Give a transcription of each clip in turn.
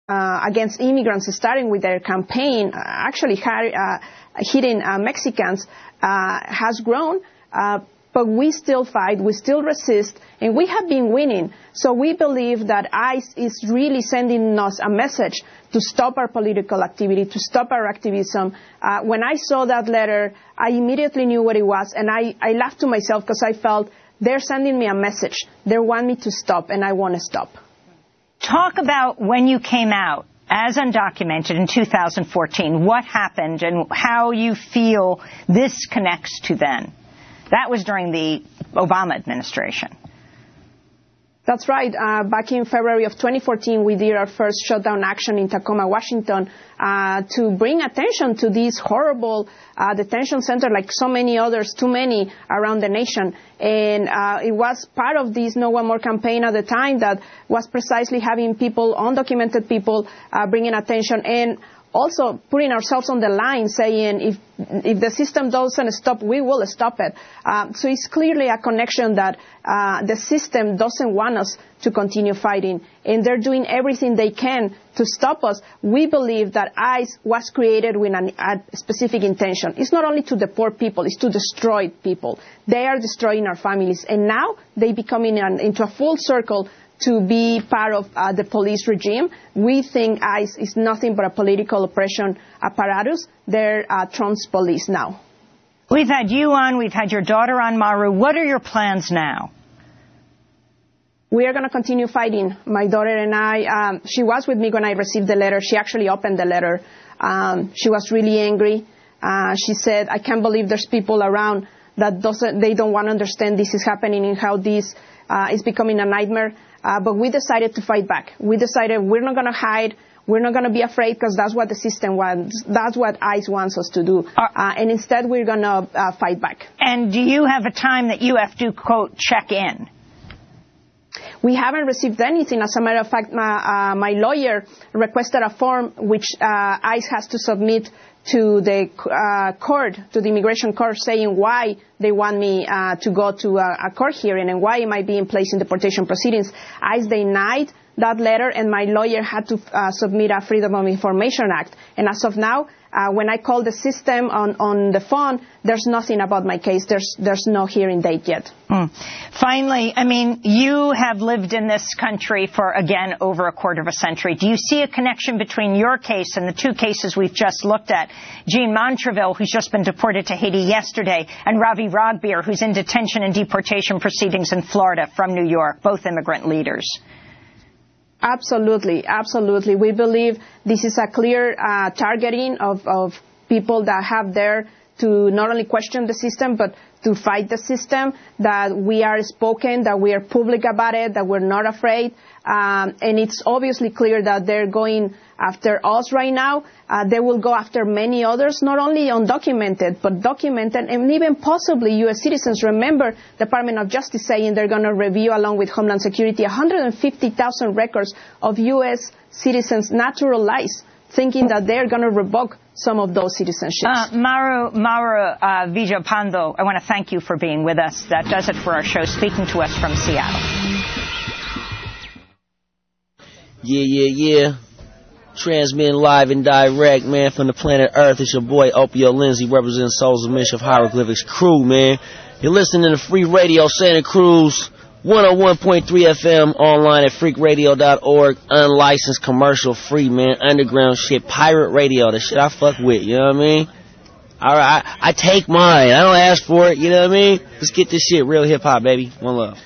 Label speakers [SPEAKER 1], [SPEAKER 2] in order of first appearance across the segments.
[SPEAKER 1] against immigrants, starting with their campaign, actually hitting Mexicans, has grown. But we still fight, we still resist, and we have been winning. So we believe that ICE is really sending us a message to stop our political activity, to stop our activism. When I saw that letter, I immediately knew what it was, and I laughed to myself because I felt they're sending me a message. They want me to stop, and I want to stop.
[SPEAKER 2] Talk about when you came out as undocumented in 2014, what happened and how you feel this connects to then. That was during the Obama administration.
[SPEAKER 1] That's right. Back in February of 2014, we did our first shutdown action in Tacoma, Washington, to bring attention to this horrible detention center, like so many others, too many around the nation. And it was part of this No One More campaign at the time that was precisely having people, undocumented people, bringing attention and also putting ourselves on the line, saying if the system doesn't stop, we will stop it. So it's clearly a connection that the system doesn't want us to continue fighting, and they're doing everything they can to stop us. We believe that ICE was created with a specific intention. It's not only to deport people, it's to destroy people. They are destroying our families, and now they're becoming into a full circle to be part of the police regime. We think ICE is nothing but a political oppression apparatus. They're Trump's police now.
[SPEAKER 2] We've had you on. We've had your daughter on, Maru. What are your plans now?
[SPEAKER 1] We are going to continue fighting. My daughter and I, she was with me when I received the letter. She actually opened the letter. She was really angry. She said, I can't believe there's people around that they don't want to understand this is happening and how this is becoming a nightmare. But we decided to fight back. We decided we're not going to hide. We're not going to be afraid because that's what the system wants. That's what ICE wants us to do. And instead, we're going to fight back.
[SPEAKER 2] And do you have a time that you have to, quote, check in?
[SPEAKER 1] We haven't received anything. As a matter of fact, my lawyer requested a form which ICE has to submit to the court, to the immigration court, saying why they want me to go to a court hearing and why it might be in place in deportation proceedings. ICE denied that letter, and my lawyer had to submit a Freedom of Information Act. And as of now, when I call the system on the phone, there's nothing about my case. There's no hearing date yet.
[SPEAKER 2] Finally, I mean, you have lived in this country for, again, over a quarter of a century. Do you see a connection between your case and the two cases we've just looked at? Jean Montreville, who's just been deported to Haiti yesterday, and Ravi Ragbeer, who's in detention and deportation proceedings in Florida from New York, both immigrant leaders.
[SPEAKER 1] Absolutely, absolutely. We believe this is a clear targeting of people that have there to not only question the system, but to fight the system, that we are spoken, that we are public about it, that we're not afraid. And it's obviously clear that they're going after us right now. They will go after many others, not only undocumented, but documented, and even possibly U.S. citizens. Remember, the Department of Justice saying they're going to review, along with Homeland Security, 150,000 records of U.S. citizens' natural lives, thinking that they're going to revoke some of those citizenships.
[SPEAKER 2] Maru Villalpando, I want to thank you for being with us. That does it for our show, speaking to us from Seattle.
[SPEAKER 3] Yeah. Transmitting live and direct, man, from the planet Earth. It's your boy, Opio Lindsay, representing Souls of Mission of Hieroglyphics crew, man. You're listening to Free Radio Santa Cruz, 101.3 FM, online at freakradio.org, unlicensed, commercial free, man, underground shit, pirate radio, the shit I fuck with, you know what I mean? Alright, I take mine, I don't ask for it, you know what I mean? Let's get this shit real hip-hop, baby. One love.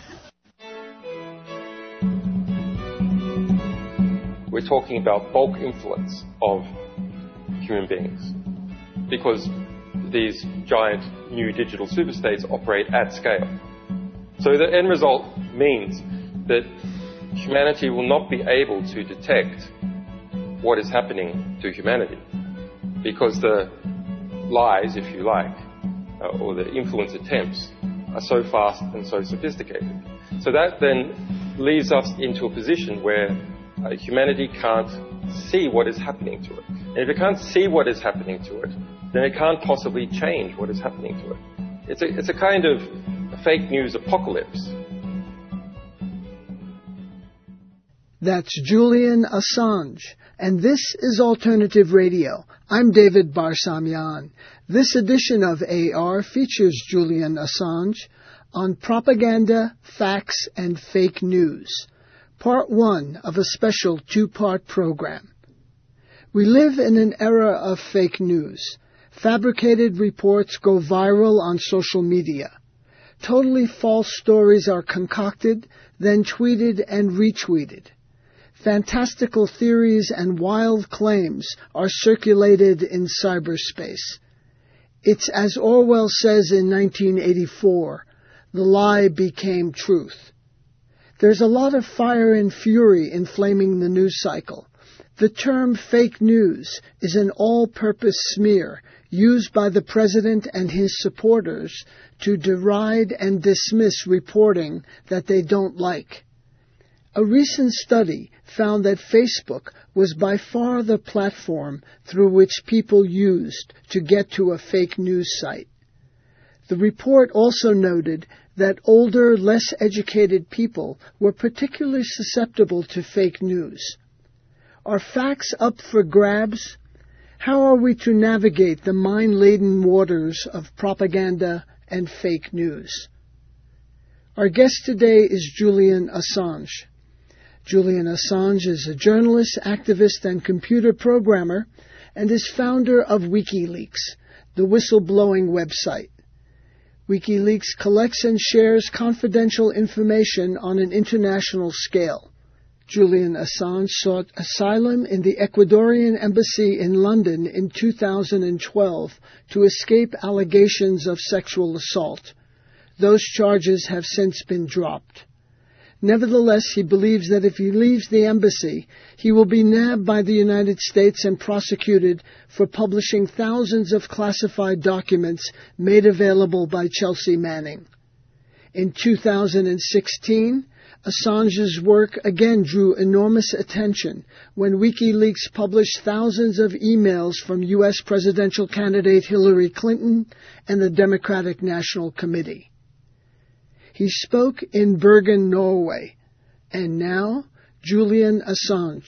[SPEAKER 4] We're talking about bulk influence of human beings because these giant new digital superstates operate at scale. So the end result means that humanity will not be able to detect what is happening to humanity because the lies, if you like, or the influence attempts are so fast and so sophisticated. So that then leaves us into a position where humanity can't see what is happening to it. And if it can't see what is happening to it, then it can't possibly change what is happening to it. It's a kind of fake news apocalypse.
[SPEAKER 5] That's Julian Assange, and this is Alternative Radio. I'm David Barsamian. This edition of AR features Julian Assange on propaganda, facts, and fake news, part one of a special two-part program. We live in an era of fake news. Fabricated reports go viral on social media. Totally false stories are concocted, then tweeted and retweeted. Fantastical theories and wild claims are circulated in cyberspace. It's as Orwell says in 1984, the lie became truth. There's a lot of fire and fury inflaming the news cycle. The term fake news is an all-purpose smear used by the president and his supporters to deride and dismiss reporting that they don't like. A recent study found that Facebook was by far the platform through which people used to get to a fake news site. The report also noted that older, less educated people were particularly susceptible to fake news. Are facts up for grabs? How are we to navigate the mine-laden waters of propaganda and fake news? Our guest today is Julian Assange. Julian Assange is a journalist, activist, and computer programmer, and is founder of WikiLeaks, the whistleblowing website. WikiLeaks collects and shares confidential information on an international scale. Julian Assange sought asylum in the Ecuadorian embassy in London in 2012 to escape allegations of sexual assault. Those charges have since been dropped. Nevertheless, he believes that if he leaves the embassy, he will be nabbed by the United States and prosecuted for publishing thousands of classified documents made available by Chelsea Manning. In 2016, Assange's work again drew enormous attention when WikiLeaks published thousands of emails from U.S. presidential candidate Hillary Clinton and the Democratic National Committee. He spoke in Bergen, Norway. And now, Julian Assange.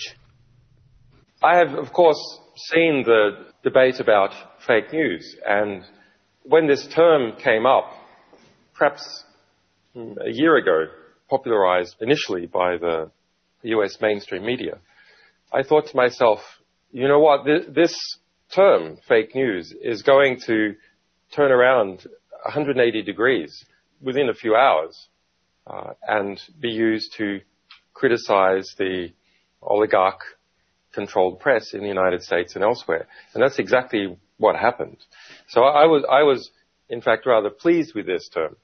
[SPEAKER 4] I have, of course, seen the debate about fake news. And when this term came up, perhaps a year ago, popularized initially by the US mainstream media, I thought to myself, you know what, this term, fake news, is going to turn around 180 degrees within a few hours and be used to criticize the oligarch-controlled press in the United States and elsewhere. And that's exactly what happened. So I was, in fact, rather pleased with this term.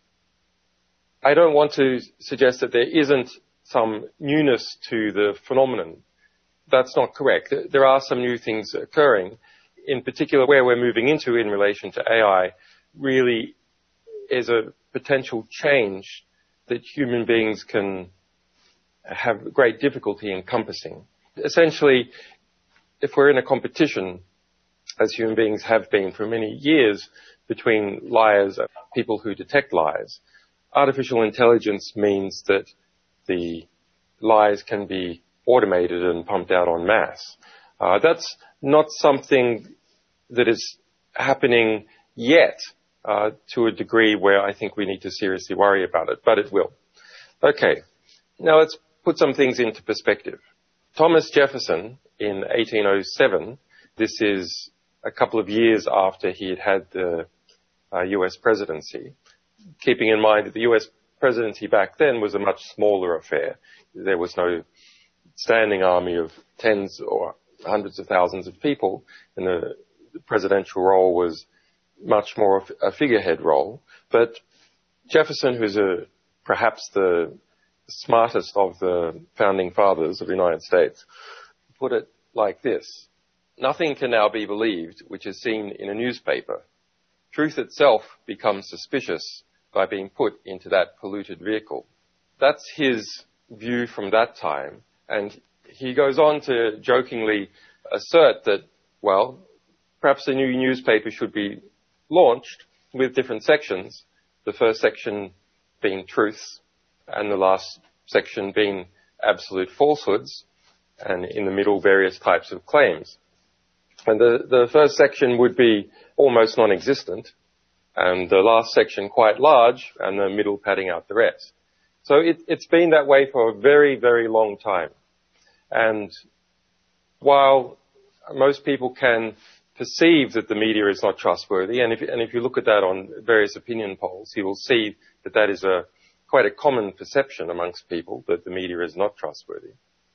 [SPEAKER 4] I don't want to suggest that there isn't some newness to the phenomenon. That's not correct. There are some new things occurring. In particular, where we're moving into in relation to AI really is a potential change that human beings can have great difficulty encompassing. Essentially, if we're in a competition, as human beings have been for many years, between liars and people who detect lies, artificial intelligence means that the lies can be automated and pumped out en masse. That's not something that is happening yet to a degree where I think we need to seriously worry about it, but it will. Okay, now let's put some things into perspective. Thomas Jefferson in 1807, this is a couple of years after he had the US presidency, keeping in mind that the US presidency back then was a much smaller affair. There was no standing army of tens or hundreds of thousands of people, and the presidential role was much more of a figurehead role. But Jefferson, who's perhaps the smartest of the founding fathers of the United States, put it like this: nothing can now be believed which is seen in a newspaper. Truth itself becomes suspicious by being put into that polluted vehicle. That's his view from that time. And he goes on to jokingly assert that, well, perhaps a new newspaper should be launched with different sections, the first section being truths and the last section being absolute falsehoods. and in the middle, various types of claims. And the first section would be almost non-existent, and the last section quite large, and the middle padding out the rest. So it's been that way for a very, very long time. And while most people can perceive that the media is not trustworthy, and if you look at that on various opinion polls, you will see that that is quite a common perception amongst people, that the media is not trustworthy.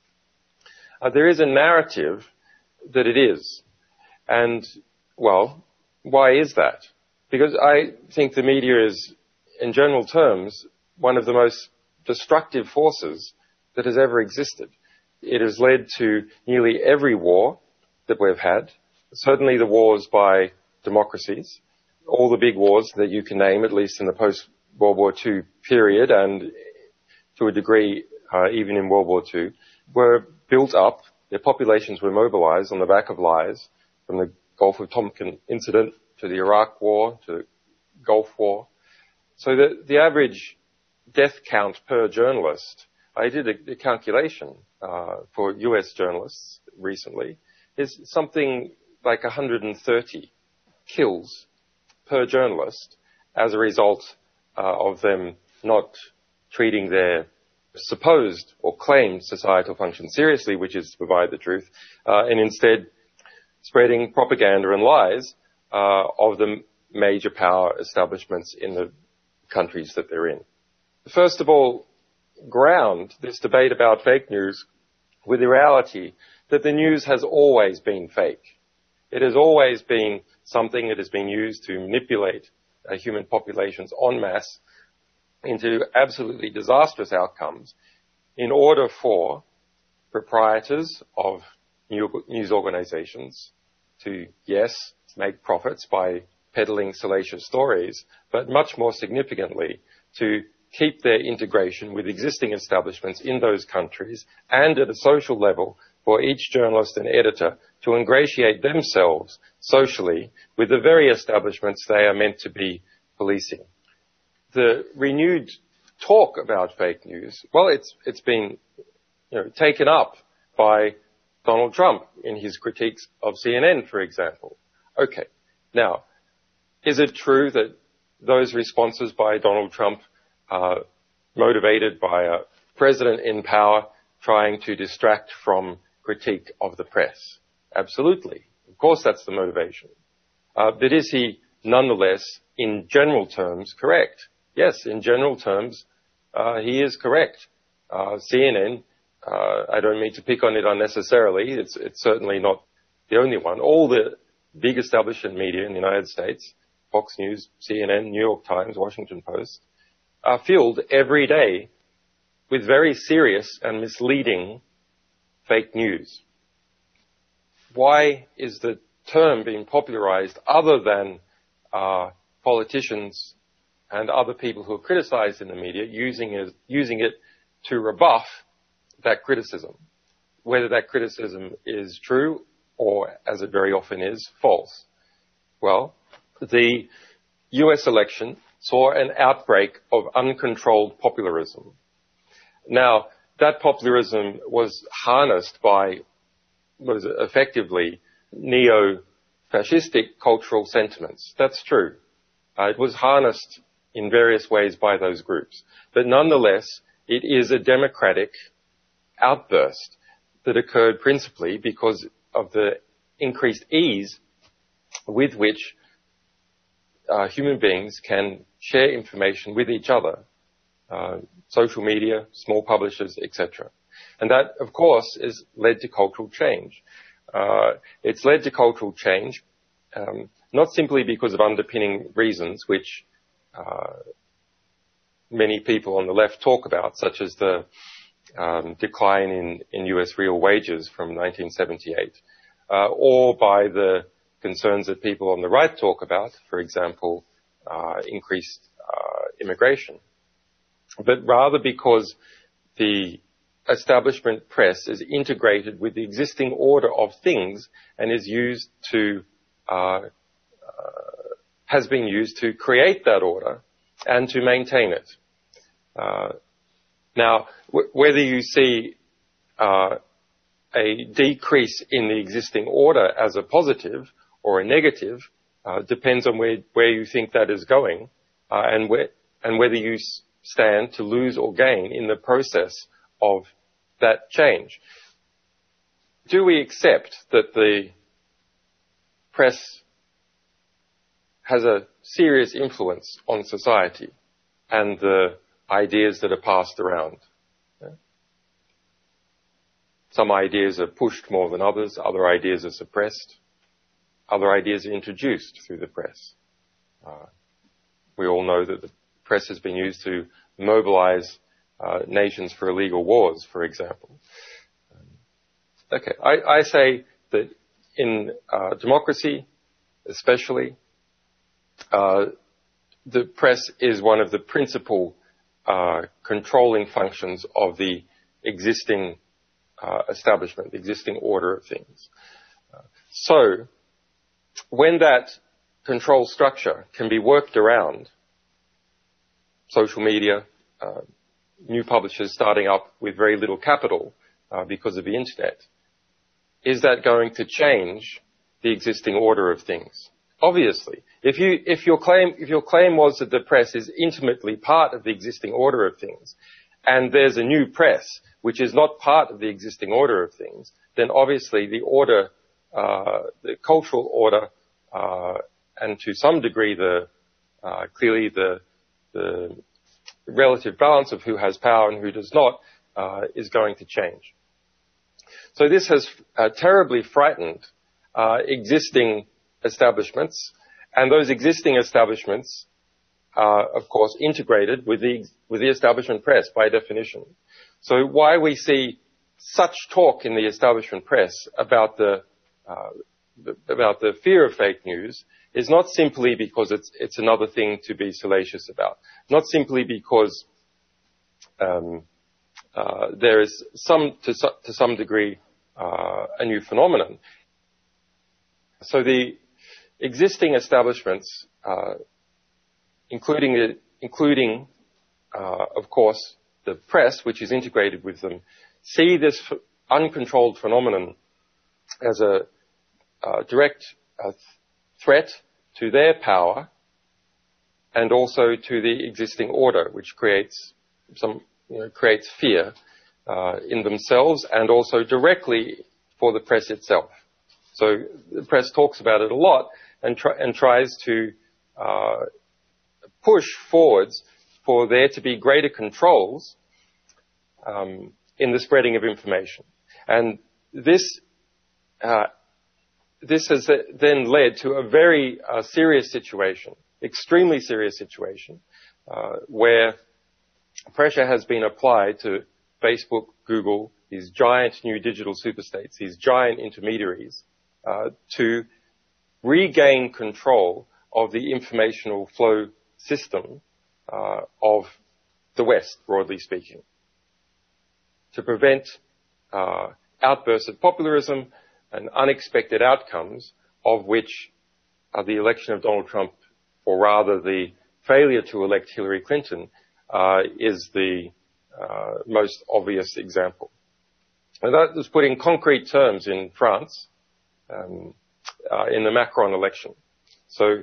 [SPEAKER 4] There is a narrative that it is. And, well, why is that? Because I think the media is, in general terms, one of the most destructive forces that has ever existed. It has led to nearly every war that we've had, certainly the wars by democracies, all the big wars that you can name, at least in the post-World War II period, and to a degree even in World War II, were built up, their populations were mobilized on the back of lies, from the Gulf of Tonkin incident to the Iraq War to the Gulf War. So the average death count per journalist, I did a calculation for US journalists recently, is something like 130 kills per journalist as a result of them not treating their supposed or claimed societal function seriously, which is to provide the truth, and instead spreading propaganda and lies of the major power establishments in the countries that they're in. First of all, ground this debate about fake news with the reality that the news has always been fake. It has always been something that has been used to manipulate human populations en masse into absolutely disastrous outcomes in order for proprietors of news organizations to, yes, make profits by peddling salacious stories, but much more significantly to keep their integration with existing establishments in those countries, and at a social level for each journalist and editor to ingratiate themselves socially with the very establishments they are meant to be policing. The renewed talk about fake news, well, it's been taken up by Donald Trump in his critiques of CNN, for example. Okay, now, is it true that those responses by Donald Trump are motivated by a president in power trying to distract from critique of the press? Absolutely. Of course that's the motivation. But is he nonetheless, in general terms, correct? Yes, in general terms, he is correct. CNN, I don't mean to pick on it unnecessarily. It's certainly not the only one. All the big establishment media in the United States, Fox News, CNN, New York Times, Washington Post, are filled every day with very serious and misleading fake news. Why is the term being popularized other than politicians and other people who are criticized in the media using it to rebuff that criticism, whether that criticism is true or, as it very often is, false? Well, the US election saw an outbreak of uncontrolled popularism. Now, that popularism was harnessed by what is effectively neo-fascistic cultural sentiments. That's true. It was harnessed in various ways by those groups. But nonetheless, it is a democratic outburst that occurred principally because of the increased ease with which human beings can share information with each other, social media, small publishers, etc. And that, of course, has led to cultural change. It's led to cultural change not simply because of underpinning reasons, which many people on the left talk about, such as the decline in US real wages from 1978, or by the concerns that people on the right talk about, for example, increased immigration, but rather because the establishment press is integrated with the existing order of things and is used to, has been used to create that order and to maintain it. Now, whether you see a a decrease in the existing order as a positive or a negative depends on where you think that is going, and whether you stand to lose or gain in the process of that change. Do we accept that the press has a serious influence on society and the ideas that are passed around? Some ideas are pushed more than others, other ideas are suppressed, other ideas are introduced through the press. We all know that the press has been used to mobilize nations for illegal wars, for example. Okay, I say that in democracy, especially, the press is one of the principal controlling functions of the existing establishment, the existing order of things. So, when that control structure can be worked around, social media, new publishers starting up with very little capital because of the internet, is that going to change the existing order of things? Obviously. If your claim was that the press is intimately part of the existing order of things, and there's a new press which is not part of the existing order of things, then obviously the order, the cultural order, and to some degree clearly the relative balance of who has power and who does not, is going to change. So this has terribly frightened existing establishments, and those existing establishments are, of course, integrated with the establishment press by definition. So why we see such talk in the establishment press about the fear of fake news is not simply because it's another thing to be salacious about, not simply because there is to some degree a new phenomenon. So the existing establishments, including of course the press, which is integrated with them, see this uncontrolled phenomenon as a direct threat to their power and also to the existing order, which creates fear in themselves and also directly for the press itself. So the press talks about it a lot and tries to push forwards for there to be greater controls in the spreading of information. And this has then led to a very serious situation, extremely serious situation, where pressure has been applied to Facebook, Google, these giant new digital superstates, these giant intermediaries, to regain control of the informational flow system of the West, broadly speaking, to prevent outbursts of popularism and unexpected outcomes, of which the election of Donald Trump, or rather the failure to elect Hillary Clinton, is the most obvious example. And that was put in concrete terms in France in the Macron election. So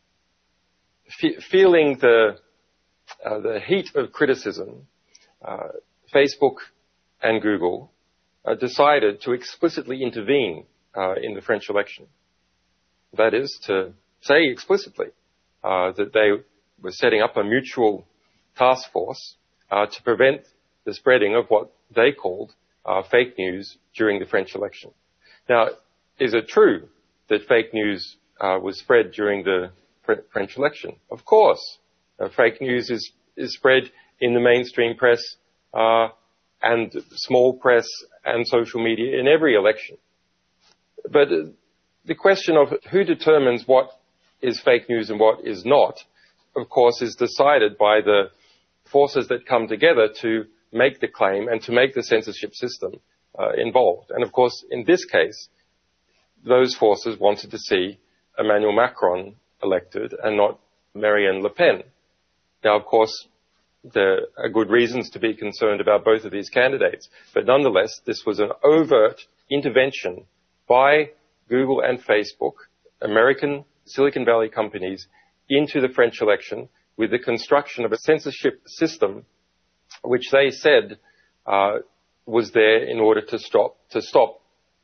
[SPEAKER 4] feeling the heat of criticism, Facebook and Google decided to explicitly intervene in the French election. That is, to say explicitly that they were setting up a mutual task force to prevent the spreading of what they called fake news during the French election. Now, is it true that fake news was spread during the French election? Of course. Fake news is spread in the mainstream press and small press and social media in every election. But the question of who determines what is fake news and what is not, of course, is decided by the forces that come together to make the claim and to make the censorship system involved. And of course, in this case, those forces wanted to see Emmanuel Macron elected and not Marine Le Pen. Now, of course, there are good reasons to be concerned about both of these candidates, but nonetheless, this was an overt intervention by Google and Facebook, American Silicon Valley companies, into the French election with the construction of a censorship system which they said was there in order to stop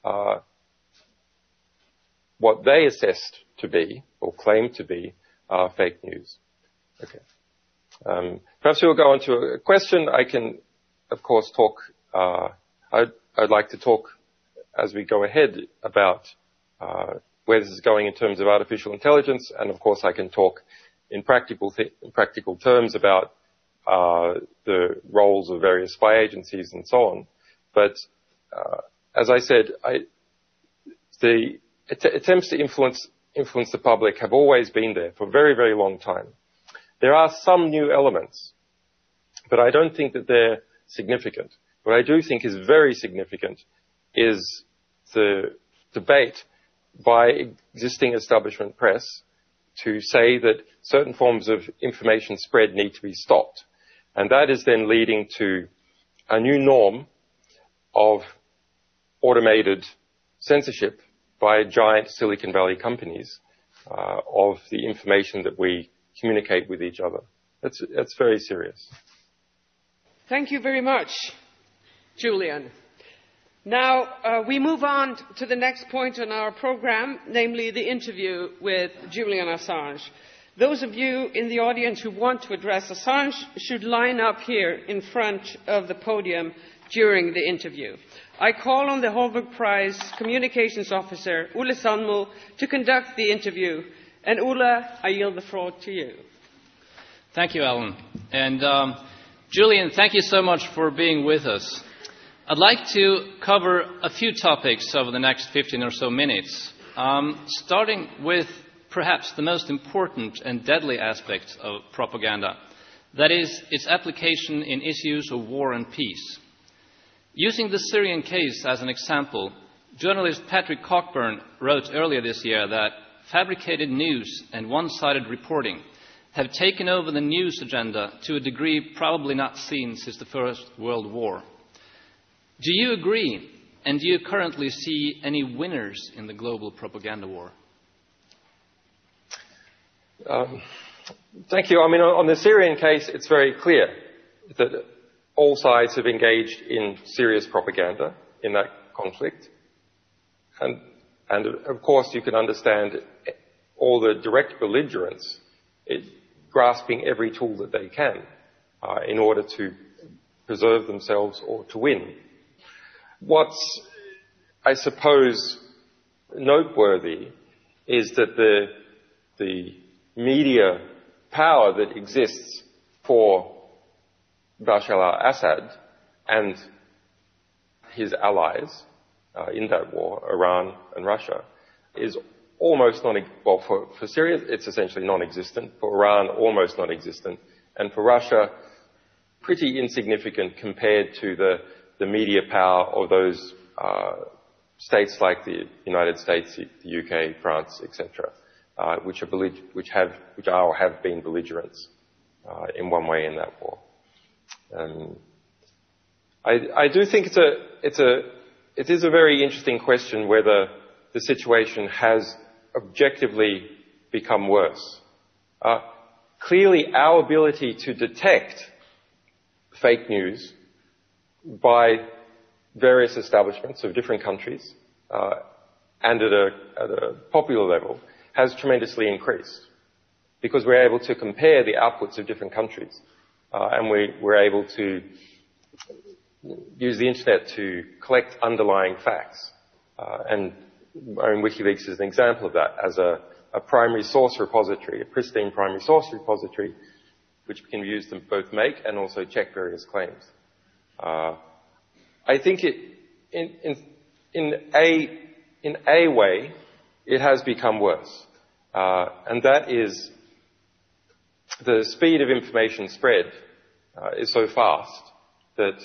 [SPEAKER 4] what they assessed to be, or claimed to be, fake news. Okay. Perhaps we'll go on to a question. I can, of course, talk. I'd like to talk as we go ahead about where this is going in terms of artificial intelligence, and of course, I can talk in practical terms about the roles of various spy agencies and so on. But as I said, the attempts to influence the public have always been there for a very, very long time. There are some new elements, but I don't think that they're significant. What I do think is very significant is the debate by existing establishment press to say that certain forms of information spread need to be stopped. And that is then leading to a new norm of automated censorship by giant Silicon Valley companies of the information that we communicate with each other. That's very serious.
[SPEAKER 6] Thank you very much, Julian. Now, we move on to the next point on our program, namely the interview with Julian Assange. Those of you in the audience who want to address Assange should line up here in front of the podium during the interview. I call on the Holberg Prize Communications Officer, Ulla Sandmo, to conduct the interview. And Ulla, I yield the floor to you.
[SPEAKER 7] Thank you, Alan. And Julian, thank you so much for being with us. I'd like to cover a few topics over the next 15 or so minutes, starting with perhaps the most important and deadly aspect of propaganda, that is, its application in issues of war and peace. Using the Syrian case as an example, journalist Patrick Cockburn wrote earlier this year that fabricated news and one-sided reporting have taken over the news agenda to a degree probably not seen since the First World War. Do you agree, and do you currently see any winners in the global propaganda war?
[SPEAKER 4] Thank you. I mean, on the Syrian case, it's very clear that all sides have engaged in serious propaganda in that conflict. And of course, you can understand all the direct belligerents grasping every tool that they can in order to preserve themselves or to win. What's, I suppose, noteworthy is that the media power that exists for Bashar al-Assad and his allies in that war, Iran and Russia, is almost for Syria, it's essentially non-existent. For Iran, almost non-existent. And for Russia, pretty insignificant compared to the media power of those states like the United States, the UK, France, etc., which are or have been belligerents in one way in that war. I do think it is a very interesting question whether the situation has objectively become worse. Clearly, our ability to detect fake news by various establishments of different countries and at a popular level has tremendously increased because we're able to compare the outputs of different countries and we're able to use the internet to collect underlying facts. And WikiLeaks is an example of that as a primary source repository, a pristine primary source repository, which can be used to both make and also check various claims. I think in a way, it has become worse. And that is the speed of information spread is so fast that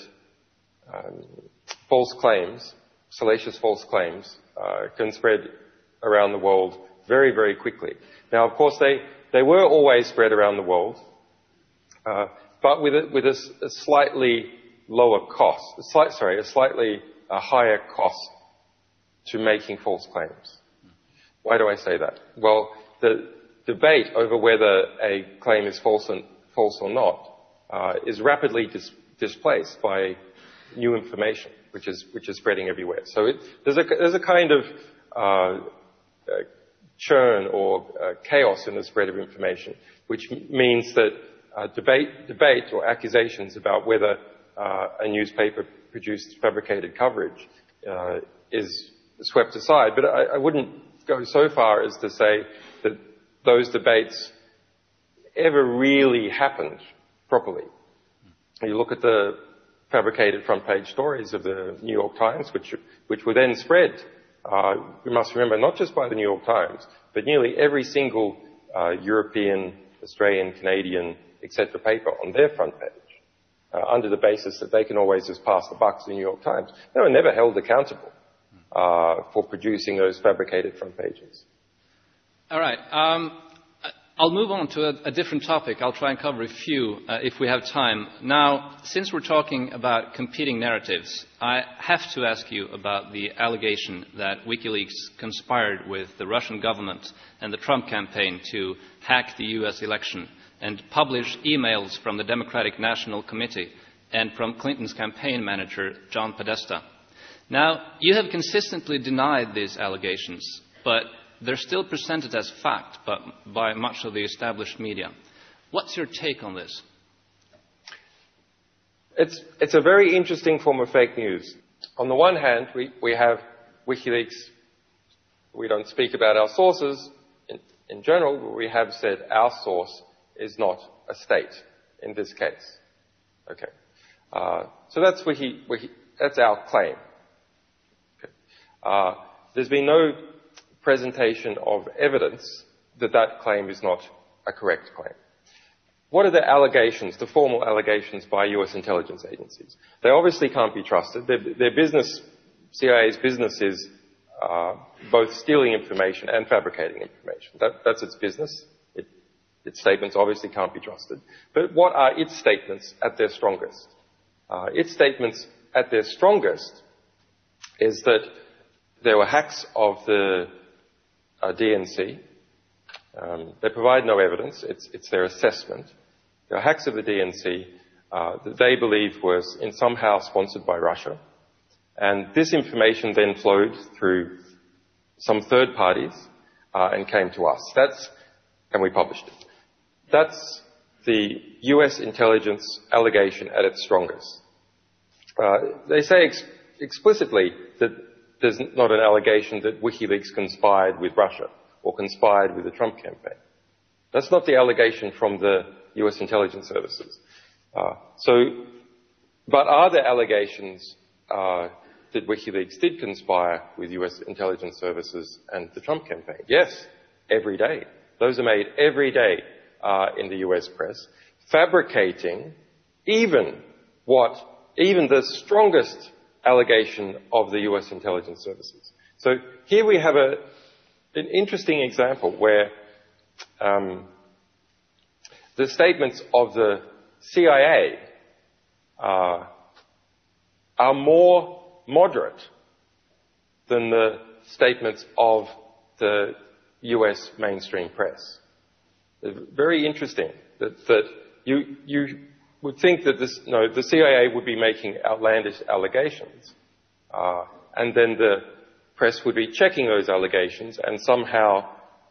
[SPEAKER 4] false claims, salacious false claims, can spread around the world very, very quickly. Now, of course, they were always spread around the world, but with a slightly lower cost, a slightly higher cost to making false claims. Why do I say that? Well, the debate over whether a claim is false or not is rapidly displaced by new information, which is spreading everywhere. So there's a kind of churn or chaos in the spread of information, which means that debate or accusations about whether a newspaper produced fabricated coverage is swept aside. But I wouldn't go so far as to say that those debates ever really happened properly. You look at the fabricated front page stories of the New York Times, which were then spread, we must remember, not just by the New York Times, but nearly every single European, Australian, Canadian, etc. paper on their front page, under the basis that they can always just pass the buck to the New York Times. They were never held accountable for producing those fabricated front pages.
[SPEAKER 7] All right. I'll move on to a different topic. I'll try and cover a few if we have time. Now, since we're talking about competing narratives, I have to ask you about the allegation that WikiLeaks conspired with the Russian government and the Trump campaign to hack the U.S. election and publish emails from the Democratic National Committee and from Clinton's campaign manager, John Podesta. Now, you have consistently denied these allegations, but they're still presented as fact by much of the established media. What's your take on this?
[SPEAKER 4] It's a very interesting form of fake news. On the one hand, we have WikiLeaks. We don't speak about our sources in general, but we have said our source is not a state in this case. Okay. So that's that's our claim. Okay. There's been no presentation of evidence that claim is not a correct claim. What are the allegations, the formal allegations by US intelligence agencies? They obviously can't be trusted. Their business, CIA's business is both stealing information and fabricating information. That's its business. Its statements obviously can't be trusted. But what are its statements at their strongest? Its statements at their strongest is that there were hacks of the DNC. They provide no evidence. It's their assessment. There are hacks of the DNC that they believe was somehow sponsored by Russia. And this information then flowed through some third parties and came to us. And we published it. That's the US intelligence allegation at its strongest. They say explicitly that there's not an allegation that WikiLeaks conspired with Russia or conspired with the Trump campaign. That's not the allegation from the US intelligence services. But are there allegations that WikiLeaks did conspire with US intelligence services and the Trump campaign? Yes, every day. Those are made every day in the US press, fabricating even the strongest allegation of the US intelligence services. So here we have an interesting example where the statements of the CIA are more moderate than the statements of the US mainstream press. It's very interesting that you would think that the CIA would be making outlandish allegations, and then the press would be checking those allegations and somehow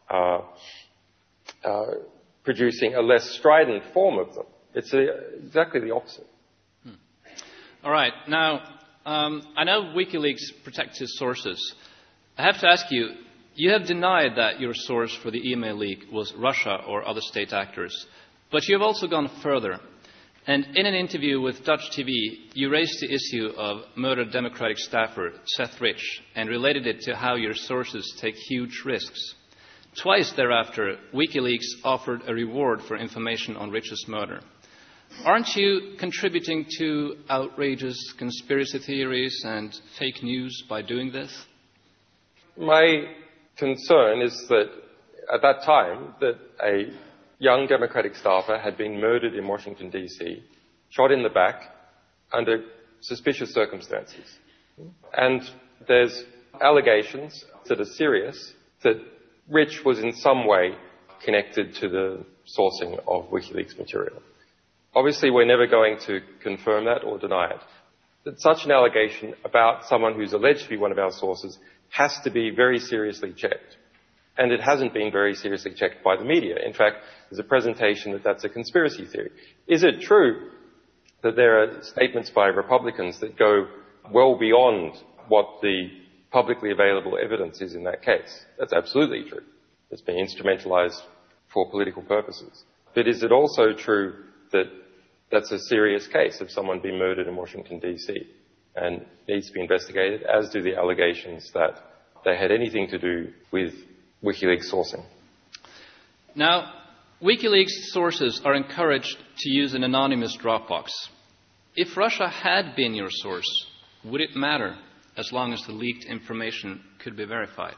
[SPEAKER 4] producing a less strident form of them. It's exactly the opposite.
[SPEAKER 7] All right. Now, I know WikiLeaks protects its sources. I have to ask you, you have denied that your source for the email leak was Russia or other state actors, but you have also gone further. And in an interview with Dutch TV, you raised the issue of murdered Democratic staffer Seth Rich and related it to how your sources take huge risks. Twice thereafter, WikiLeaks offered a reward for information on Rich's murder. Aren't you contributing to outrageous conspiracy theories and fake news by doing this?
[SPEAKER 4] My concern is that at that time that a young Democratic staffer had been murdered in Washington, D.C., shot in the back under suspicious circumstances. And there's allegations that are serious that Rich was in some way connected to the sourcing of WikiLeaks material. Obviously, we're never going to confirm that or deny it. That such an allegation about someone who's alleged to be one of our sources has to be very seriously checked. And it hasn't been very seriously checked by the media. In fact, there's a presentation that that's a conspiracy theory. Is it true that there are statements by Republicans that go well beyond what the publicly available evidence is in that case? That's absolutely true. It's been instrumentalized for political purposes. But is it also true that that's a serious case of someone being murdered in Washington, D.C. and needs to be investigated, as do the allegations that they had anything to do with WikiLeaks sourcing?
[SPEAKER 7] Now, WikiLeaks sources are encouraged to use an anonymous Dropbox. If Russia had been your source, would it matter as long as the leaked information could be verified?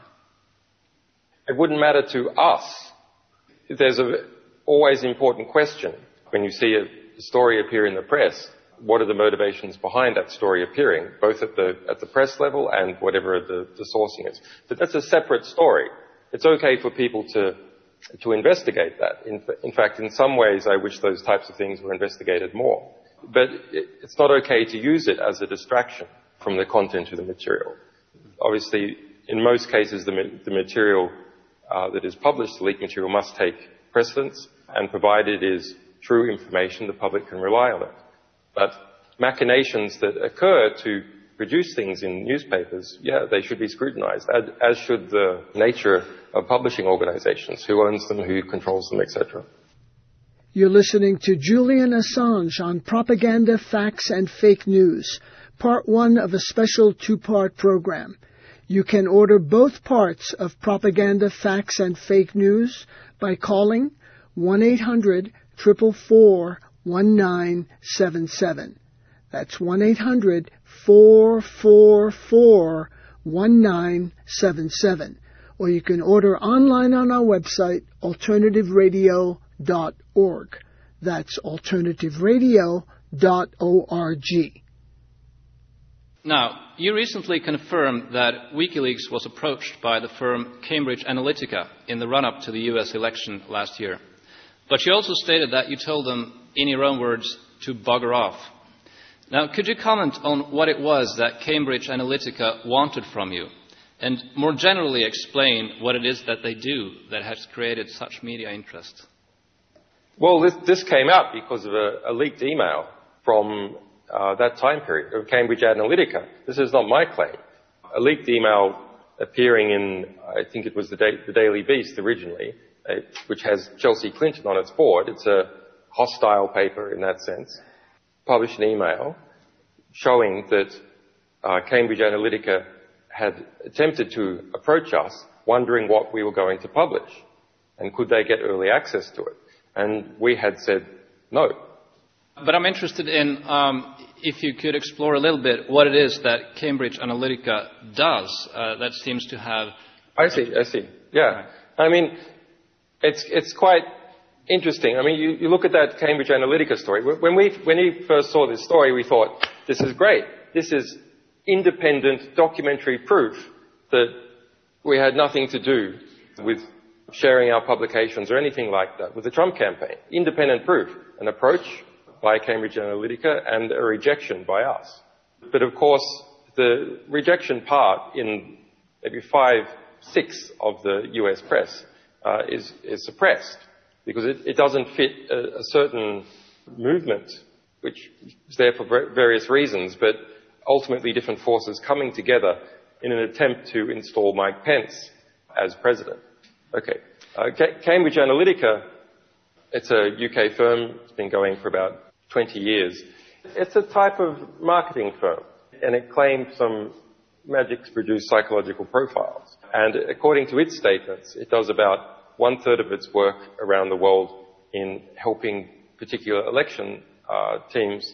[SPEAKER 4] It wouldn't matter to us. There's always an important question when you see a story appear in the press. What are the motivations behind that story appearing, both at the press level and whatever the sourcing is? But that's a separate story. It's okay for people to investigate that. In fact, in some ways, I wish those types of things were investigated more. But it's not okay to use it as a distraction from the content of the material. Obviously, in most cases, the material that is published, the leaked material, must take precedence, and provided it is true information, the public can rely on it. But machinations that occur to produce things in newspapers, they should be scrutinized, as should the nature of publishing organizations, who owns them, who controls them, etc.
[SPEAKER 5] You're listening to Julian Assange on Propaganda, Facts, and Fake News, part one of a special two-part program. You can order both parts of Propaganda, Facts, and Fake News by calling 1-800-444-1977. That's 1-800-444-1977. Or you can order online on our website, alternativeradio.org. That's alternativeradio.org.
[SPEAKER 7] Now, you recently confirmed that WikiLeaks was approached by the firm Cambridge Analytica in the run-up to the US election last year. But you also stated that you told them, in your own words, to bugger off. Now, could you comment on what it was that Cambridge Analytica wanted from you? And more generally explain what it is that they do that has created such media interest?
[SPEAKER 4] Well, this came out because of a leaked email from that time period of Cambridge Analytica. This is not my claim. A leaked email appearing in, I think it was the Daily Beast originally, which has Chelsea Clinton on its board. It's a hostile paper in that sense. Published an email showing that Cambridge Analytica had attempted to approach us, wondering what we were going to publish, and could they get early access to it. And we had said no.
[SPEAKER 7] But I'm interested in if you could explore a little bit what it is that Cambridge Analytica does that seems to have...
[SPEAKER 4] I see. Yeah. I mean, it's quite interesting. I mean, you look at that Cambridge Analytica story. When we first saw this story, we thought, this is great. This is independent documentary proof that we had nothing to do with sharing our publications or anything like that with the Trump campaign. Independent proof, an approach by Cambridge Analytica and a rejection by us. But of course, the rejection part in maybe 5/6 of the US press is suppressed because it doesn't fit a certain movement, which is there for various reasons, but ultimately different forces coming together in an attempt to install Mike Pence as president. Okay. Cambridge Analytica, it's a UK firm. It's been going for about 20 years. It's a type of marketing firm, and it claims some magic-produced psychological profiles. And according to its statements, it does about 1/3 of its work around the world in helping particular election teams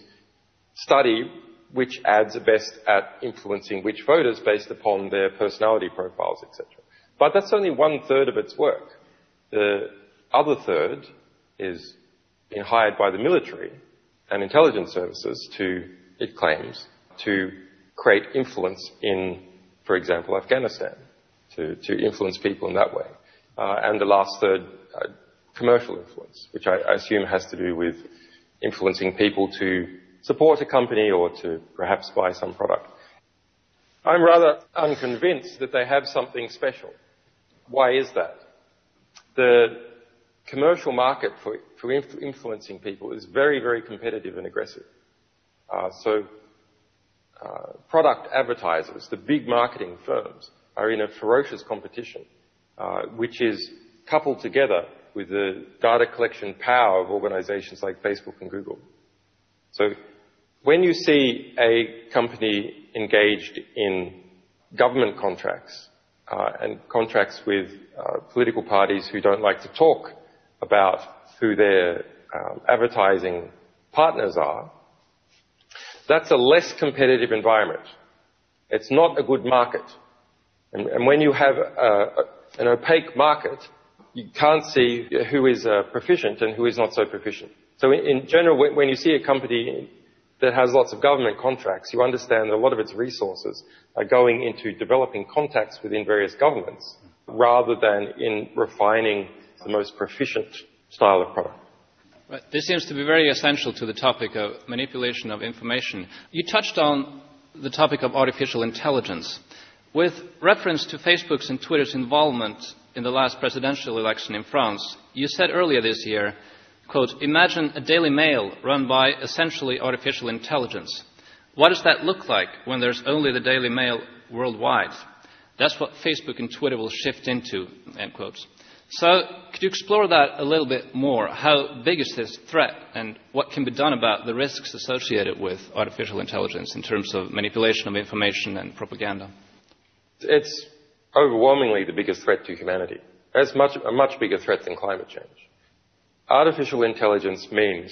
[SPEAKER 4] study which ads are best at influencing which voters based upon their personality profiles, etc. But that's only 1/3 of its work. The other third is being hired by the military and intelligence services to, it claims, to create influence in for example, Afghanistan, to influence people in that way. And the last third, commercial influence, which I assume has to do with influencing people to support a company or to perhaps buy some product. I'm rather unconvinced that they have something special. Why is that? The commercial market for influencing people is very, very competitive and aggressive. So product advertisers, the big marketing firms, are in a ferocious competition, which is coupled together with the data collection power of organizations like Facebook and Google. So when you see a company engaged in government contracts and contracts with political parties who don't like to talk about who their advertising partners are, that's a less competitive environment. It's not a good market. And when you have an opaque market, you can't see who is proficient and who is not so proficient. So in general, when you see a company that has lots of government contracts, you understand that a lot of its resources are going into developing contacts within various governments rather than in refining the most proficient style of product.
[SPEAKER 7] Right. This seems to be very essential to the topic of manipulation of information. You touched on the topic of artificial intelligence. With reference to Facebook's and Twitter's involvement in the last presidential election in France, you said earlier this year, quote, "Imagine a Daily Mail run by essentially artificial intelligence. What does that look like when there's only the Daily Mail worldwide? That's what Facebook and Twitter will shift into," end quotes. So could you explore that a little bit more? How big is this threat and what can be done about the risks associated with artificial intelligence in terms of manipulation of information and propaganda?
[SPEAKER 4] It's overwhelmingly the biggest threat to humanity. It's a much bigger threat than climate change. Artificial intelligence means,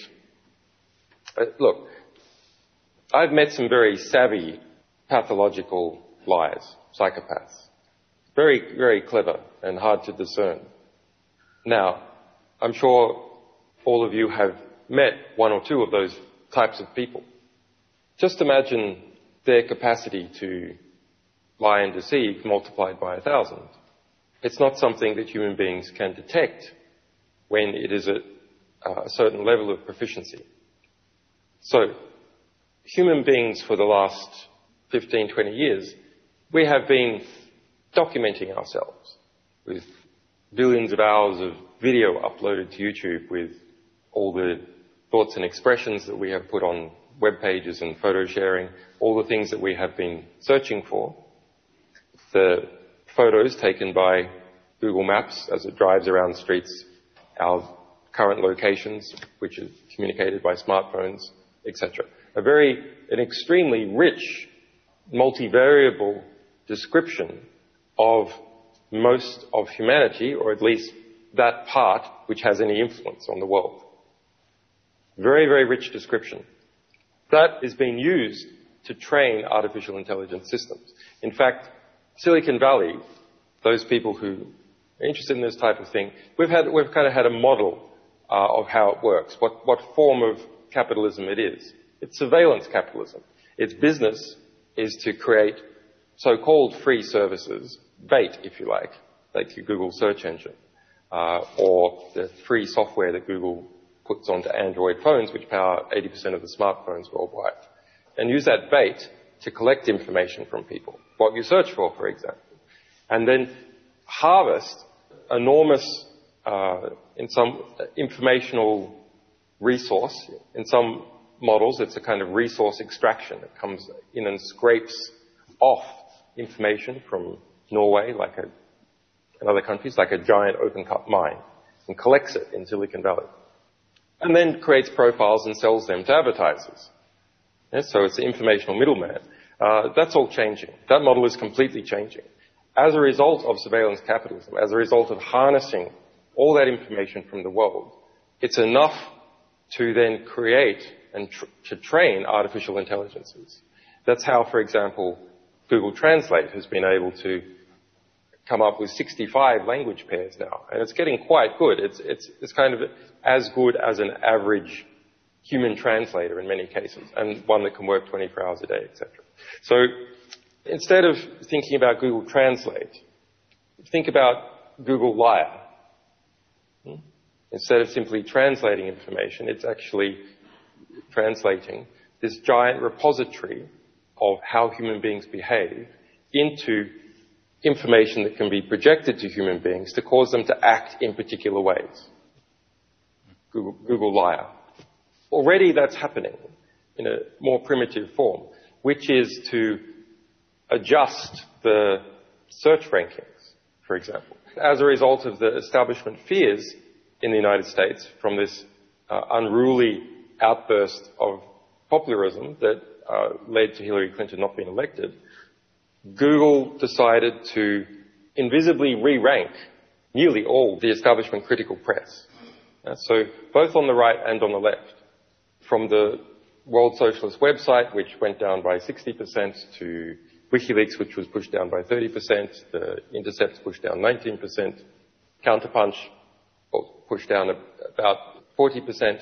[SPEAKER 4] look, I've met some very savvy pathological liars, psychopaths. Very, very clever and hard to discern. Now, I'm sure all of you have met one or two of those types of people. Just imagine their capacity to lie and deceive multiplied by 1,000. It's not something that human beings can detect when it is at a certain level of proficiency. So, human beings for the last 15, 20 years, we have been documenting ourselves with billions of hours of video uploaded to YouTube, with all the thoughts and expressions that we have put on web pages and photo sharing, all the things that we have been searching for. The photos taken by Google Maps as it drives around streets, our current locations, which are communicated by smartphones, etc. An extremely rich, multivariable description of most of humanity, or at least that part which has any influence on the world. Very, very rich description. That is being used to train artificial intelligence systems. In fact, Silicon Valley, those people who are interested in this type of thing, we've kind of had a model of how it works, what form of capitalism it is. It's surveillance capitalism. Its business is to create so-called free services, bait, if you like your Google search engine, or the free software that Google puts onto Android phones, which power 80% of the smartphones worldwide, and use that bait to collect information from people, what you search for example, and then harvest enormous, in some informational resource. In some models, it's a kind of resource extraction. It comes in and scrapes off information from Norway, and other countries, like a giant open-cut mine, and collects it in Silicon Valley. And then creates profiles and sells them to advertisers. Yes, so it's the informational middleman. That's all changing. That model is completely changing. As a result of surveillance capitalism, as a result of harnessing all that information from the world, it's enough to then create and to train artificial intelligences. That's how, for example, Google Translate has been able to come up with 65 language pairs now, and it's getting quite good. It's kind of as good as an average human translator in many cases, and one that can work 24 hours a day, etc. So Instead of thinking about Google Translate, think about Google Liar. Instead of simply translating information, it's actually translating this giant repository of how human beings behave into information that can be projected to human beings to cause them to act in particular ways. Google Liar. Already that's happening in a more primitive form, which is to adjust the search rankings, for example. As a result of the establishment fears in the United States from this unruly outburst of popularism that led to Hillary Clinton not being elected, Google decided to invisibly re-rank nearly all the establishment critical press. So both on the right and on the left, from the World Socialist website, which went down by 60%, to WikiLeaks, which was pushed down by 30%, The Intercept pushed down 19%, Counterpunch pushed down about 40%.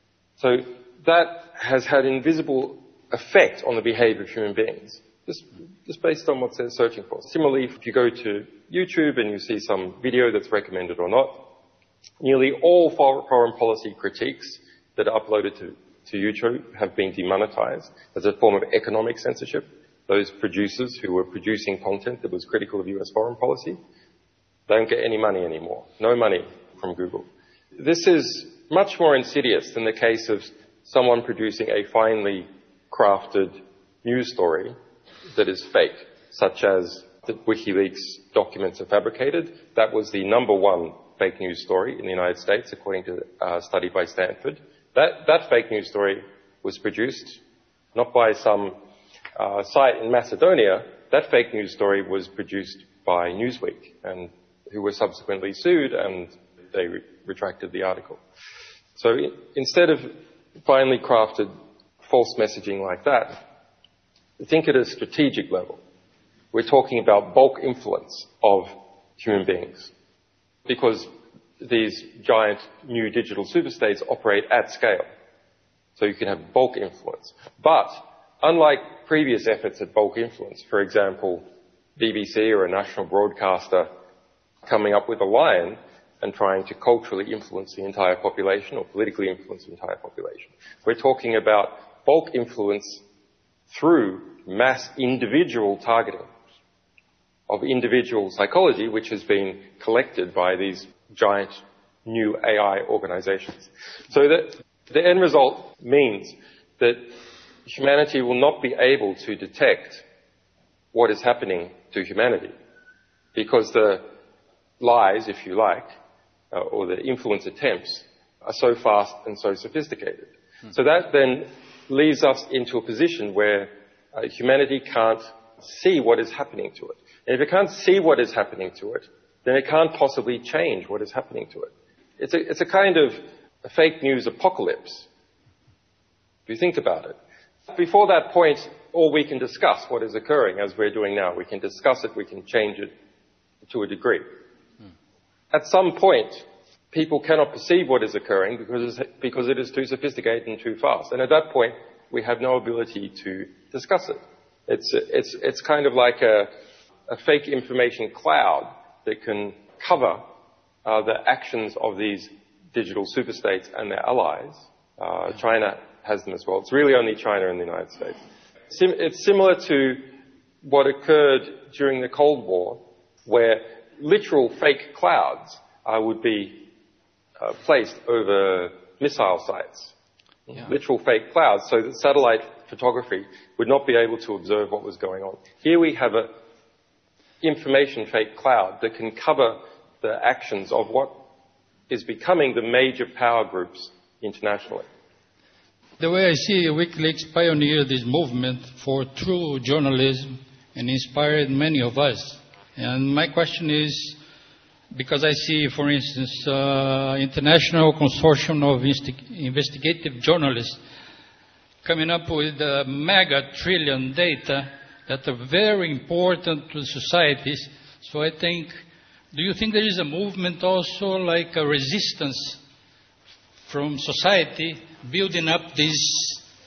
[SPEAKER 4] So that has had invisible effect on the behavior of human beings, just based on what they're searching for. Similarly, if you go to YouTube and you see some video that's recommended or not, nearly all foreign policy critiques that are uploaded to YouTube have been demonetized as a form of economic censorship. Those producers who were producing content that was critical of US foreign policy don't get any money anymore. No money from Google. This is much more insidious than the case of someone producing a finely crafted news story that is fake, such as the WikiLeaks documents are fabricated. That was the number one fake news story in the United States, according to a study by Stanford. That fake news story was produced not by some site in Macedonia. That fake news story was produced by Newsweek, and who were subsequently sued, and they retracted the article. So instead of finely crafted false messaging like that, think at a strategic level. We're talking about bulk influence of human beings, because these giant new digital superstates operate at scale. So you can have bulk influence. But unlike previous efforts at bulk influence, for example, BBC or a national broadcaster coming up with a line and trying to culturally influence the entire population or politically influence the entire population, we're talking about bulk influence through mass individual targeting of individual psychology, which has been collected by these giant new AI organizations. So that the end result means that humanity will not be able to detect what is happening to humanity, because the lies, if you like, or the influence attempts are so fast and so sophisticated. So that then leaves us into a position where humanity can't see what is happening to it. And if it can't see what is happening to it, then it can't possibly change what is happening to it. It's a kind of a fake news apocalypse, if you think about it. Before that point, all we can discuss what is occurring, as we're doing now. We can discuss it, we can change it to a degree. At some point, people cannot perceive what is occurring because it is too sophisticated and too fast. And at that point, we have no ability to discuss it. It's kind of like a fake information cloud that can cover the actions of these digital superstates and their allies. China has them as well. It's really only China and the United States. It's similar to what occurred during the Cold War, where literal fake clouds would be placed over missile sites. Yeah. Literal fake clouds, so that satellite photography would not be able to observe what was going on. Here we have an information fake cloud that can cover the actions of what is becoming the major power groups internationally.
[SPEAKER 8] The way I see WikiLeaks pioneered this movement for true journalism and inspired many of us. And my question is, because I see, for instance, International Consortium of Investigative Journalists coming up with mega trillion data that are very important to societies. So I think, do you think there is a movement also like a resistance from society building up this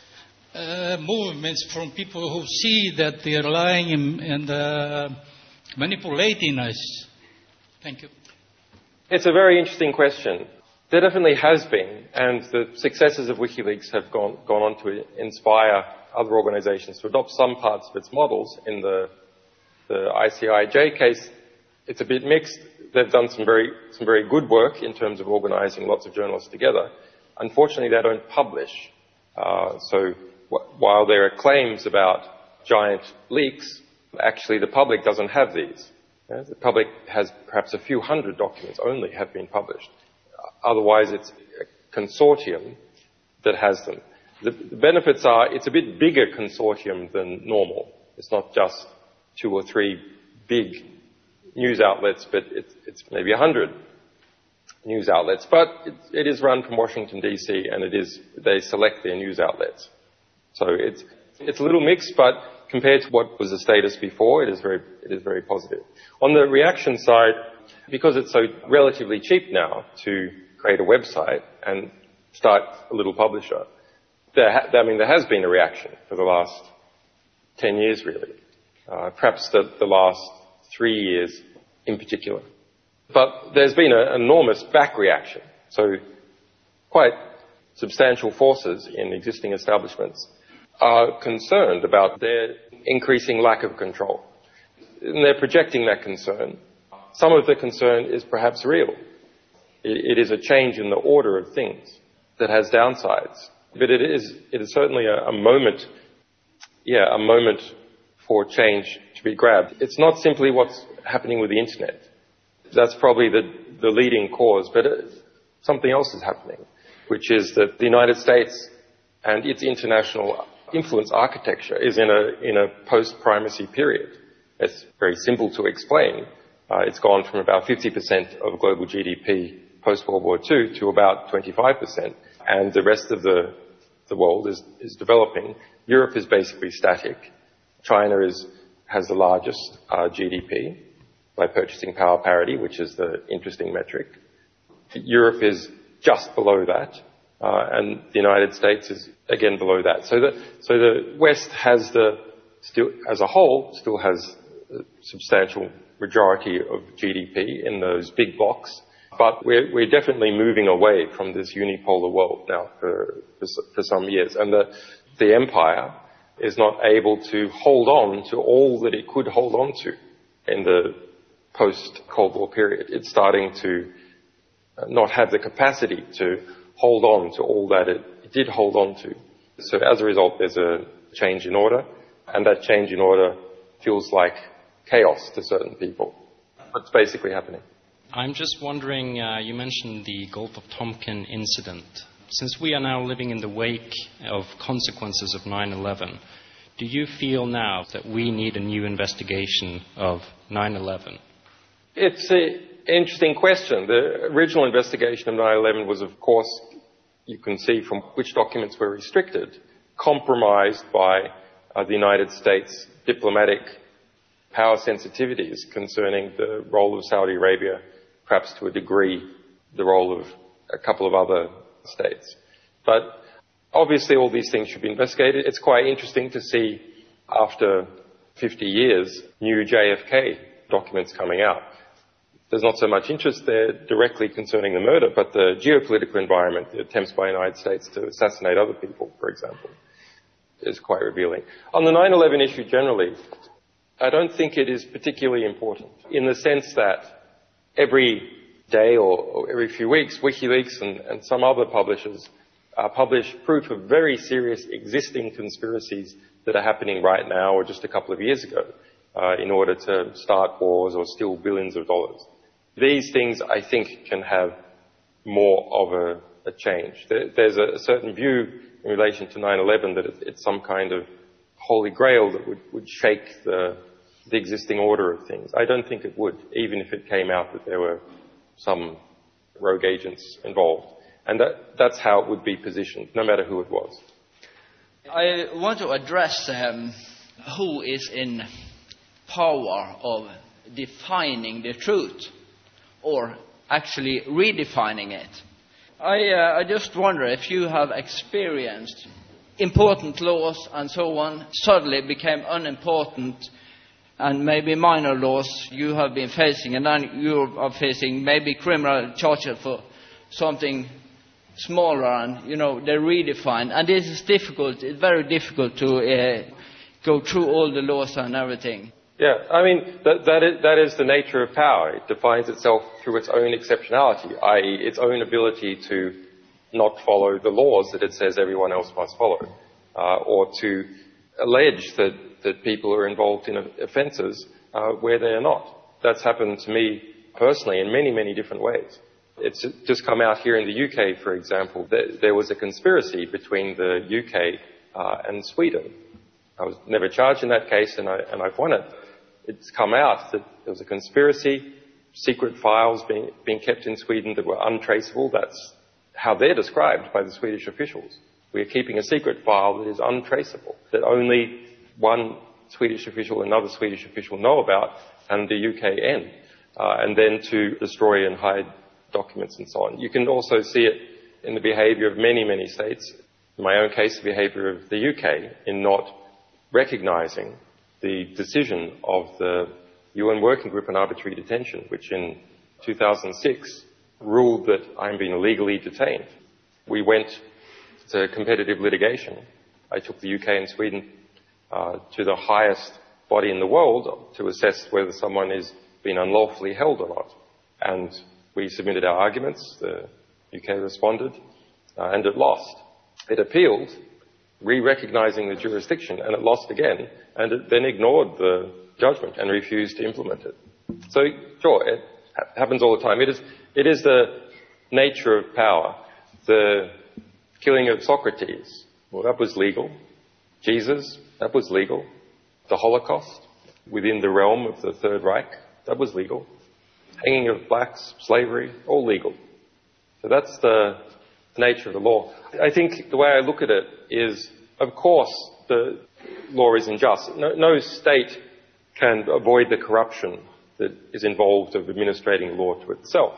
[SPEAKER 8] movements from people who see that they're lying and manipulating us? Thank you.
[SPEAKER 4] It's a very interesting question. There definitely has been, and the successes of WikiLeaks have gone on to inspire other organizations to adopt some parts of its models. In the ICIJ case, it's a bit mixed. They've done some very good work in terms of organizing lots of journalists together. Unfortunately, they don't publish. So while there are claims about giant leaks, actually the public doesn't have these. The public has perhaps a few hundred documents only have been published. Otherwise, it's a consortium that has them. The benefits are it's a bit bigger consortium than normal. It's not just 2 or 3 big news outlets, but it's maybe 100 news outlets. But it is run from Washington, D.C., and they select their news outlets. So it's a little mixed, but compared to what was the status before, it is very positive. On the reaction side, because it's so relatively cheap now to create a website and start a little publisher, there has been a reaction for the last 10 years, really. Perhaps the last 3 years in particular. But there's been an enormous back reaction. So quite substantial forces in existing establishments are concerned about their increasing lack of control. And they're projecting that concern. Some of the concern is perhaps real. It is a change in the order of things that has downsides. But it is certainly a moment for change to be grabbed. It's not simply what's happening with the internet. That's probably the leading cause, but something else is happening, which is that the United States and its international influence architecture is in a post-primacy period. It's very simple to explain. It's gone from about 50% of global GDP post-World War II to about 25%, and the rest of the world is developing. Europe is basically static. China has the largest GDP by purchasing power parity, which is the interesting metric. Europe is just below that, and the United States is again below that. So the West has as a whole, still has a substantial majority of GDP in those big blocks, but we're definitely moving away from this unipolar world now for some years, and the empire is not able to hold on to all that it could hold on to in the post-Cold War period. It's starting to not have the capacity to hold on to all that it did hold on to. So as a result, there's a change in order, and that change in order feels like chaos to certain people. What's basically happening?
[SPEAKER 9] I'm just wondering, you mentioned the Gulf of Tonkin incident. Since we are now living in the wake of consequences of 9/11, do you feel now that we need a new investigation of 9/11?
[SPEAKER 4] It's an interesting question. The original investigation of 9/11 was, of course, you can see from which documents were restricted, compromised by the United States diplomatic power sensitivities concerning the role of Saudi Arabia, perhaps to a degree the role of a couple of other states. But obviously all these things should be investigated. It's quite interesting to see, after 50 years, new JFK documents coming out. There's not so much interest there directly concerning the murder, but the geopolitical environment, the attempts by the United States to assassinate other people, for example, is quite revealing. On the 9/11 issue generally, I don't think it is particularly important in the sense that every day or every few weeks, WikiLeaks and some other publishers publish proof of very serious existing conspiracies that are happening right now or just a couple of years ago in order to start wars or steal billions of dollars. These things, I think, can have more of a change. There's a certain view in relation to 9/11 that it's some kind of holy grail that would shake the existing order of things. I don't think it would, even if it came out that there were some rogue agents involved. And that's how it would be positioned, no matter who it was.
[SPEAKER 10] I want to address who is in power of defining the truth, or actually redefining it. I just wonder if you have experienced important laws and so on suddenly became unimportant, and maybe minor laws you have been facing, and then you are facing maybe criminal charges for something smaller, and they redefine. And this is difficult. It's very difficult to go through all the laws and everything.
[SPEAKER 4] Yeah, I mean, that is the nature of power. It defines itself through its own exceptionality, i.e. its own ability to not follow the laws that it says everyone else must follow, or to allege that people are involved in offences where they are not. That's happened to me personally in many, many different ways. It's just come out here in the UK, for example, that there was a conspiracy between the UK and Sweden. I was never charged in that case, and I've won it. It's come out that there was a conspiracy, secret files being kept in Sweden that were untraceable. That's how they're described by the Swedish officials. We are keeping a secret file that is untraceable, that only one Swedish official and another Swedish official know about, and the UK end, and then to destroy and hide documents and so on. You can also see it in the behaviour of many, many states. In my own case, the behaviour of the UK in not recognising the decision of the UN Working Group on Arbitrary Detention, which in 2006 ruled that I'm being illegally detained. We went to competitive litigation. I took the UK and Sweden to the highest body in the world to assess whether someone is being unlawfully held or not. And we submitted our arguments, the UK responded, and it lost. It appealed, re-recognising the jurisdiction, and it lost again, and it then ignored the judgment and refused to implement it. So, sure, it happens all the time. It is the nature of power. The killing of Socrates, well, that was legal. Jesus, that was legal. The Holocaust, within the realm of the Third Reich, that was legal. Hanging of blacks, slavery, all legal. So that's the nature of the law. I think the way I look at it is, of course, the law is unjust. No state can avoid the corruption that is involved of administrating law to itself.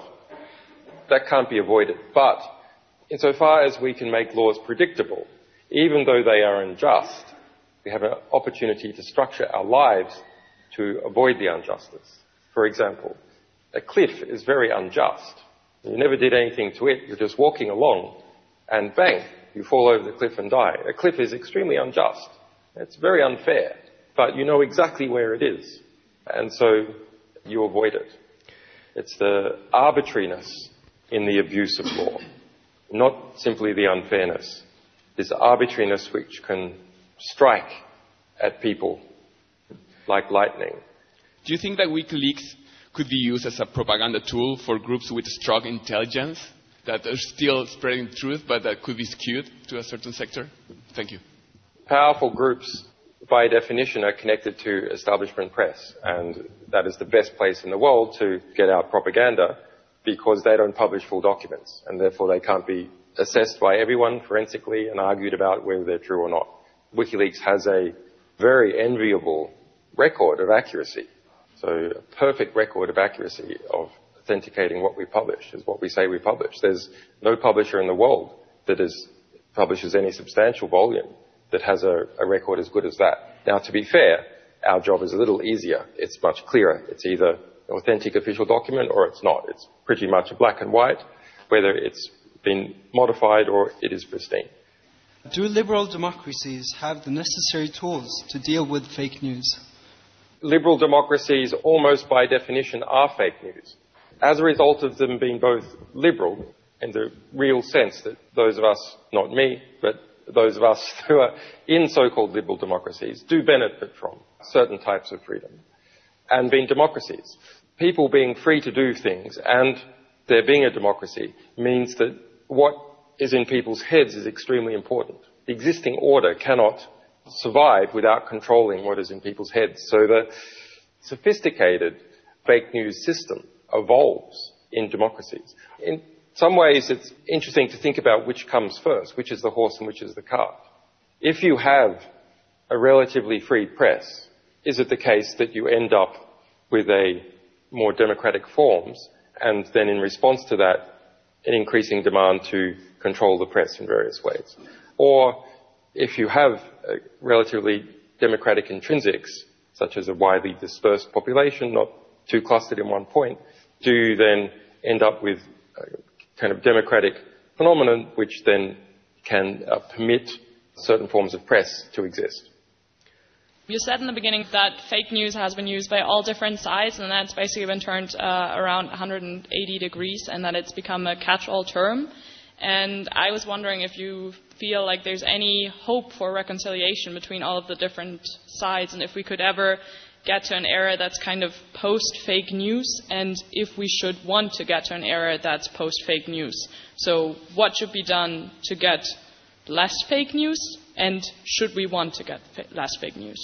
[SPEAKER 4] That can't be avoided. But insofar as we can make laws predictable, even though they are unjust, we have an opportunity to structure our lives to avoid the injustice. For example, a cliff is very unjust. You never did anything to it. You're just walking along and bang, you fall over the cliff and die. A cliff is extremely unjust. It's very unfair, but you know exactly where it is. And so you avoid it. It's the arbitrariness in the abuse of law, not simply the unfairness. This arbitrariness which can strike at people like lightning.
[SPEAKER 11] Do you think that WikiLeaks could be used as a propaganda tool for groups with strong intelligence that are still spreading truth but that could be skewed to a certain sector? Thank you.
[SPEAKER 4] Powerful groups, by definition, are connected to establishment press, and that is the best place in the world to get out propaganda because they don't publish full documents, and therefore they can't be assessed by everyone forensically and argued about whether they're true or not. WikiLeaks has a very enviable record of accuracy. So a perfect record of accuracy of authenticating what we publish is what we say we publish. There's no publisher in the world that publishes any substantial volume that has a record as good as that. Now, to be fair, our job is a little easier. It's much clearer. It's either an authentic official document or it's not. It's pretty much black and white, whether it's been modified or it is pristine.
[SPEAKER 12] Do liberal democracies have the necessary tools to deal with fake news?
[SPEAKER 4] Liberal democracies, almost by definition, are fake news. As a result of them being both liberal, in the real sense that those of us, not me, but those of us who are in so-called liberal democracies, do benefit from certain types of freedom, and being democracies. People being free to do things, and there being a democracy, means that what is in people's heads is extremely important. The existing order cannot survive without controlling what is in people's heads. So the sophisticated fake news system evolves in democracies. In some ways, it's interesting to think about which comes first, which is the horse and which is the cart. If you have a relatively free press, is it the case that you end up with a more democratic forms and then in response to that, an increasing demand to control the press in various ways? Or if you have relatively democratic intrinsics, such as a widely dispersed population, not too clustered in one point, do you then end up with a kind of democratic phenomenon which then can permit certain forms of press to exist?
[SPEAKER 13] You said in the beginning that fake news has been used by all different sides, and that's basically been turned around 180 degrees, and that it's become a catch-all term. And I was wondering if you feel like there's any hope for reconciliation between all of the different sides, and if we could ever get to an era that's kind of post-fake news, and if we should want to get to an era that's post-fake news. So what should be done to get less fake news, and should we want to get less fake news?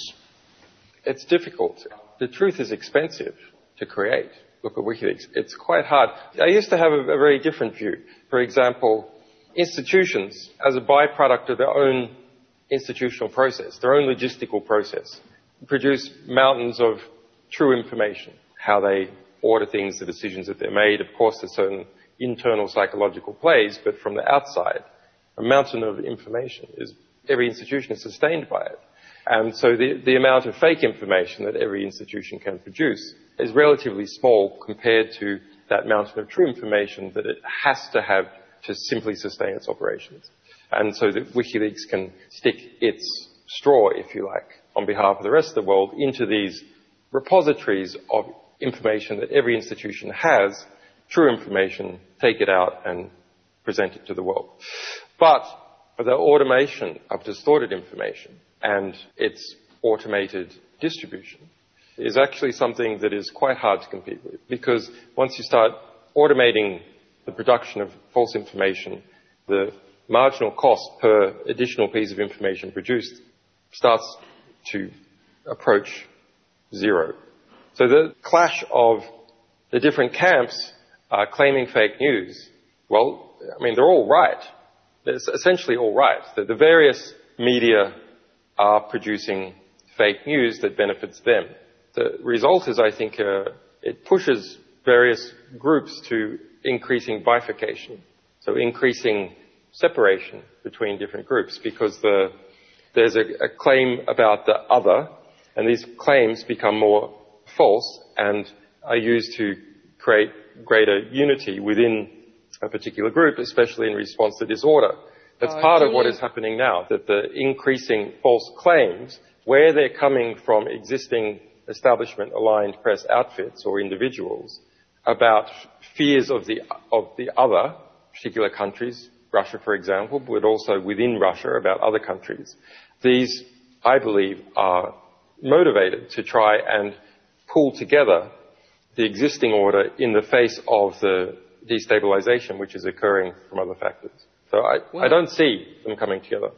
[SPEAKER 4] It's difficult. The truth is expensive to create. Look at WikiLeaks. It's quite hard. I used to have a very different view. For example, institutions, as a byproduct of their own institutional process, their own logistical process, produce mountains of true information. How they order things, the decisions that they're made. Of course, there's certain internal psychological plays, but from the outside, a mountain of information is, every institution is sustained by it. And so the amount of fake information that every institution can produce is relatively small compared to that mountain of true information that it has to have to simply sustain its operations. And so that WikiLeaks can stick its straw, if you like, on behalf of the rest of the world into these repositories of information that every institution has, true information, take it out and present it to the world. But the automation of distorted information and its automated distribution is actually something that is quite hard to compete with, because once you start automating the production of false information, the marginal cost per additional piece of information produced starts to approach zero. So the clash of the different camps claiming fake news, well, I mean, they're all right. They're essentially all right. The various media are producing fake news that benefits them. The result is, I think, it pushes various groups to increasing bifurcation, so increasing separation between different groups, because there's a claim about the other, and these claims become more false and are used to create greater unity within a particular group, especially in response to disorder. That's part of what is happening now, that the increasing false claims, where they're coming from existing establishment-aligned press outfits or individuals, about fears of the other, particular countries, Russia, for example, but also within Russia about other countries. These, I believe, are motivated to try and pull together the existing order in the face of the destabilization which is occurring from other factors. So I don't see them coming together.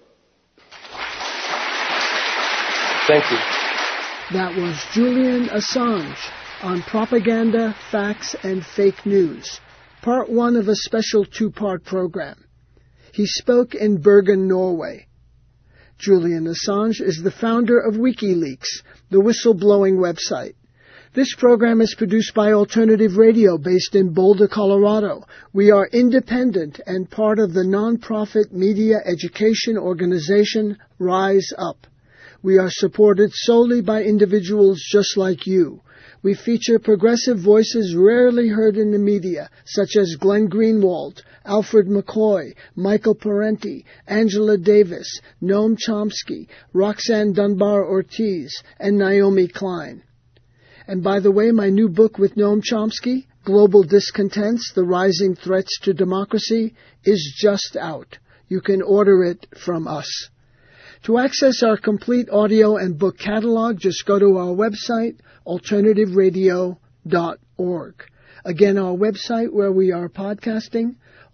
[SPEAKER 4] Thank you.
[SPEAKER 5] That was Julian Assange on propaganda, facts, and fake news, part one of a special two-part program. He spoke in Bergen, Norway. Julian Assange is the founder of WikiLeaks, the whistleblowing website. This program is produced by Alternative Radio based in Boulder, Colorado. We are independent and part of the nonprofit media education organization Rise Up. We are supported solely by individuals just like you. We feature progressive voices rarely heard in the media, such as Glenn Greenwald, Alfred McCoy, Michael Parenti, Angela Davis, Noam Chomsky, Roxanne Dunbar-Ortiz, and Naomi Klein. And by the way, my new book with Noam Chomsky, Global Discontents, The Rising Threats to Democracy, is just out. You can order it from us. To access our complete audio and book catalog, just go to our website, alternativeradio.org. Again, our website where we are podcasting,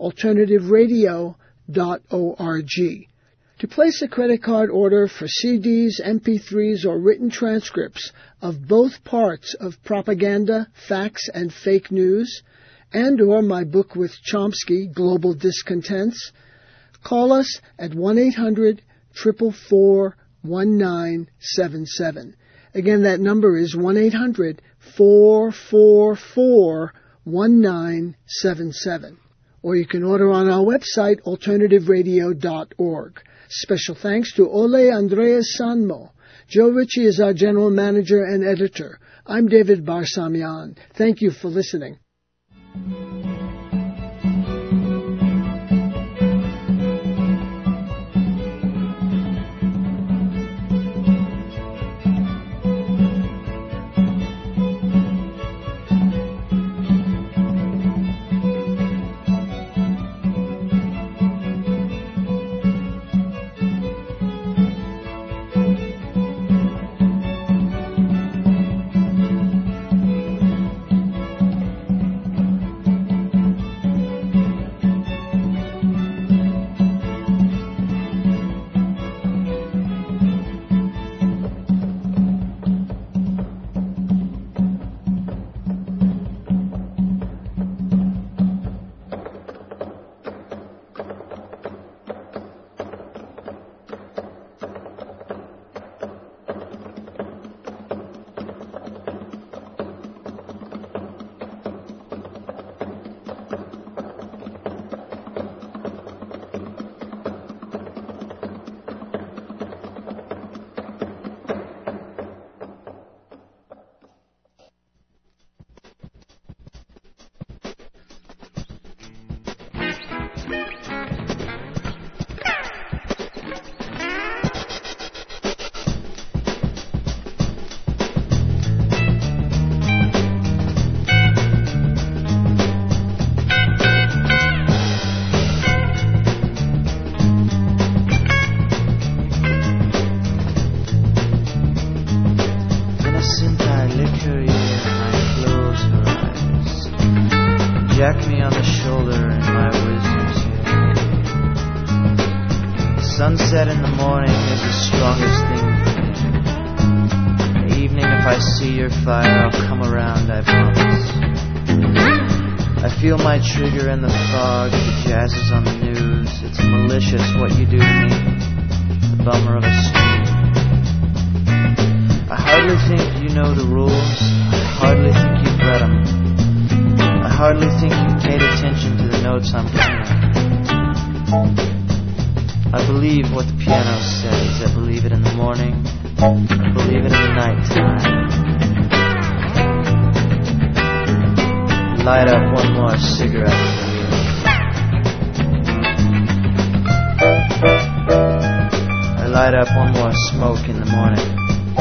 [SPEAKER 5] alternativeradio.org. To place a credit card order for CDs, MP3s, or written transcripts of both parts of propaganda, facts, and fake news, and or my book with Chomsky, Global Discontents, call us at 1-800-444-1977. Again, that number is 1-800-444-1977. Or you can order on our website, alternativeradio.org. Special thanks to Ole Andreas Sanmo. Joe Ritchie is our general manager and editor. I'm David Barsamian. Thank you for listening.
[SPEAKER 14] Jack me on the shoulder in my wisdom's head. Sunset in the morning is the strongest thing for me. The evening, if I see your fire, I'll come around, I promise. I feel my trigger in the fog, the jazz is on the news. It's malicious what you do to me, the bummer of a street. I hardly think you know the rules, I hardly think you've read them. I hardly think you've paid attention to the notes I'm playing. I believe what the piano says. I believe it in the morning. I believe it in the nighttime. Light up one more cigarette for you. I light up one more smoke in the morning.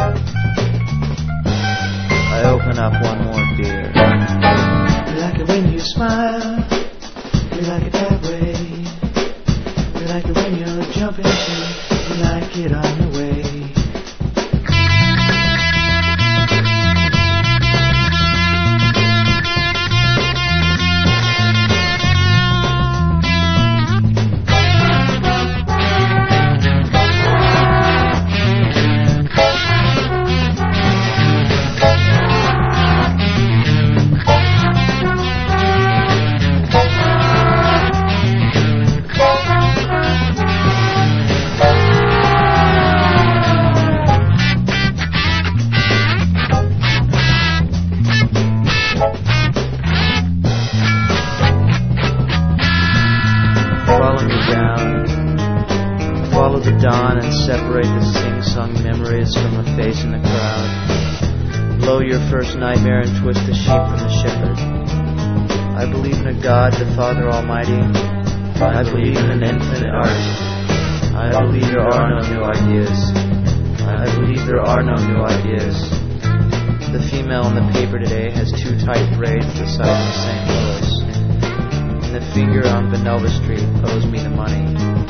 [SPEAKER 14] I open up one more beer. We like it when you smile, we like it that way. We like it when you're jumping too, we like it on the way. Dawn and separate the sing-song memories from the face in the crowd. Blow your first nightmare and twist the sheep from the shepherd. I believe in a God, the Father Almighty. I believe in an infinite art. I believe there are no new ideas. I believe there are no new ideas. The female in the paper today has two tight braids the size of St. Louis. And the figure on Benova Street owes me the money.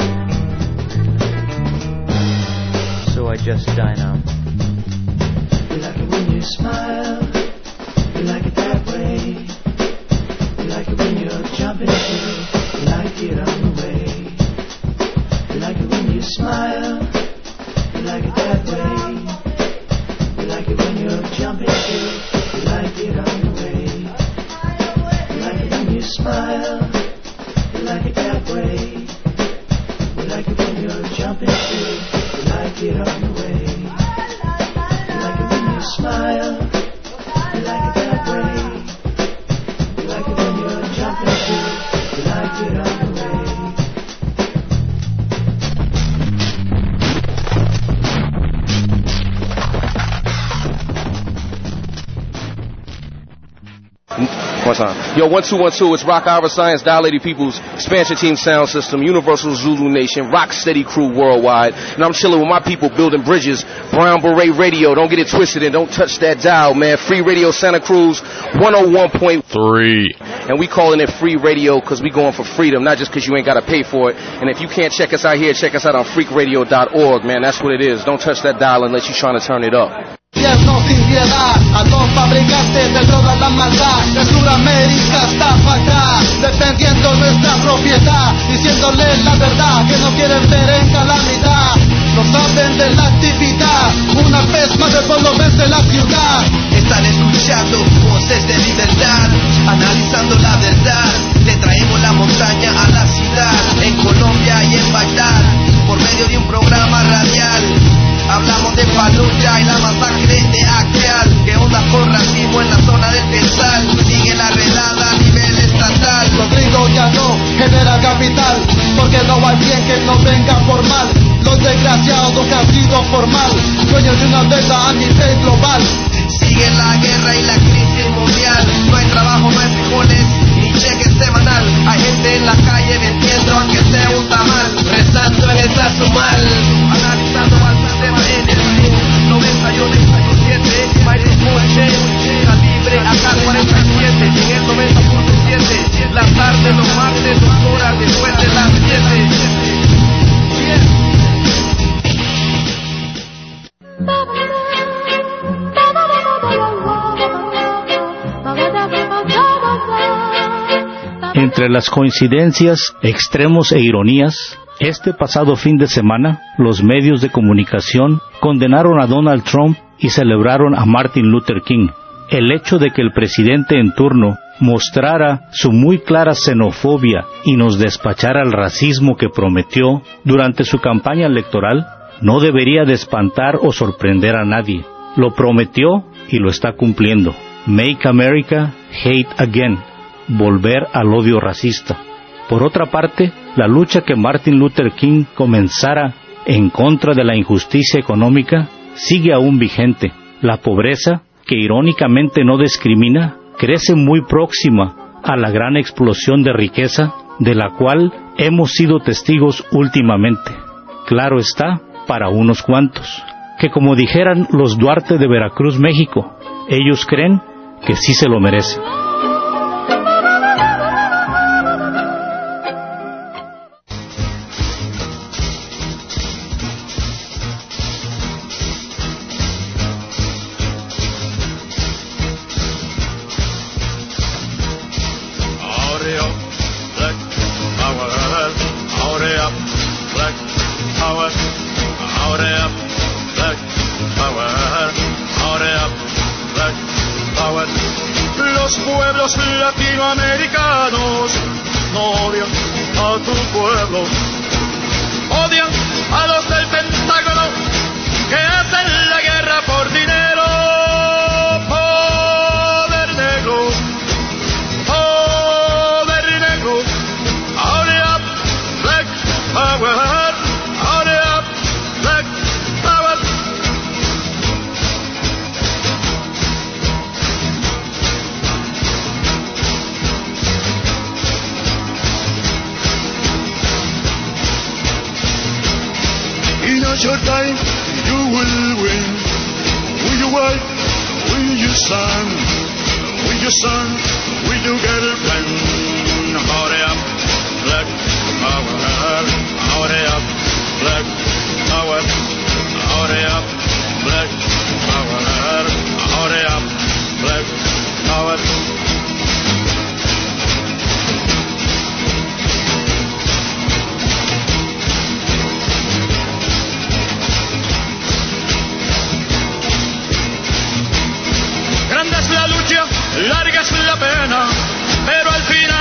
[SPEAKER 14] So I just dine out. We like it when you smile, we like it that way. We like it when you're jumping too, we like it on the way. We like it when you smile, we like it that way. We like it when you're jumping too, we like it on the way. We like it when you smile, we like it that way. We like it when you're jumping too. Like it on the way. We like it when you smile. We like it that way. We like it when you're jumping too. We like it on the way.
[SPEAKER 15] one time. Yo, 1212, it's Rock Ira Science, Dilated Peoples, Expansion Team Sound System, Universal Zulu Nation, Rock Steady Crew Worldwide. And I'm chilling with my people building bridges. Brown Beret Radio, don't get it twisted and don't touch that dial, man. Free Radio Santa Cruz, 101.3. And we calling it free radio because we going for freedom, not just because you ain't got to pay for it. And if you can't check us out here, check us out on freakradio.org, man. That's what it is. Don't touch that dial unless you're trying to turn it up.
[SPEAKER 16] Gobierno sin piedad, a los fabricantes de drogas la maldad, de Sudamérica hasta acá, defendiendo nuestra propiedad, diciéndoles la verdad que no quieren ver en calamidad. No saben de la actividad, una vez más el pueblo vence la ciudad. Están escuchando voces de libertad, analizando la verdad. Le traemos la montaña a la ciudad, en Colombia y en Bagdad, por medio de un programa radial. Hablamos de Fallujah y la masacre de Aqial. ¿Qué onda con racismo en la zona del Quetzal? Sigue la redada a nivel estatal. Los gringos ya no generan capital, porque no hay bien que no venga formal. Los desgraciados nunca han sido formal, dueños de una deuda a nivel global. Sigue la guerra y la crisis mundial. No hay trabajo, no hay frijoles ni cheque semanal. Hay gente en la calle vendiendo aunque sea un tamal, rezando en el Tazummal, analizando al sistema en el 91.7, Mighty Porsche, calibre AK-47, en el 90.7, la tarde, los martes, 2 horas después de las 7.
[SPEAKER 17] Entre las coincidencias, extremos e ironías, este pasado fin de semana, los medios de comunicación condenaron a Donald Trump y celebraron a Martin Luther King. El hecho de que el presidente en turno mostrara su muy clara xenofobia y nos despachara el racismo que prometió durante su campaña electoral no debería de espantar o sorprender a nadie. Lo prometió y lo está cumpliendo. Make America Hate Again. Volver al odio racista. Por otra parte, la lucha que Martin Luther King comenzara en contra de la injusticia económica sigue aún vigente. La pobreza, que irónicamente no discrimina, crece muy próxima a la gran explosión de riqueza de la cual hemos sido testigos últimamente. Claro está, para unos cuantos, que como dijeran los Duarte de Veracruz, México, ellos creen que sí se lo merecen.
[SPEAKER 18] Los pueblos latinoamericanos no odian a tu pueblo, odian a los del Pentágono que hacen la guerra por dinero. Poder negro, poder negro. Hurry up, Black Power. Hurry up, Black Power. In a short time, you will win. With your wife, with your son, with your son, with your girlfriend. Hurry up, Black Power. Hurry up, Black Power. Hurry up, Black Power. Hurry up, Black Power. Grande es la lucha, larga es la pena, pero al final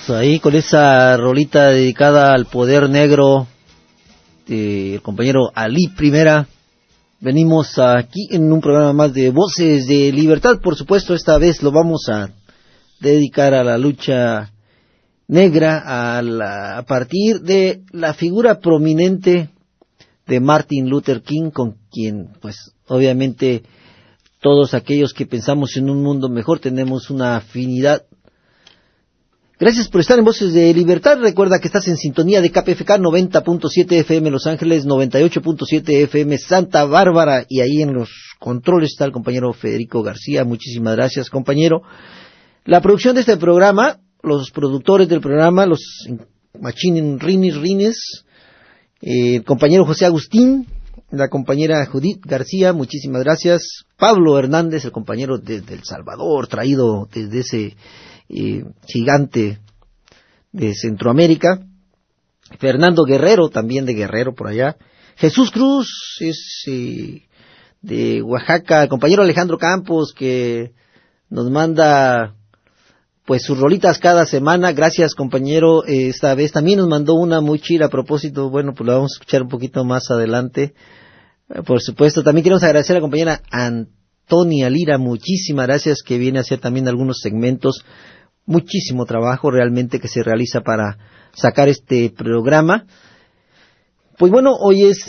[SPEAKER 19] ahí con esa rolita dedicada al poder negro del compañero Ali Primera. Venimos aquí en un programa más de Voces de Libertad. Por supuesto, esta vez lo vamos a dedicar a la lucha negra a partir de la figura prominente de Martin Luther King, con quien, pues, obviamente, todos aquellos que pensamos en un mundo mejor tenemos una afinidad. Gracias por estar en Voces de Libertad. Recuerda que estás en sintonía de KPFK 90.7 FM Los Ángeles, 98.7 FM Santa Bárbara, y ahí en los controles está el compañero Federico García. Muchísimas gracias, compañero. La producción de este programa, los productores del programa, los Machín Rines, el compañero José Agustín, la compañera Judith García, muchísimas gracias. Pablo Hernández, el compañero desde El Salvador, traído desde ese gigante de Centroamérica. Fernando Guerrero, también de Guerrero por allá. Jesús Cruz es de Oaxaca. El compañero Alejandro Campos, que nos manda pues sus rolitas cada semana. Gracias, compañero. Esta vez también nos mandó una muy chida a propósito. Bueno, pues la vamos a escuchar un poquito más adelante. Por supuesto, también queremos agradecer a la compañera Antonia Lira. Muchísimas gracias, que viene a hacer también algunos segmentos. Muchísimo trabajo realmente que se realiza para sacar este programa. Pues bueno, hoy es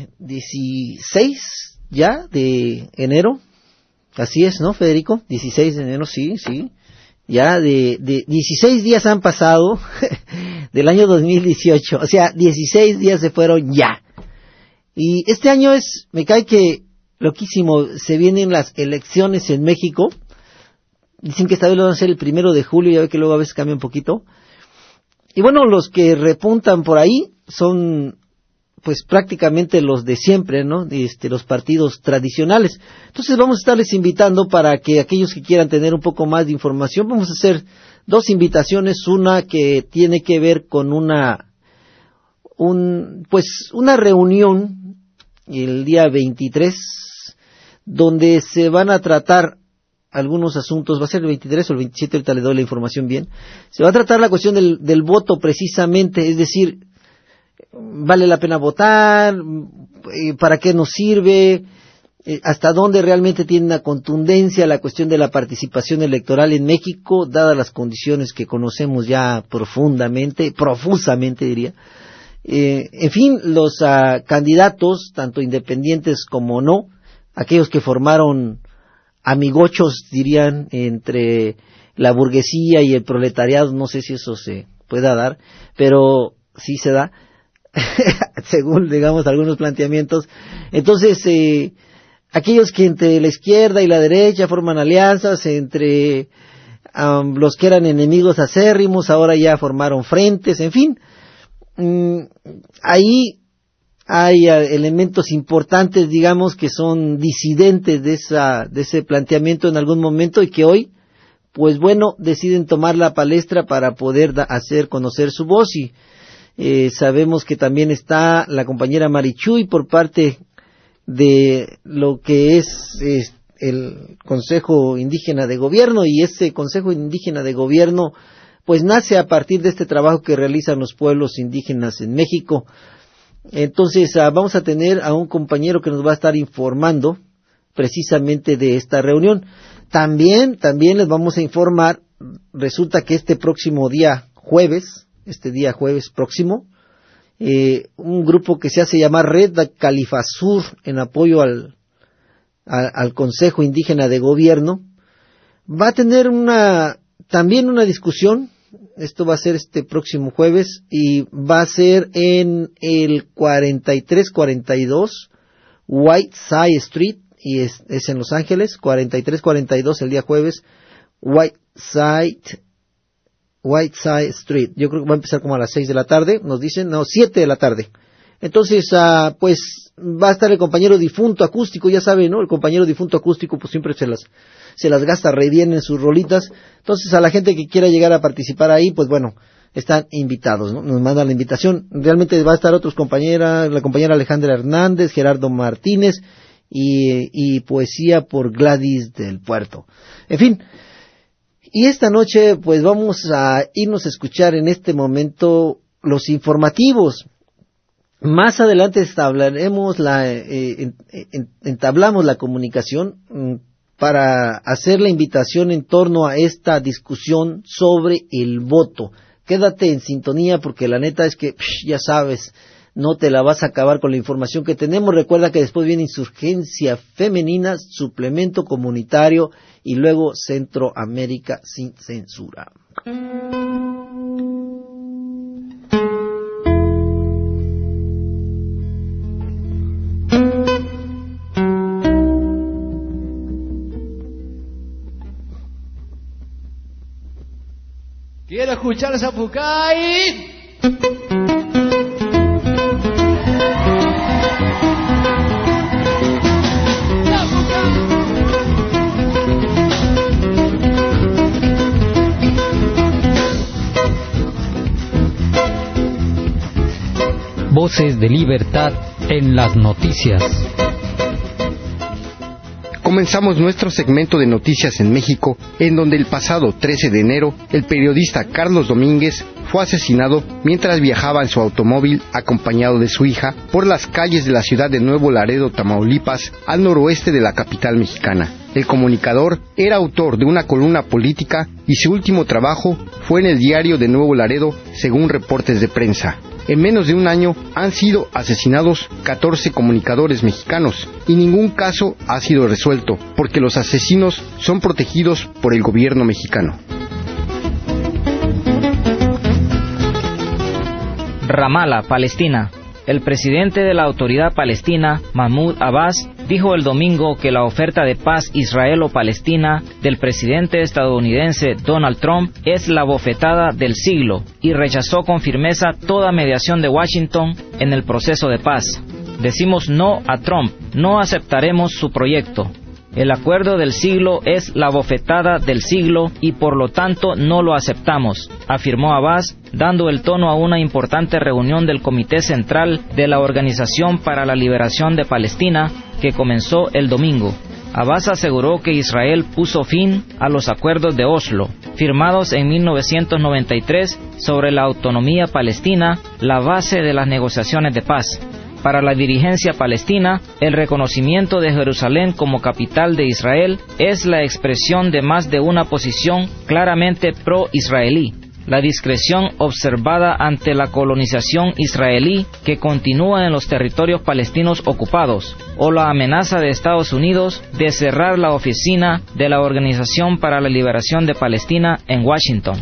[SPEAKER 19] 16 ya de enero. Así es, ¿no, Federico? 16 de enero, sí. Ya de 16 días han pasado del año 2018. O sea, 16 días se fueron ya. Y este año me cae que loquísimo. Se vienen las elecciones en México. Dicen que esta vez lo van a hacer el 1 de julio, ya ve que luego a veces cambia un poquito. Y bueno, los que repuntan por ahí son pues prácticamente los de siempre, ¿no? Los partidos tradicionales. Entonces vamos a estarles invitando para que aquellos que quieran tener un poco más de información, vamos a hacer dos invitaciones. Una que tiene que ver con una reunión el día 23, donde se van a tratar algunos asuntos. Va a ser el 23 o el 27, ahorita le doy la información bien. Se va a tratar la cuestión del voto precisamente, es decir, ¿vale la pena votar? ¿Para qué nos sirve? ¿Hasta dónde realmente tiene una contundencia la cuestión de la participación electoral en México, dadas las condiciones que conocemos ya profusamente diría? En fin, los candidatos, tanto independientes como no, aquellos que formaron amigochos, dirían, entre la burguesía y el proletariado, no sé si eso se pueda dar, pero sí se da, según, digamos, algunos planteamientos. Entonces, aquellos que entre la izquierda y la derecha forman alianzas, entre los que eran enemigos acérrimos, ahora ya formaron frentes, en fin, ahí hay elementos importantes, digamos, que son disidentes de ese planteamiento en algún momento, y que hoy, pues bueno, deciden tomar la palestra para poder hacer conocer su voz. Y sabemos que también está la compañera Marichuy por parte de lo que es el Consejo Indígena de Gobierno, y ese Consejo Indígena de Gobierno pues nace a partir de este trabajo que realizan los pueblos indígenas en México. Entonces vamos a tener a un compañero que nos va a estar informando precisamente de esta reunión. También les vamos a informar, resulta que este día jueves próximo, un grupo que se hace llamar Red Califasur, en apoyo al Consejo Indígena de Gobierno, va a tener también una discusión. Esto va a ser este próximo jueves, y va a ser en el 4342 Whiteside Street, y es en Los Ángeles. 4342 el día jueves, Whiteside Street. Yo creo que va a empezar como a las 6 de la tarde, nos dicen, 7 de la tarde. Entonces, pues va a estar el compañero difunto acústico, ya saben, ¿no? El compañero difunto acústico pues siempre se las gasta re bien en sus rolitas. Entonces, a la gente que quiera llegar a participar ahí, pues bueno, están invitados, ¿no? Nos mandan la invitación. Realmente va a estar la compañera Alejandra Hernández, Gerardo Martínez y poesía por Gladys del Puerto. En fin, Y esta noche pues vamos a irnos a escuchar en este momento los informativos. Más adelante entablamos la comunicación para hacer la invitación en torno a esta discusión sobre el voto. Quédate en sintonía porque la neta es que, ya sabes, no te la vas a acabar con la información que tenemos. Recuerda que después viene Insurgencia Femenina, Suplemento Comunitario y luego Centroamérica sin censura.
[SPEAKER 20] Quiero escuchar a Zapucay.
[SPEAKER 21] Voces de libertad en las noticias.
[SPEAKER 22] Comenzamos nuestro segmento de noticias en México, en donde el pasado 13 de enero, el periodista Carlos Domínguez fue asesinado mientras viajaba en su automóvil acompañado de su hija por las calles de la ciudad de Nuevo Laredo, Tamaulipas, al noroeste de la capital mexicana. El comunicador era autor de una columna política y su último trabajo fue en el diario de Nuevo Laredo, según reportes de prensa. En menos de un año han sido asesinados 14 comunicadores mexicanos y ningún caso ha sido resuelto porque los asesinos son protegidos por el gobierno mexicano.
[SPEAKER 21] Ramala, Palestina. El presidente de la Autoridad Palestina, Mahmoud Abbas, dijo el domingo que la oferta de paz israelo-palestina del presidente estadounidense Donald Trump es la bofetada del siglo y rechazó con firmeza toda mediación de Washington en el proceso de paz. Decimos no a Trump, no aceptaremos su proyecto. El acuerdo del siglo es la bofetada del siglo y por lo tanto no lo aceptamos, afirmó Abbas, dando el tono a una importante reunión del Comité Central de la Organización para la Liberación de Palestina que comenzó el domingo. Abbas aseguró que Israel puso fin a los acuerdos de Oslo, firmados en 1993 sobre la autonomía palestina, la base de las negociaciones de paz. Para la dirigencia palestina, el reconocimiento de Jerusalén como capital de Israel es la expresión de más de una posición claramente pro-israelí. La discreción observada ante la colonización israelí que continúa en los territorios palestinos ocupados, o la amenaza de Estados Unidos de cerrar la oficina de la Organización para la Liberación de Palestina en Washington.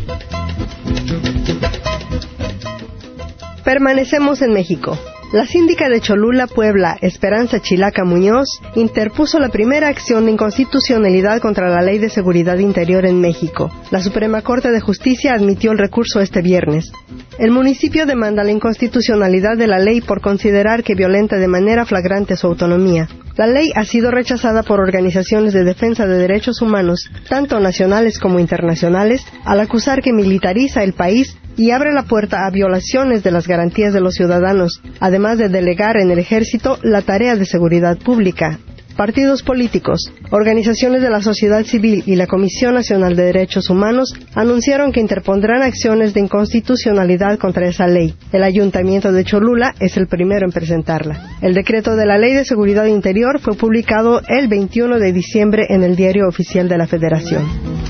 [SPEAKER 23] Permanecemos en México. La síndica de Cholula, Puebla, Esperanza Chilaca Muñoz, interpuso la primera acción de inconstitucionalidad contra la Ley de Seguridad Interior en México. La Suprema Corte de Justicia admitió el recurso este viernes. El municipio demanda la inconstitucionalidad de la ley por considerar que violenta de manera flagrante su autonomía. La ley ha sido rechazada por organizaciones de defensa de derechos humanos, tanto nacionales como internacionales, al acusar que militariza el país y abre la puerta a violaciones de las garantías de los ciudadanos, además de delegar en el ejército la tarea de seguridad pública. Partidos políticos, organizaciones de la sociedad civil y la Comisión Nacional de Derechos Humanos anunciaron que interpondrán acciones de inconstitucionalidad contra esa ley. El Ayuntamiento de Cholula es el primero en presentarla. El decreto de la Ley de Seguridad Interior fue publicado el 21 de diciembre en el Diario Oficial de la Federación.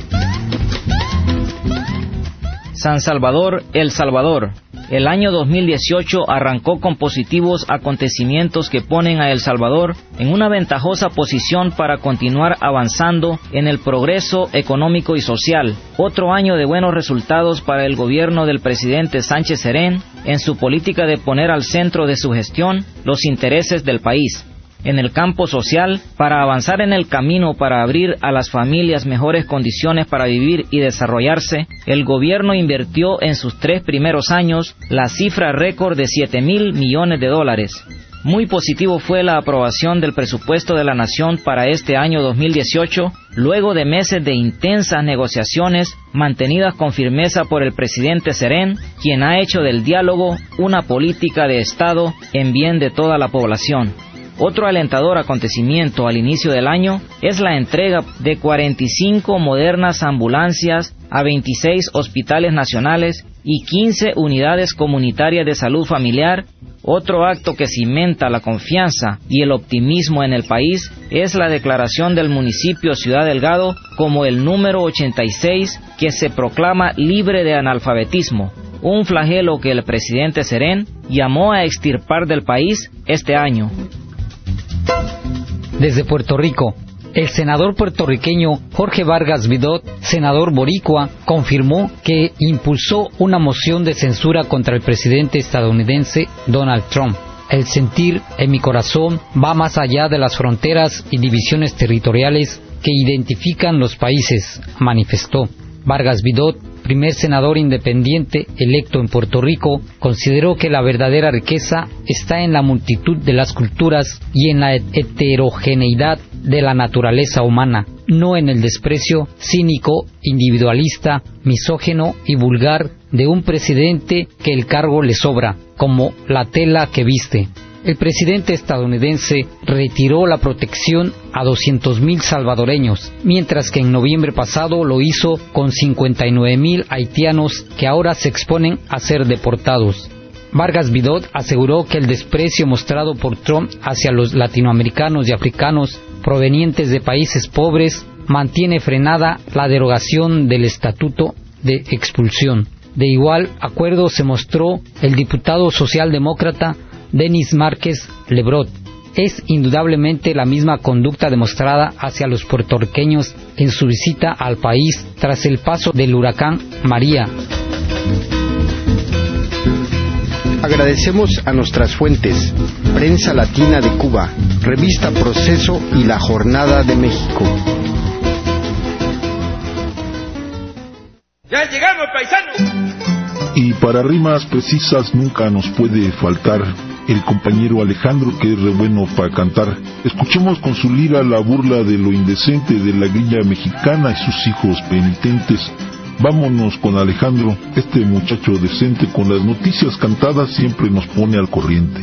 [SPEAKER 21] San Salvador, El Salvador. El año 2018 arrancó con positivos acontecimientos que ponen a El Salvador en una ventajosa posición para continuar avanzando en el progreso económico y social. Otro año de buenos resultados para el gobierno del presidente Sánchez Serén en su política de poner al centro de su gestión los intereses del país. En el campo social, para avanzar en el camino para abrir a las familias mejores condiciones para vivir y desarrollarse, el gobierno invirtió en sus 3 primeros años la cifra récord de $7,000 millones. Muy positivo fue la aprobación del presupuesto de la Nación para este año 2018, luego de meses de intensas negociaciones mantenidas con firmeza por el presidente Serén, quien ha hecho del diálogo una política de Estado en bien de toda la población. Otro alentador acontecimiento al inicio del año es la entrega de 45 modernas ambulancias a 26 hospitales nacionales y 15 unidades comunitarias de salud familiar. Otro acto que cimenta la confianza y el optimismo en el país es la declaración del municipio Ciudad Delgado como el número 86 que se proclama libre de analfabetismo, un flagelo que el presidente Serén llamó a extirpar del país este año.
[SPEAKER 1] Desde Puerto Rico, el senador puertorriqueño Jorge Vargas Vidot, senador boricua, confirmó que impulsó una moción de censura contra el presidente estadounidense Donald Trump. El sentir en mi corazón va más allá de las fronteras y divisiones territoriales que identifican los países, manifestó. Vargas Vidot, primer senador independiente electo en Puerto Rico, consideró que la verdadera riqueza está en la multitud de las culturas y en la heterogeneidad de la naturaleza humana, no en el desprecio cínico, individualista, misógino y vulgar de un presidente que el cargo le sobra, como la tela que viste. El presidente estadounidense retiró la protección a 200,000 salvadoreños, mientras que en noviembre pasado lo hizo con 59,000 haitianos que ahora se exponen a ser deportados. Vargas Vidot aseguró que el desprecio mostrado por Trump hacia los latinoamericanos y africanos provenientes de países pobres mantiene frenada la derogación del estatuto de expulsión. De igual acuerdo se mostró el diputado socialdemócrata Denis Márquez Lebrot. Es indudablemente la misma conducta demostrada hacia los puertorriqueños en su visita al país tras el paso del huracán María.
[SPEAKER 22] Agradecemos a nuestras fuentes, Prensa Latina de Cuba, Revista Proceso y La Jornada de México.
[SPEAKER 2] ¡Ya llegamos, paisanos!
[SPEAKER 3] Y para rimas precisas nunca nos puede faltar el compañero Alejandro, que es re bueno para cantar. Escuchemos con su lira la burla de lo indecente de la grilla mexicana y sus hijos penitentes. Vámonos con Alejandro, este muchacho decente con las noticias cantadas siempre nos pone al corriente.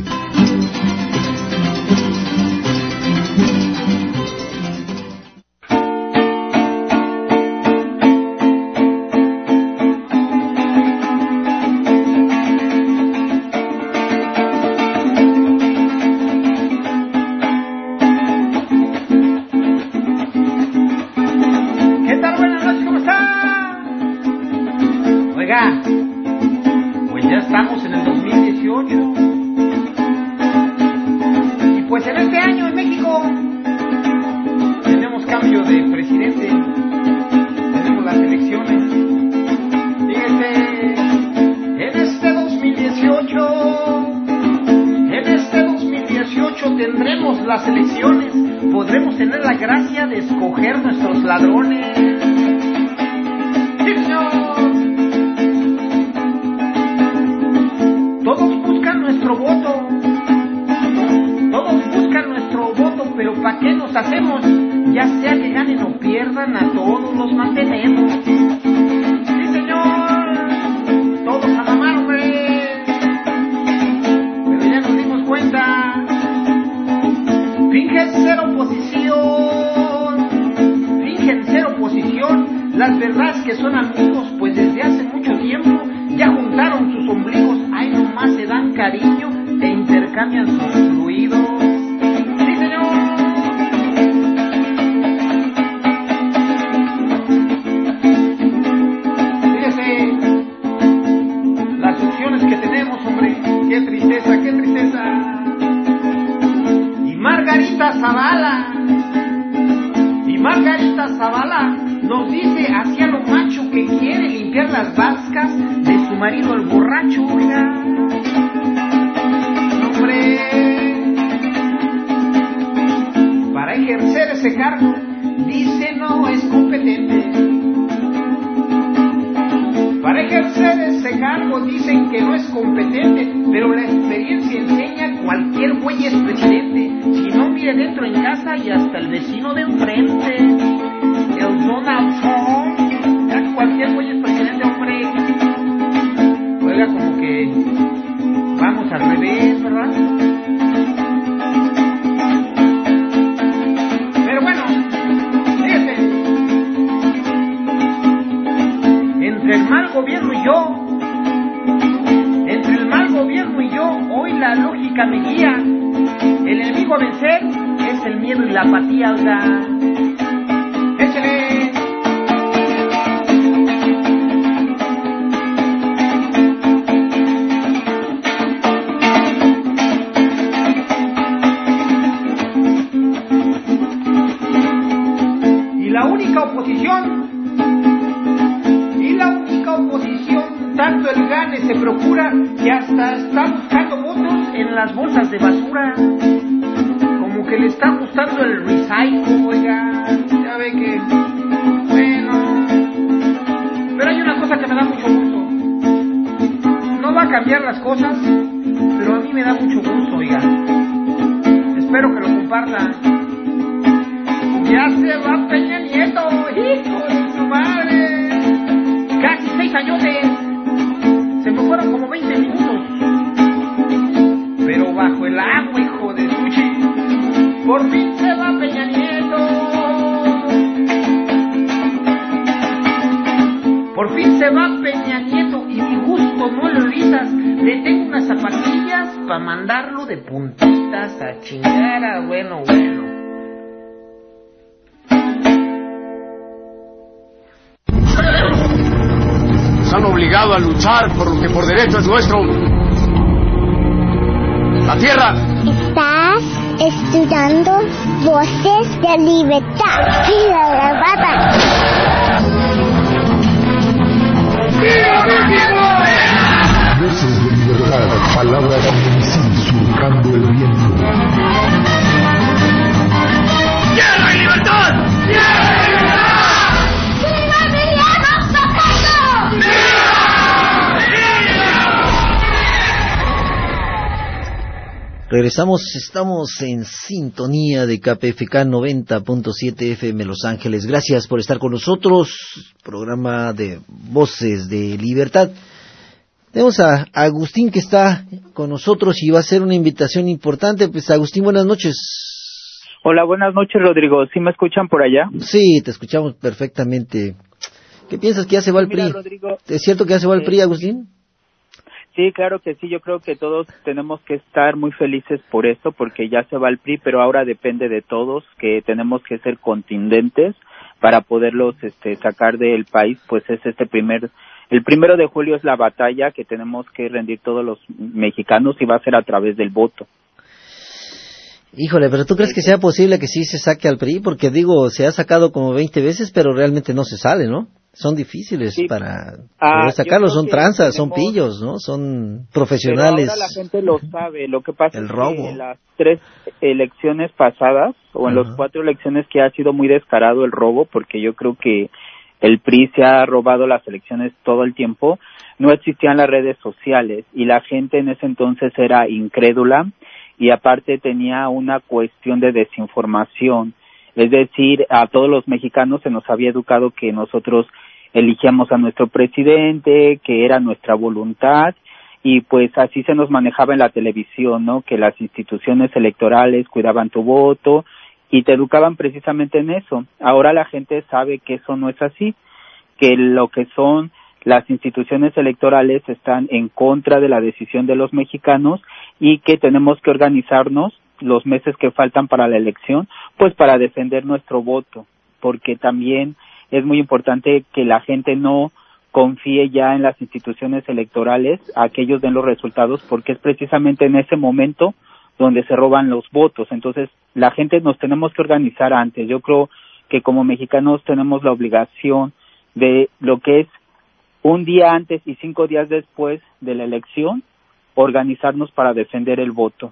[SPEAKER 6] lógica me guía. El enemigo a vencer es el miedo y la apatía, oiga. Échale. Y la única oposición, tanto el gane se procura que hasta está buscando votos en las bolsas de basura. Como que le está gustando el recycle, oiga. Ya ve que, bueno. Pero hay una cosa que me da mucho gusto. No va a cambiar las cosas, pero a mí me da mucho gusto, oiga. Espero que lo comparta. Ya se va Peña Nieto, hijo de su madre. Casi 6 añotes. Se me fueron como 20 minutos. Pero bajo el agua, hijo de sushi. Por fin se va Peña Nieto. Por fin se va Peña Nieto. Y mi gusto no lo olvidas. Le tengo unas zapatillas para mandarlo de puntitas a chingar a bueno.
[SPEAKER 7] Han obligado a luchar por lo que por derecho es nuestro. La tierra.
[SPEAKER 8] Estás estudiando Voces de Libertad. ¡Viva la bata!
[SPEAKER 18] ¡Viva México!
[SPEAKER 3] Voces de Libertad, palabras sin misil surcando el viento.
[SPEAKER 18] ¡Tierra y libertad! ¡Tierra y libertad!
[SPEAKER 19] Regresamos, estamos en sintonía de KPFK 90.7 FM Los Ángeles. Gracias por estar con nosotros, programa de Voces de Libertad. Tenemos a Agustín que está con nosotros y va a hacer una invitación importante. Pues Agustín, buenas noches.
[SPEAKER 24] Hola, buenas noches, Rodrigo. ¿Sí me escuchan por allá?
[SPEAKER 19] Sí, te escuchamos perfectamente. ¿Qué piensas que ya se va el PRI?
[SPEAKER 24] Rodrigo,
[SPEAKER 19] ¿Es cierto que ya se va el PRI, Agustín?
[SPEAKER 24] Sí, claro que sí. Yo creo que todos tenemos que estar muy felices por esto, porque ya se va el PRI, pero ahora depende de todos, que tenemos que ser contundentes para poderlos sacar del país. Pues es el 1 de julio es la batalla que tenemos que rendir todos los mexicanos y va a ser a través del voto.
[SPEAKER 19] Híjole, pero ¿tú crees que sea posible que sí se saque al PRI? Porque digo, se ha sacado como 20 veces, pero realmente no se sale, ¿no? Son difíciles sí. para sacarlos, son tranzas, son pillos, ¿no? Son profesionales.
[SPEAKER 24] Pero ahora la gente lo sabe. Lo que pasa
[SPEAKER 19] el
[SPEAKER 24] es
[SPEAKER 19] robo.
[SPEAKER 24] que en las 3 elecciones pasadas, o en las 4 elecciones que ha sido muy descarado el robo, porque yo creo que el PRI se ha robado las elecciones todo el tiempo, no existían las redes sociales y la gente en ese entonces era incrédula y aparte tenía una cuestión de desinformación. Es decir, a todos los mexicanos se nos había educado que nosotros elegíamos a nuestro presidente, que era nuestra voluntad, y pues así se nos manejaba en la televisión, ¿no? Que las instituciones electorales cuidaban tu voto y te educaban precisamente en eso. Ahora la gente sabe que eso no es así, que lo que son las instituciones electorales están en contra de la decisión de los mexicanos y que tenemos que organizarnos los meses que faltan para la elección, pues para defender nuestro voto, porque también es muy importante que la gente no confíe ya en las instituciones electorales a que ellos den los resultados, porque es precisamente en ese momento donde se roban los votos. Entonces, la gente nos tenemos que organizar antes. Yo creo que como mexicanos tenemos la obligación de lo que es un día antes y 5 días después de la elección, organizarnos para defender el voto.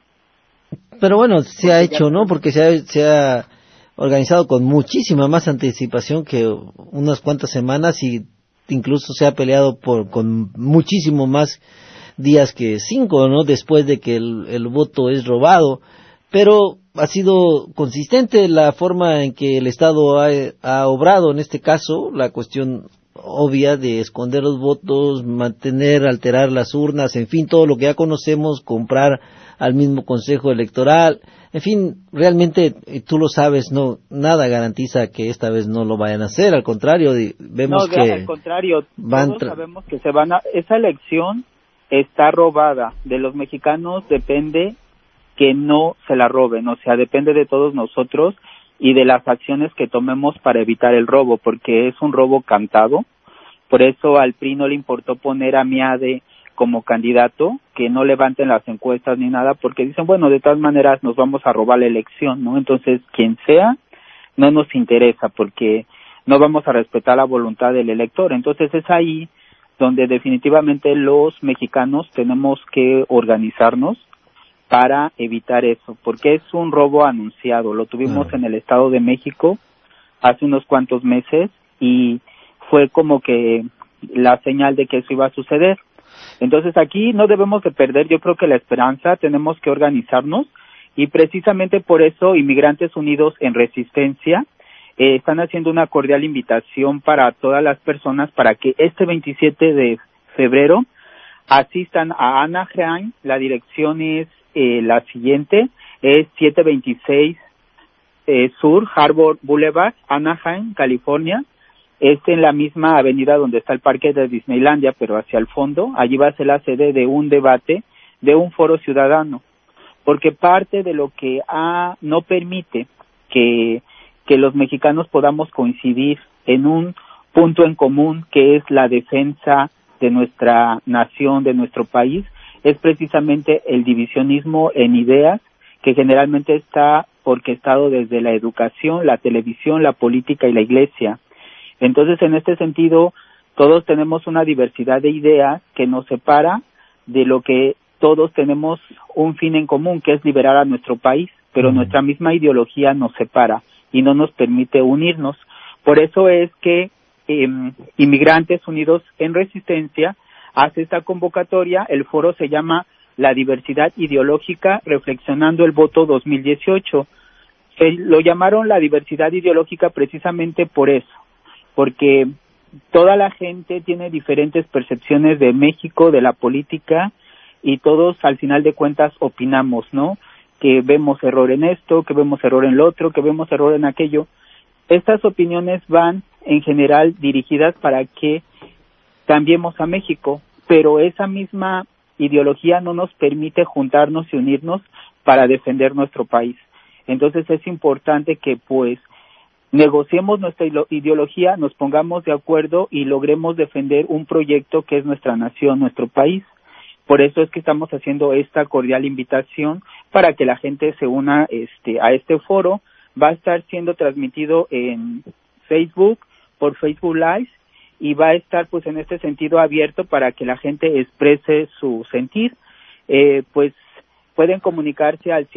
[SPEAKER 19] Pero bueno, se ha hecho, ¿no? Porque se ha organizado con muchísima más anticipación que unas cuantas semanas y incluso se ha peleado con muchísimo más días que 5, ¿no? Después de que el voto es robado. Pero ha sido consistente la forma en que el Estado ha obrado en este caso, la cuestión obvia de esconder los votos, alterar las urnas, en fin, todo lo que ya conocemos, comprar al mismo Consejo Electoral, en fin, realmente tú lo sabes, no, nada garantiza que esta vez no lo vayan a hacer, al contrario, vemos que
[SPEAKER 24] al contrario, todos sabemos que esa elección está robada, de los mexicanos depende que no se la roben. O sea, depende de todos nosotros y de las acciones que tomemos para evitar el robo, porque es un robo cantado. Por eso al PRI no le importó poner a Miade como candidato, que no levanten las encuestas ni nada, porque dicen, bueno, de todas maneras nos vamos a robar la elección, ¿no? Entonces, quien sea, no nos interesa, porque no vamos a respetar la voluntad del elector. Entonces es ahí donde definitivamente los mexicanos tenemos que organizarnos para evitar eso, porque es un robo anunciado. Lo tuvimos en el Estado de México hace unos cuantos meses y fue como que la señal de que eso iba a suceder. Entonces aquí no debemos de perder, yo creo que la esperanza, tenemos que organizarnos y precisamente por eso Inmigrantes Unidos en Resistencia están haciendo una cordial invitación para todas las personas para que este 27 de febrero asistan a Anaheim. La dirección es la siguiente, es 726 Sur Harbor Boulevard, Anaheim, California. Es en la misma avenida donde está el parque de Disneylandia, pero hacia el fondo. Allí va a ser la sede de un debate, de un foro ciudadano, porque parte de lo que no permite que los mexicanos podamos coincidir en un punto en común, que es la defensa de nuestra nación, de nuestro país, es precisamente el divisionismo en ideas, que generalmente está orquestado desde la educación, la televisión, la política y la iglesia. Entonces, en este sentido, todos tenemos una diversidad de ideas que nos separa de lo que todos tenemos un fin en común, que es liberar a nuestro país, pero nuestra misma ideología nos separa y no nos permite unirnos. Por eso es que Inmigrantes Unidos en Resistencia hace esta convocatoria. El foro se llama La Diversidad Ideológica Reflexionando el Voto 2018. Lo llamaron la diversidad ideológica precisamente por eso, porque toda la gente tiene diferentes percepciones de México, de la política, y todos al final de cuentas opinamos, ¿no? Que vemos error en esto, que vemos error en lo otro, que vemos error en aquello. Estas opiniones van en general dirigidas para que cambiemos a México, pero esa misma ideología no nos permite juntarnos y unirnos para defender nuestro país. Entonces es importante que pues negociemos nuestra ideología, nos pongamos de acuerdo y logremos defender un proyecto que es nuestra nación, nuestro país. Por eso es que estamos haciendo esta cordial invitación para que la gente se una a este foro. Va a estar siendo transmitido en Facebook, por Facebook Live, y va a estar pues en este sentido abierto para que la gente exprese su sentir. Pues pueden comunicarse al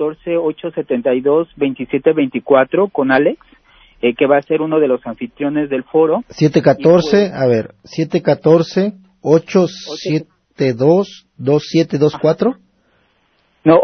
[SPEAKER 24] 714-872-2724 con Alex, que va a ser uno de los anfitriones del foro.
[SPEAKER 19] 714-872-2724.
[SPEAKER 24] No,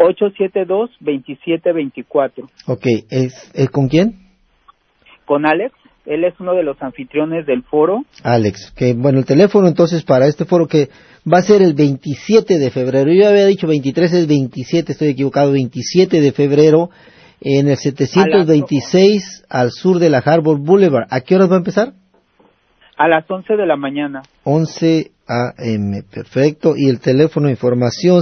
[SPEAKER 24] 872-2724.
[SPEAKER 19] Ok, ¿es con quién?
[SPEAKER 24] Con Alex, él es uno de los anfitriones del foro.
[SPEAKER 19] Alex, que bueno, el teléfono entonces para este foro que va a ser el 27 de febrero, yo había dicho 23, es 27, estoy equivocado, 27 de febrero, en el 726 al sur de la Harbor Boulevard. ¿A qué horas va a empezar?
[SPEAKER 24] A las 11 de la mañana.
[SPEAKER 19] 11 a.m., perfecto. Y el teléfono de información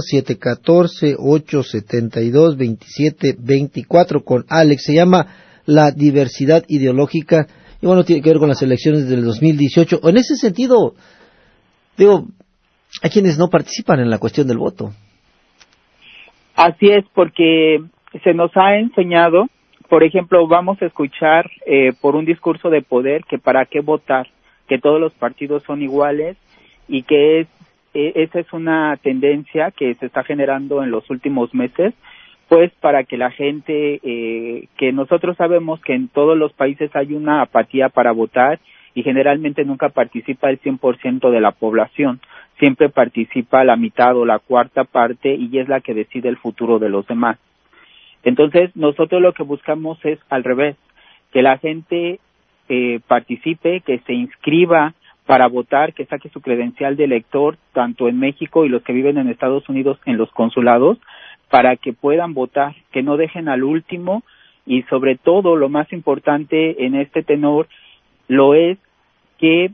[SPEAKER 19] 714-872-2724 con Alex. Se llama La Diversidad Ideológica y bueno, tiene que ver con las elecciones del 2018. En ese sentido, digo, hay quienes no participan en la cuestión del voto.
[SPEAKER 24] Así es, porque se nos ha enseñado, por ejemplo, vamos a escuchar por un discurso de poder que para qué votar, que todos los partidos son iguales y que esa es una tendencia que se está generando en los últimos meses, pues para que la gente, que nosotros sabemos que en todos los países hay una apatía para votar y generalmente nunca participa el 100% de la población, siempre participa la mitad o la cuarta parte y es la que decide el futuro de los demás. Entonces nosotros lo que buscamos es al revés, que la gente participe, que se inscriba para votar, que saque su credencial de elector, tanto en México y los que viven en Estados Unidos en los consulados, para que puedan votar, que no dejen al último y sobre todo lo más importante en este tenor lo es que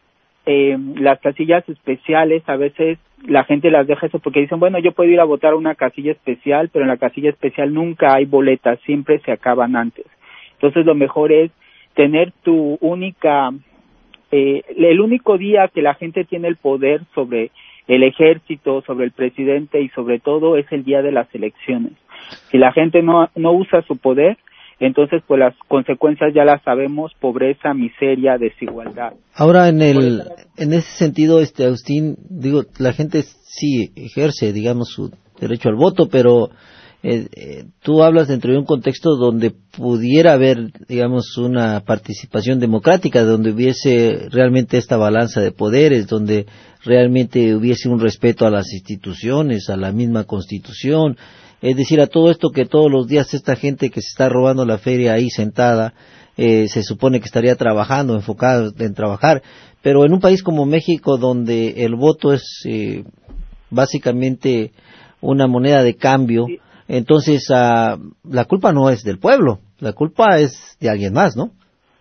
[SPEAKER 24] las casillas especiales, a veces la gente las deja eso porque dicen, bueno, yo puedo ir a votar a una casilla especial, pero en la casilla especial nunca hay boletas, siempre se acaban antes. Entonces lo mejor es tener tu única, el único día que la gente tiene el poder sobre el ejército, sobre el presidente y sobre todo es el día de las elecciones. Si la gente no usa su poder, entonces pues las consecuencias ya las sabemos: pobreza, miseria, desigualdad.
[SPEAKER 19] Ahora en ese sentido, Agustín, digo, la gente sí ejerce, digamos, su derecho al voto, pero tú hablas dentro de un contexto donde pudiera haber, digamos, una participación democrática, donde hubiese realmente esta balanza de poderes, donde realmente hubiese un respeto a las instituciones, a la misma Constitución. Es decir, a todo esto que todos los días esta gente que se está robando la feria ahí sentada, se supone que estaría trabajando, enfocada en trabajar, pero en un país como México, donde el voto es básicamente una moneda de cambio, sí. Entonces la culpa no es del pueblo, la culpa es de alguien más, ¿no?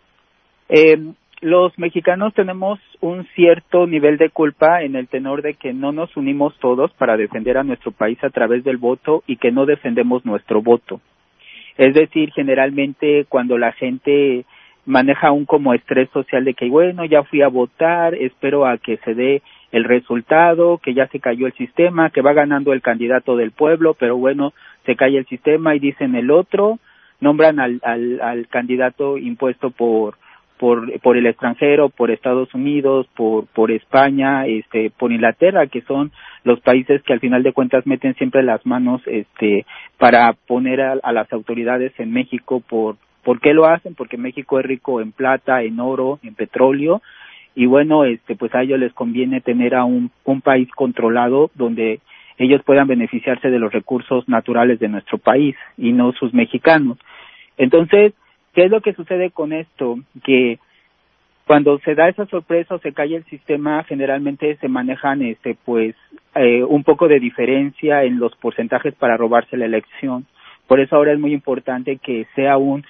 [SPEAKER 24] Los mexicanos tenemos un cierto nivel de culpa en el tenor de que no nos unimos todos para defender a nuestro país a través del voto y que no defendemos nuestro voto. Es decir, generalmente cuando la gente maneja un como estrés social de que, bueno, ya fui a votar, espero a que se dé el resultado, que ya se cayó el sistema, que va ganando el candidato del pueblo, pero bueno, se cae el sistema y dicen el otro, nombran al candidato impuesto por el extranjero, por Estados Unidos, por España, por Inglaterra, que son los países que al final de cuentas meten siempre las manos para poner a las autoridades en México. ¿Por qué lo hacen? Porque México es rico en plata, en oro, en petróleo, y bueno, pues a ellos les conviene tener a un país controlado donde ellos puedan beneficiarse de los recursos naturales de nuestro país y no sus mexicanos. Entonces, ¿qué es lo que sucede con esto? Que cuando se da esa sorpresa o se cae el sistema, generalmente se manejan un poco de diferencia en los porcentajes para robarse la elección. Por eso ahora es muy importante que sea un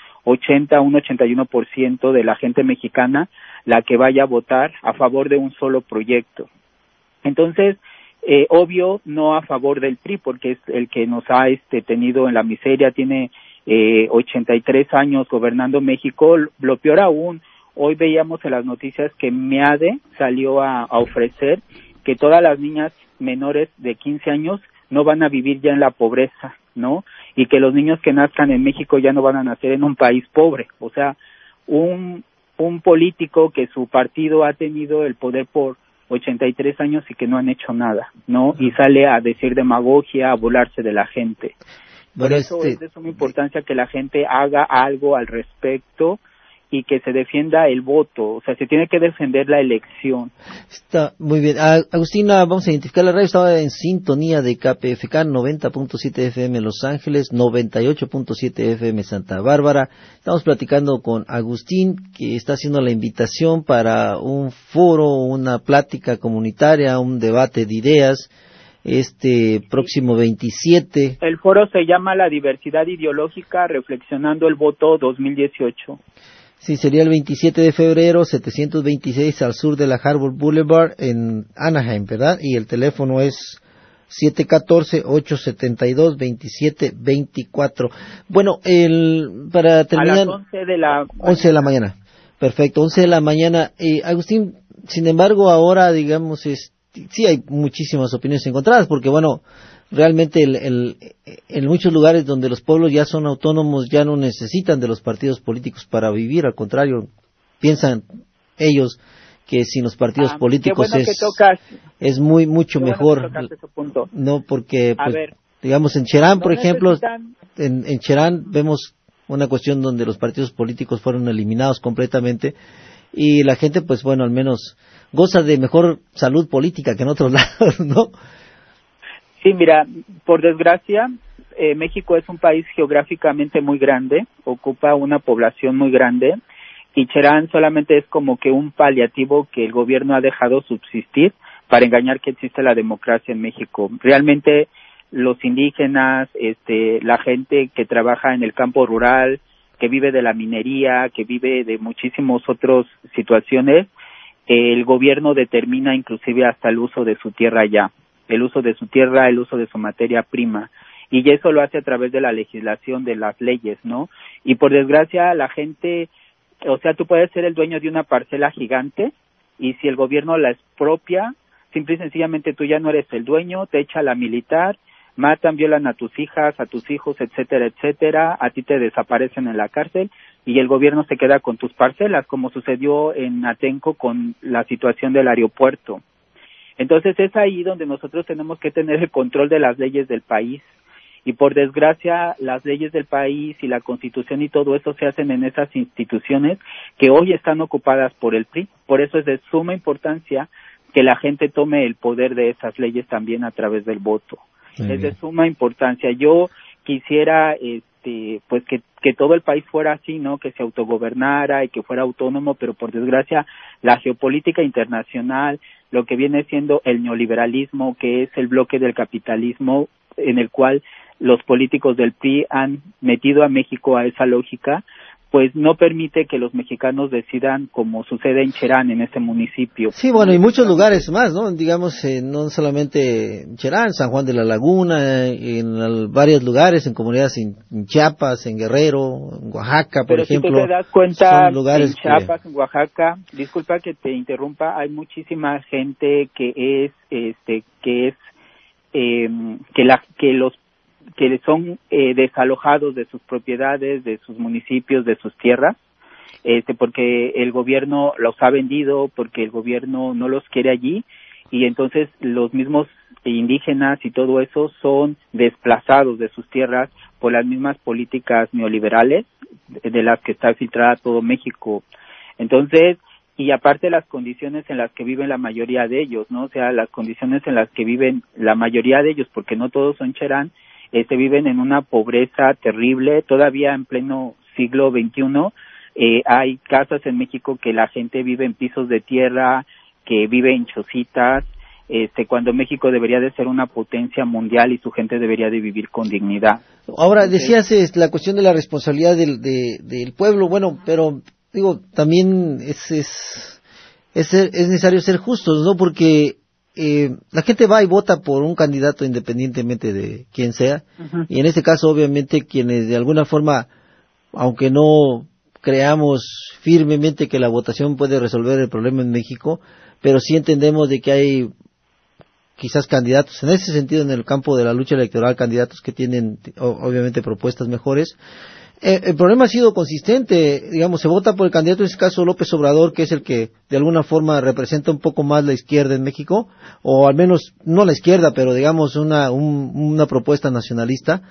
[SPEAKER 24] 81% de la gente mexicana la que vaya a votar a favor de un solo proyecto. Entonces, obvio, no a favor del PRI, porque es el que nos ha tenido en la miseria, tiene 83 años gobernando México. Lo peor aún, hoy veíamos en las noticias que MEADE salió a ofrecer que todas las niñas menores de 15 años no van a vivir ya en la pobreza, ¿no? Y que los niños que nazcan en México ya no van a nacer en un país pobre. O sea, un político que su partido ha tenido el poder por 83 años y que no han hecho nada, ¿no? Y sale a decir demagogia, a burlarse de la gente. Por eso es de suma importancia que la gente haga algo al respecto y que se defienda el voto. O sea, se tiene que defender la elección.
[SPEAKER 19] Está muy bien. Agustina, vamos a identificar la radio. Estaba en sintonía de KPFK 90.7 FM Los Ángeles, 98.7 FM Santa Bárbara. Estamos platicando con Agustín, que está haciendo la invitación para un foro, una plática comunitaria, un debate de ideas, próximo 27.
[SPEAKER 24] El foro se llama La Diversidad Ideológica, Reflexionando el Voto 2018.
[SPEAKER 19] Sí, sería el 27 de febrero, 726 al sur de la Harvard Boulevard en Anaheim, ¿verdad? Y el teléfono es 714-872-2724. Bueno, para terminar...
[SPEAKER 24] A las
[SPEAKER 19] 11 de la mañana. Perfecto, 11 de la mañana. Agustín, sin embargo, ahora, digamos, sí hay muchísimas opiniones encontradas, porque bueno, realmente en muchos lugares donde los pueblos ya son autónomos ya no necesitan de los partidos políticos para vivir, al contrario, piensan ellos que sin los partidos políticos es mucho mejor, no, porque pues, digamos en Cherán, por ejemplo, en Cherán vemos una cuestión donde los partidos políticos fueron eliminados completamente y la gente pues bueno, al menos goza de mejor salud política que en otros lados, ¿no?
[SPEAKER 24] Sí, mira, por desgracia, México es un país geográficamente muy grande, ocupa una población muy grande, y Cherán solamente es como que un paliativo que el gobierno ha dejado subsistir para engañar que existe la democracia en México. Realmente los indígenas, la gente que trabaja en el campo rural, que vive de la minería, que vive de muchísimas otras situaciones, el gobierno determina inclusive hasta el uso de su tierra ya, el uso de su tierra, el uso de su materia prima, y eso lo hace a través de la legislación, de las leyes, ¿no? Y por desgracia la gente, o sea, tú puedes ser el dueño de una parcela gigante, y si el gobierno la expropia, simple y sencillamente tú ya no eres el dueño, te echa la militar, matan, violan a tus hijas, a tus hijos, etcétera, etcétera, a ti te desaparecen en la cárcel y el gobierno se queda con tus parcelas, como sucedió en Atenco con la situación del aeropuerto. Entonces es ahí donde nosotros tenemos que tener el control de las leyes del país, y por desgracia las leyes del país y la Constitución y todo eso se hacen en esas instituciones que hoy están ocupadas por el PRI. Por eso es de suma importancia que la gente tome el poder de esas leyes también a través del voto. Es de suma importancia. Yo quisiera pues que todo el país fuera así, ¿no? Que se autogobernara y que fuera autónomo, pero por desgracia la geopolítica internacional, lo que viene siendo el neoliberalismo, que es el bloque del capitalismo en el cual los políticos del PRI han metido a México a esa lógica, pues no permite que los mexicanos decidan, como sucede en Cherán, en ese municipio.
[SPEAKER 19] Sí, bueno, y muchos lugares más, ¿no? Digamos, no solamente en Cherán, San Juan de la Laguna, en varios lugares, en comunidades en Chiapas, en Guerrero, en Oaxaca, por ejemplo.
[SPEAKER 24] Pero si tú te das cuenta,
[SPEAKER 19] son lugares
[SPEAKER 24] en Chiapas, en Oaxaca, disculpa que te interrumpa, hay muchísima gente que son desalojados de sus propiedades, de sus municipios, de sus tierras, porque el gobierno los ha vendido, porque el gobierno no los quiere allí, y entonces los mismos indígenas y todo eso son desplazados de sus tierras por las mismas políticas neoliberales de las que está filtrada todo México. Entonces, y aparte las condiciones en las que viven la mayoría de ellos, ¿no? O sea, las condiciones en las que viven la mayoría de ellos, porque no todos son Cherán, viven en una pobreza terrible. Todavía en pleno siglo XXI hay casas en México que la gente vive en pisos de tierra, que vive en chocitas, cuando México debería de ser una potencia mundial y su gente debería de vivir con dignidad.
[SPEAKER 19] Ahora, decías la cuestión de la responsabilidad del pueblo, bueno, pero digo, también es necesario ser justos, ¿no? Porque la gente va y vota por un candidato independientemente de quién sea, y en este caso obviamente quienes de alguna forma, aunque no creamos firmemente que la votación puede resolver el problema en México, pero sí entendemos de que hay quizás candidatos, en ese sentido en el campo de la lucha electoral, candidatos que tienen obviamente propuestas mejores. El problema ha sido consistente, digamos, se vota por el candidato, en este caso López Obrador, que es el que de alguna forma representa un poco más la izquierda en México, o al menos no la izquierda, pero digamos una propuesta nacionalista,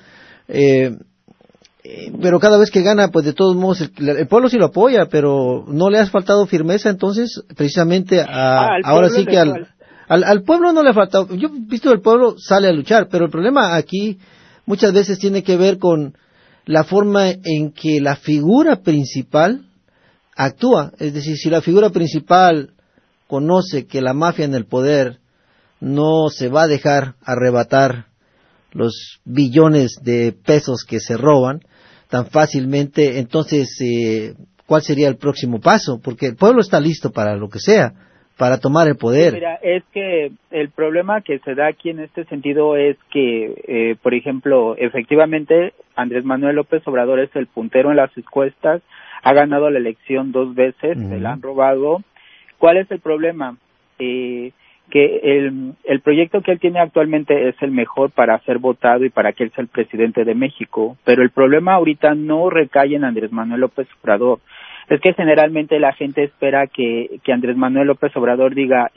[SPEAKER 19] pero cada vez que gana, pues de todos modos el pueblo sí lo apoya, pero no le ha faltado firmeza, entonces precisamente ahora sí que al pueblo no le ha faltado. Yo he visto que el pueblo sale a luchar, pero el problema aquí muchas veces tiene que ver con la forma en que la figura principal actúa. Es decir, si la figura principal conoce que la mafia en el poder no se va a dejar arrebatar los billones de pesos que se roban tan fácilmente, entonces, ¿cuál sería el próximo paso? Porque el pueblo está listo para lo que sea, para tomar el poder.
[SPEAKER 24] Mira, es que el problema que se da aquí en este sentido es que, por ejemplo, efectivamente, Andrés Manuel López Obrador es el puntero en las encuestas, ha ganado la elección 2 veces, se la han robado. ¿Cuál es el problema? Que el proyecto que él tiene actualmente es el mejor para ser votado y para que él sea el presidente de México, pero el problema ahorita no recae en Andrés Manuel López Obrador. Es que generalmente la gente espera que Andrés Manuel López Obrador diga,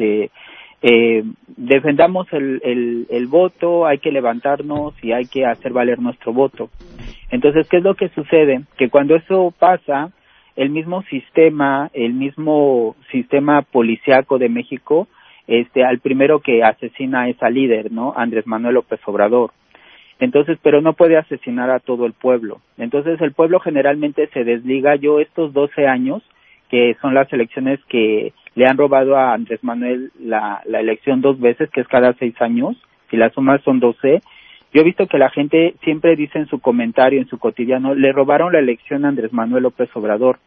[SPEAKER 24] defendamos el voto, hay que levantarnos y hay que hacer valer nuestro voto. Entonces, ¿qué es lo que sucede? Que cuando eso pasa, el mismo sistema policíaco de México, al primero que asesina es al líder, ¿no? Andrés Manuel López Obrador. Entonces, pero no puede asesinar a todo el pueblo. Entonces, el pueblo generalmente se desliga. Yo estos 12 años, que son las elecciones que le han robado a Andrés Manuel la elección 2 veces, que es cada 6 años, si la suma son 12, yo he visto que la gente siempre dice en su comentario, en su cotidiano, le robaron la elección a Andrés Manuel López Obrador.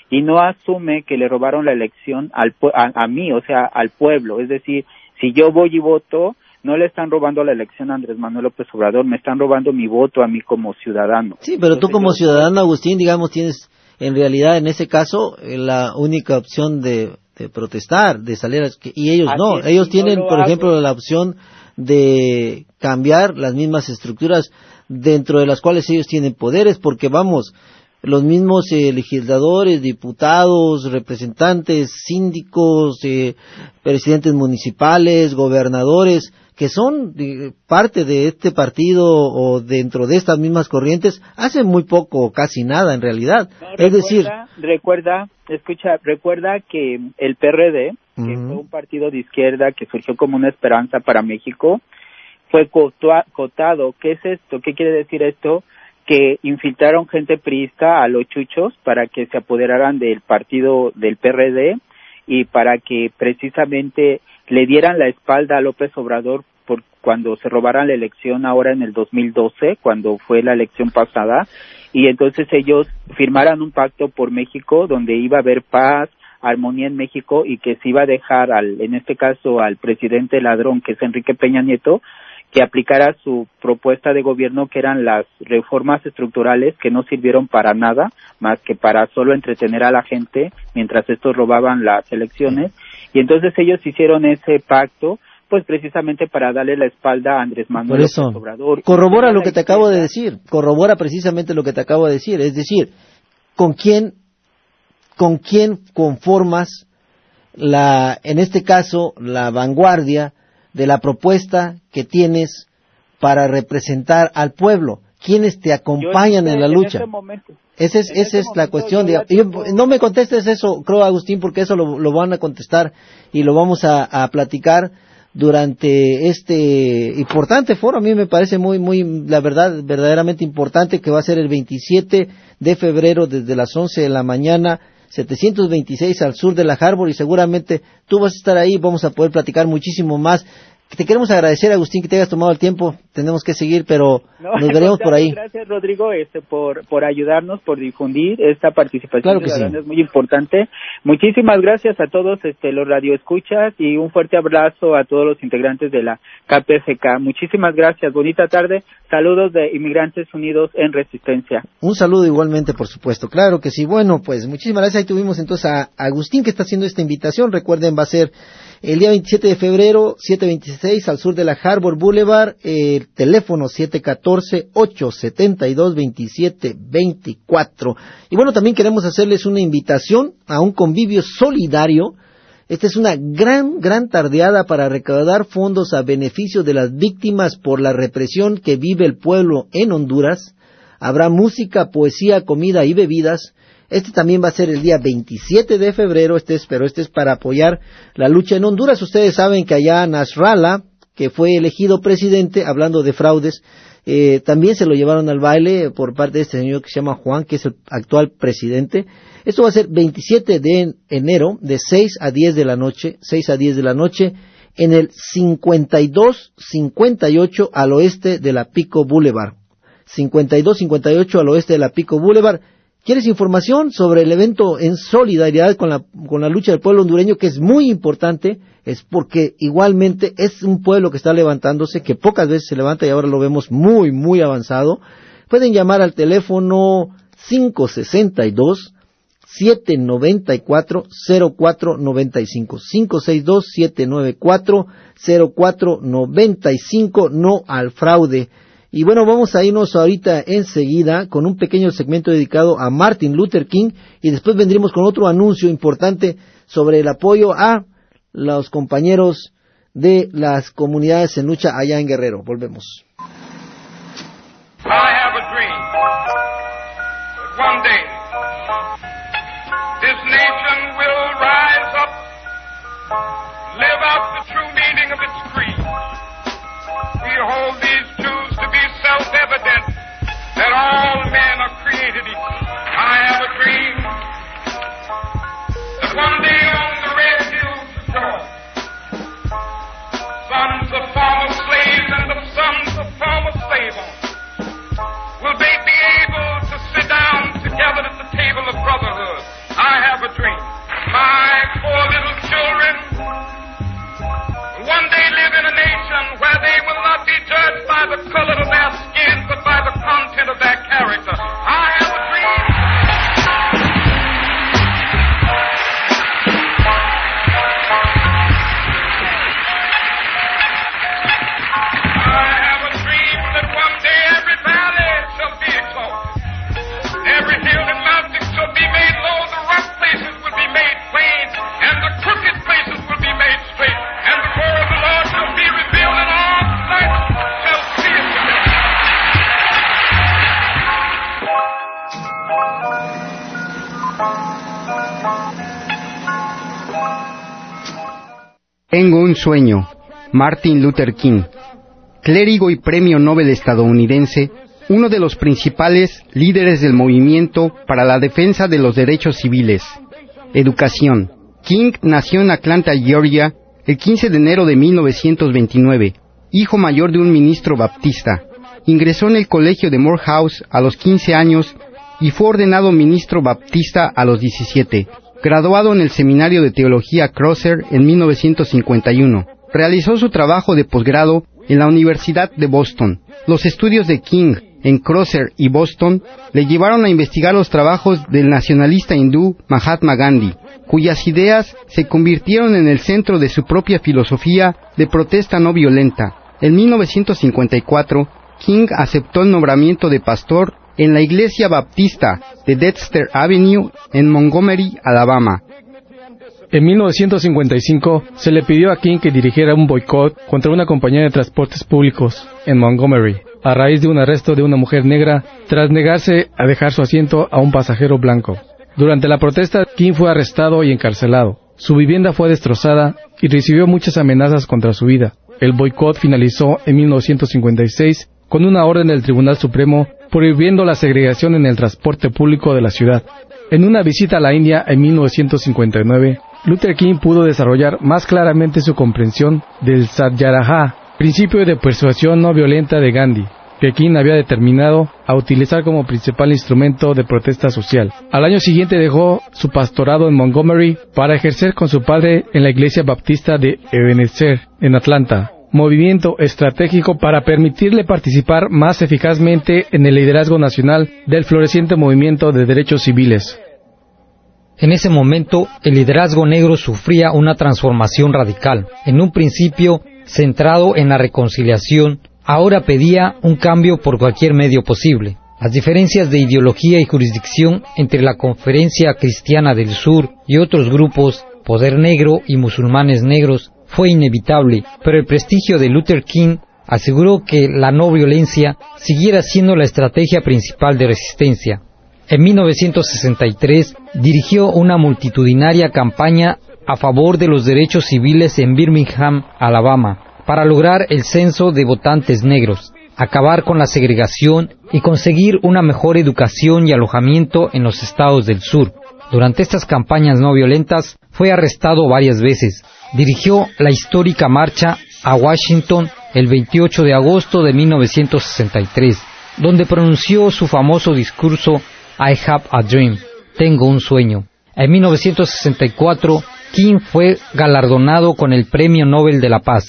[SPEAKER 24] y no asume que le robaron la elección a mí, o sea, al pueblo. Es decir, si yo voy y voto, no le están robando la elección a Andrés Manuel López Obrador, me están robando mi voto a mí como ciudadano.
[SPEAKER 19] Sí, pero entonces, tú como ciudadano, Agustín, digamos, tienes en realidad en ese caso la única opción de protestar, de salir, y ellos no, ellos tienen, por ejemplo, la opción de cambiar las mismas estructuras dentro de las cuales ellos tienen poderes, porque vamos, los mismos legisladores, diputados, representantes, síndicos, presidentes municipales, gobernadores, que son parte de este partido o dentro de estas mismas corrientes, hacen muy poco o casi nada en realidad.
[SPEAKER 24] Recuerda que el PRD, que fue un partido de izquierda que surgió como una esperanza para México, fue cotado. ¿Qué es esto? ¿Qué quiere decir esto? Que infiltraron gente priista a los chuchos para que se apoderaran del partido del PRD y para que precisamente le dieran la espalda a López Obrador por cuando se robaran la elección ahora en el 2012, cuando fue la elección pasada, y entonces ellos firmaran un pacto por México donde iba a haber paz, armonía en México, y que se iba a dejar en este caso al presidente ladrón, que es Enrique Peña Nieto, que aplicara su propuesta de gobierno, que eran las reformas estructurales que no sirvieron para nada, más que para solo entretener a la gente mientras estos robaban las elecciones. Y entonces ellos hicieron ese pacto, pues precisamente para darle la espalda a Andrés Manuel López Obrador.
[SPEAKER 19] Corrobora lo que te acabo de decir, corrobora precisamente lo que te acabo de decir, es decir, ¿con quién conformas en este caso, la vanguardia de la propuesta que tienes para representar al pueblo? ¿Quiénes te acompañan en la lucha? Esa es la cuestión. No me contestes eso, creo, Agustín, porque eso lo van a contestar y lo vamos a platicar durante este importante foro. A mí me parece la verdad, verdaderamente importante, que va a ser el 27 de febrero desde las 11 de la mañana, 726 al sur de la Harbor, y seguramente tú vas a estar ahí, vamos a poder platicar muchísimo más. Te queremos agradecer, Agustín, que te hayas tomado el tiempo. Tenemos que seguir, pero nos veremos por ahí.
[SPEAKER 24] Gracias, Rodrigo, por ayudarnos, por difundir esta participación ciudadana, es muy importante. Muchísimas gracias a todos los radioescuchas y un fuerte abrazo a todos los integrantes de la KPFK. Muchísimas gracias, bonita tarde. Saludos de Inmigrantes Unidos en Resistencia.
[SPEAKER 19] Un saludo igualmente, por supuesto. Claro que sí. Bueno, pues muchísimas gracias. Ahí tuvimos entonces a Agustín, que está haciendo esta invitación. Recuerden, va a ser el día 27 de febrero, 726 al sur de la Harbor Boulevard, el teléfono 714-872-2724. Y bueno, también queremos hacerles una invitación a un convivio solidario. Esta es una gran tardeada para recaudar fondos a beneficio de las víctimas por la represión que vive el pueblo en Honduras. Habrá música, poesía, comida y bebidas. Este también va a ser el día 27 de febrero, pero este es para apoyar la lucha en Honduras. Ustedes saben que allá Nasrallah, que fue elegido presidente, hablando de fraudes, también se lo llevaron al baile por parte de este señor que se llama Juan, que es el actual presidente. Esto va a ser 27 de enero, de 6 a 10 de la noche, en el 5258 al oeste de la Pico Boulevard. 5258 al oeste de la Pico Boulevard. ¿Quieres información sobre el evento en solidaridad con la lucha del pueblo hondureño, que es muy importante? Es porque igualmente es un pueblo que está levantándose, que pocas veces se levanta y ahora lo vemos muy avanzado. Pueden llamar al teléfono 562-794-0495. 562-794-0495, no al fraude. Y bueno, vamos a irnos ahorita enseguida con un pequeño segmento dedicado a Martin Luther King, y después vendremos con otro anuncio importante sobre el apoyo a los compañeros de las comunidades en lucha allá en Guerrero. Volvemos.
[SPEAKER 2] I have a dream that one day this nation will rise up, live out the true meaning of its creed. We hold these truths to be self-evident, that all men are created equal. I have a dream that one day on the red hills of Georgia, sons of former slaves and the sons of former slave owners will they be able to sit down together at the table of brotherhood. I
[SPEAKER 22] sueño, Martin Luther King. Clérigo y premio Nobel estadounidense, uno de los principales líderes del movimiento para la defensa de los derechos civiles. Educación. King nació en Atlanta, Georgia, el 15 de enero de 1929, hijo mayor de un ministro baptista. Ingresó en el colegio de Morehouse a los 15 años y fue ordenado ministro baptista a los 17. Graduado en el Seminario de Teología Crosser en 1951. Realizó su trabajo de posgrado en la Universidad de Boston. Los estudios de King en Crosser y Boston le llevaron a investigar los trabajos del nacionalista hindú Mahatma Gandhi, cuyas ideas se convirtieron en el centro de su propia filosofía de protesta no violenta. En 1954, King aceptó el nombramiento de pastor en la iglesia baptista de Dexter Avenue en Montgomery, Alabama.
[SPEAKER 9] En 1955 se le pidió a King que dirigiera un boicot contra una compañía de transportes públicos en Montgomery, a raíz de un arresto de una mujer negra tras negarse a dejar su asiento a un pasajero blanco. Durante la protesta, King fue arrestado y encarcelado. Su vivienda fue destrozada y recibió muchas amenazas contra su vida. El boicot finalizó en 1956 con una orden del Tribunal Supremo prohibiendo la segregación en el transporte público de la ciudad. En una visita a la India en 1959, Luther King pudo desarrollar más claramente su comprensión del Satygraha, principio de persuasión no violenta de Gandhi, que King había determinado a utilizar como principal instrumento de protesta social. Al año siguiente dejó su pastorado en Montgomery para ejercer con su padre en la iglesia baptista de Ebenezer, en Atlanta, movimiento estratégico para permitirle participar más eficazmente en el liderazgo nacional del floreciente movimiento de derechos civiles.
[SPEAKER 1] En ese momento, el liderazgo negro sufría una transformación radical. En un principio, centrado en la reconciliación, ahora pedía un cambio por cualquier medio posible. Las diferencias de ideología y jurisdicción entre la Conferencia Cristiana del Sur y otros grupos, Poder Negro y musulmanes negros, fue inevitable, pero el prestigio de Luther King aseguró que la no violencia siguiera siendo la estrategia principal de resistencia. En 1963 dirigió una multitudinaria campaña a favor de los derechos civiles en Birmingham, Alabama, para lograr el censo de votantes negros, acabar con la segregación y conseguir una mejor educación y alojamiento en los estados del sur. Durante estas campañas no violentas fue arrestado varias veces. Dirigió la histórica marcha a Washington el 28 de agosto de 1963, donde pronunció su famoso discurso I have a dream, tengo un sueño. En 1964, King fue galardonado con el Premio Nobel de la Paz.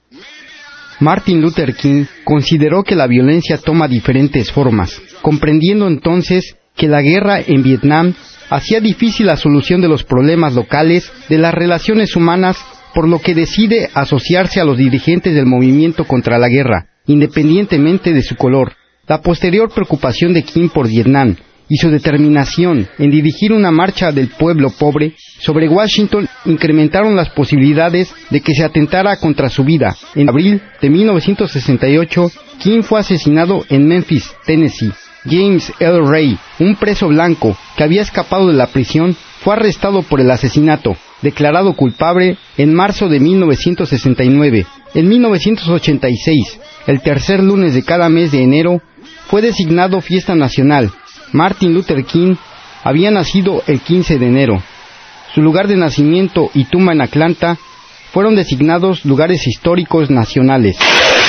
[SPEAKER 22] Martin Luther King consideró que la violencia toma diferentes formas, comprendiendo entonces que la guerra en Vietnam hacía difícil la solución de los problemas locales de las relaciones humanas, por lo que decide asociarse a los dirigentes del movimiento contra la guerra, independientemente de su color. La posterior preocupación de King por Vietnam y su determinación en dirigir una marcha del pueblo pobre sobre Washington incrementaron las posibilidades de que se atentara contra su vida. En abril de 1968, King fue asesinado en Memphis, Tennessee. James L. Ray, un preso blanco que había escapado de la prisión, fue arrestado por el asesinato, declarado culpable en marzo de 1969. En 1986, el tercer lunes de cada mes de enero, fue designado fiesta nacional. Martin Luther King había nacido el 15 de enero. Su lugar de nacimiento y tumba en Atlanta fueron designados lugares históricos nacionales.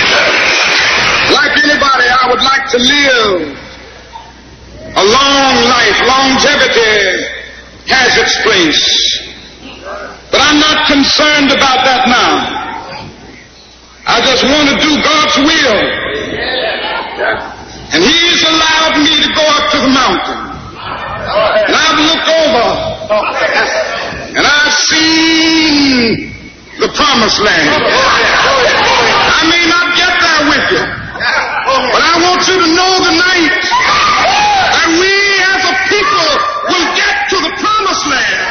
[SPEAKER 2] Like anybody, I would like to live a long life. Longevity has its place. But I'm not concerned about that now. I just want to do God's will. And He's allowed me to go up to the mountain. And I've looked over and I've seen the promised land. I may not get there with you, but I want you to know tonight that we as a people will get to the promised land.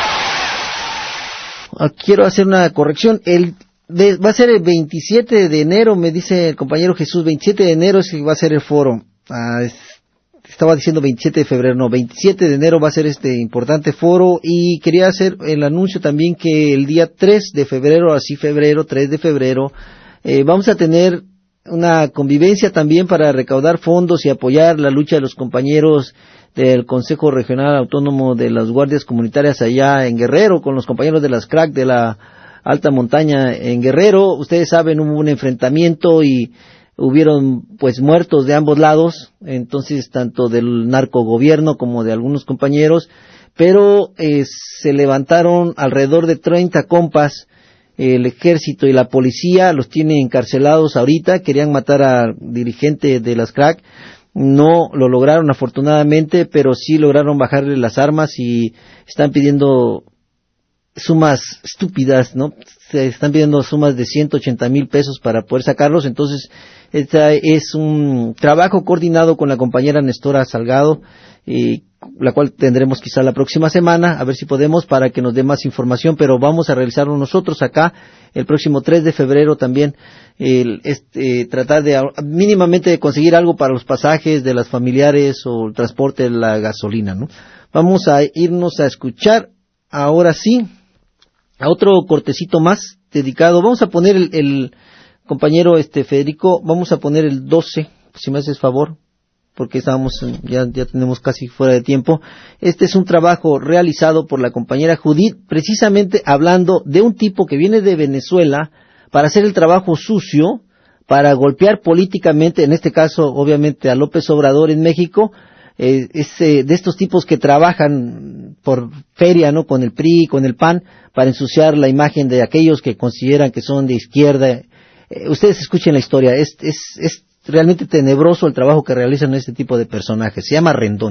[SPEAKER 19] Quiero hacer una corrección. Va a ser el 27 de enero, me dice el compañero Jesús. 27 de enero sí va a ser el foro. estaba diciendo 27 de febrero, no, 27 de enero va a ser este importante foro, y quería hacer el anuncio también que el día 3 de febrero, 3 de febrero, vamos a tener una convivencia también para recaudar fondos y apoyar la lucha de los compañeros del Consejo Regional Autónomo de las Guardias Comunitarias allá en Guerrero, con los compañeros de las CRAC de la alta montaña en Guerrero. Ustedes saben, hubo un enfrentamiento y hubieron pues muertos de ambos lados, entonces tanto del narcogobierno como de algunos compañeros, pero se levantaron alrededor de 30 compas. El ejército y la policía los tiene encarcelados ahorita. Querían matar al dirigente de las CRAC, no lo lograron afortunadamente, pero sí lograron bajarle las armas y están pidiendo sumas estúpidas, ¿no? Se están pidiendo sumas de 180,000 pesos para poder sacarlos. Entonces, este es un trabajo coordinado con la compañera Nestora Salgado, la cual tendremos quizá la próxima semana, a ver si podemos, para que nos dé más información, pero vamos a realizarlo nosotros acá el próximo 3 de febrero también, tratar de mínimamente de conseguir algo para los pasajes de las familiares o el transporte de la gasolina, ¿no? Vamos a irnos a escuchar ahora sí a otro cortecito más dedicado. Vamos a poner el compañero Federico, vamos a poner el 12, si me haces favor, porque ya tenemos casi fuera de tiempo. Este es un trabajo realizado por la compañera Judith, precisamente hablando de un tipo que viene de Venezuela para hacer el trabajo sucio, para golpear políticamente, en este caso obviamente a López Obrador en México. De estos tipos que trabajan por feria, ¿no?, con el PRI, con el PAN, para ensuciar la imagen de aquellos que consideran que son de izquierda. Ustedes escuchen la historia, es realmente tenebroso el trabajo que realizan este tipo de personajes. Se llama Rendón.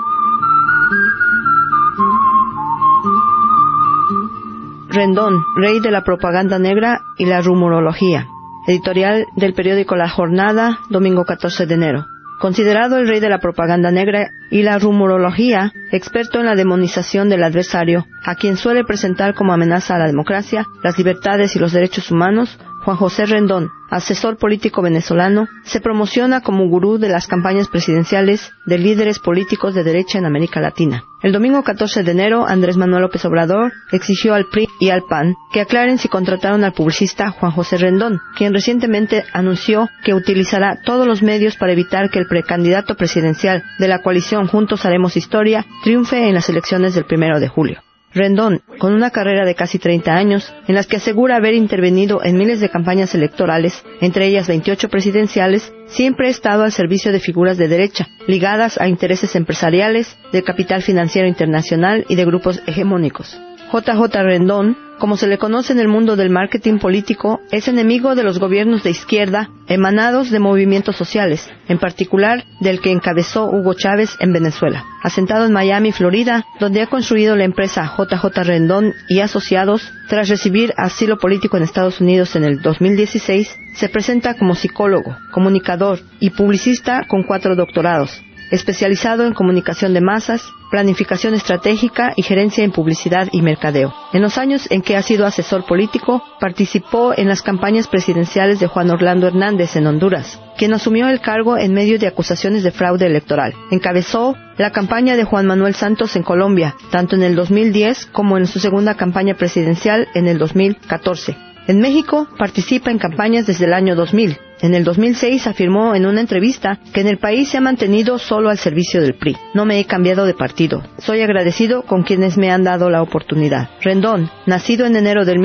[SPEAKER 23] Rendón, rey de la propaganda negra y la rumorología. Editorial del periódico La Jornada, domingo 14 de enero. Considerado el rey de la propaganda negra y la rumorología, experto en la demonización del adversario, a quien suele presentar como amenaza a la democracia, las libertades y los derechos humanos, Juan José Rendón, asesor político venezolano, se promociona como gurú de las campañas presidenciales de líderes políticos de derecha en América Latina. El domingo 14 de enero, Andrés Manuel López Obrador exigió al PRI y al PAN que aclaren si contrataron al publicista Juan José Rendón, quien recientemente anunció que utilizará todos los medios para evitar que el precandidato presidencial de la coalición Juntos Haremos Historia triunfe en las elecciones del 1 de julio. Rendón, con una carrera de casi 30 años, en las que asegura haber intervenido en miles de campañas electorales, entre ellas 28 presidenciales, siempre ha estado al servicio de figuras de derecha, ligadas a intereses empresariales, del capital financiero internacional y de grupos hegemónicos. JJ Rendón, como se le conoce en el mundo del marketing político, es enemigo de los gobiernos de izquierda emanados de movimientos sociales, en particular del que encabezó Hugo Chávez en Venezuela. Asentado en Miami, Florida, donde ha construido la empresa JJ Rendón y Asociados, tras recibir asilo político en Estados Unidos en el 2016, se presenta como psicólogo, comunicador y publicista con 4 doctorados. Especializado en comunicación de masas, planificación estratégica y gerencia en publicidad y mercadeo. En los años en que ha sido asesor político, participó en las campañas presidenciales de Juan Orlando Hernández en Honduras, quien asumió el cargo en medio de acusaciones de fraude electoral. Encabezó la campaña de Juan Manuel Santos en Colombia, tanto en el 2010 como en su segunda campaña presidencial en el 2014. En México participa en campañas desde el año 2000. En el 2006 afirmó en una entrevista que en el país se ha mantenido solo al servicio del PRI. No me he cambiado de partido. Soy agradecido con quienes me han dado la oportunidad. Rendón, nacido en enero de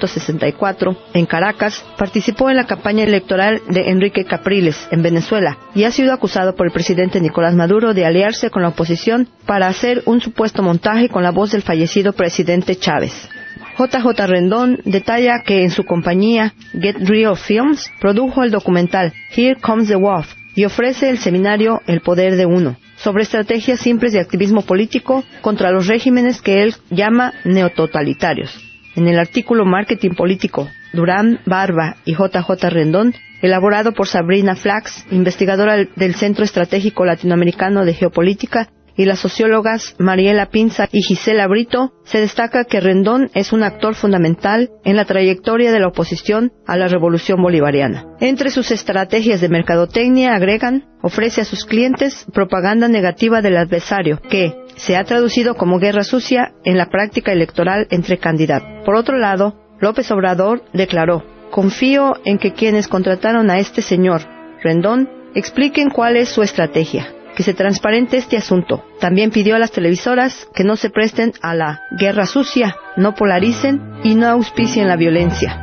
[SPEAKER 23] 1964 en Caracas, participó en la campaña electoral de Enrique Capriles en Venezuela y ha sido acusado por el presidente Nicolás Maduro de aliarse con la oposición para hacer un supuesto montaje con la voz del fallecido presidente Chávez. JJ Rendón detalla que en su compañía Get Real Films produjo el documental Here Comes the Wolf y ofrece el seminario El Poder de Uno, sobre estrategias simples de activismo político contra los regímenes que él llama neototalitarios. En el artículo Marketing Político, Durán Barba y JJ Rendón, elaborado por Sabrina Flax, investigadora del Centro Estratégico Latinoamericano de Geopolítica, y las sociólogas Mariela Pinza y Gisela Brito, se destaca que Rendón es un actor fundamental en la trayectoria de la oposición a la revolución bolivariana. Entre sus estrategias de mercadotecnia, agregan, ofrece a sus clientes propaganda negativa del adversario, que se ha traducido como guerra sucia en la práctica electoral entre candidatos. Por otro lado, López Obrador declaró: confío en que quienes contrataron a este señor, Rendón, expliquen cuál es su estrategia, que se transparente este asunto. También pidió a las televisoras que no se presten a la guerra sucia, no polaricen y no auspicien la violencia.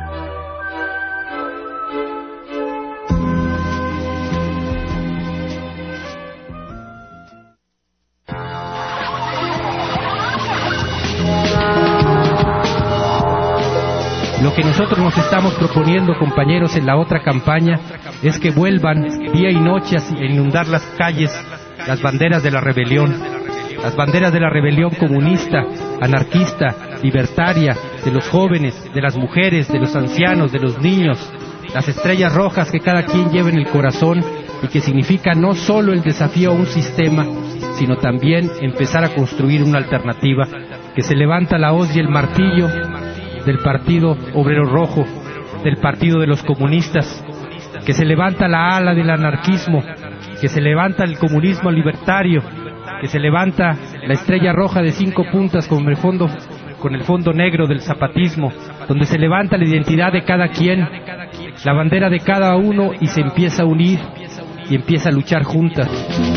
[SPEAKER 10] Lo que nosotros nos estamos proponiendo, compañeros, en la otra campaña es que vuelvan día y noche a inundar las calles las banderas de la rebelión comunista, anarquista, libertaria, de los jóvenes, de las mujeres, de los ancianos, de los niños, las estrellas rojas que cada quien lleva en el corazón y que significa no solo el desafío a un sistema, sino también empezar a construir una alternativa, que se levanta la hoz y el martillo del Partido Obrero Rojo, del Partido de los Comunistas, que se levanta la ala del anarquismo, que se levanta el comunismo libertario, que se levanta la estrella roja de 5 puntas con el fondo negro del zapatismo, donde se levanta la identidad de cada quien, la bandera de cada uno, y se empieza a unir y empieza a luchar juntas.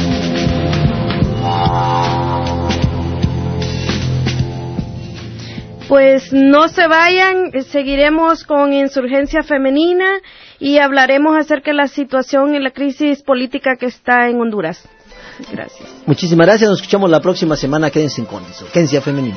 [SPEAKER 11] Pues no se vayan, seguiremos con Insurgencia Femenina y hablaremos acerca de la situación y la crisis política que está en Honduras. Gracias.
[SPEAKER 19] Muchísimas gracias, nos escuchamos la próxima semana. Quédense con Insurgencia Femenina.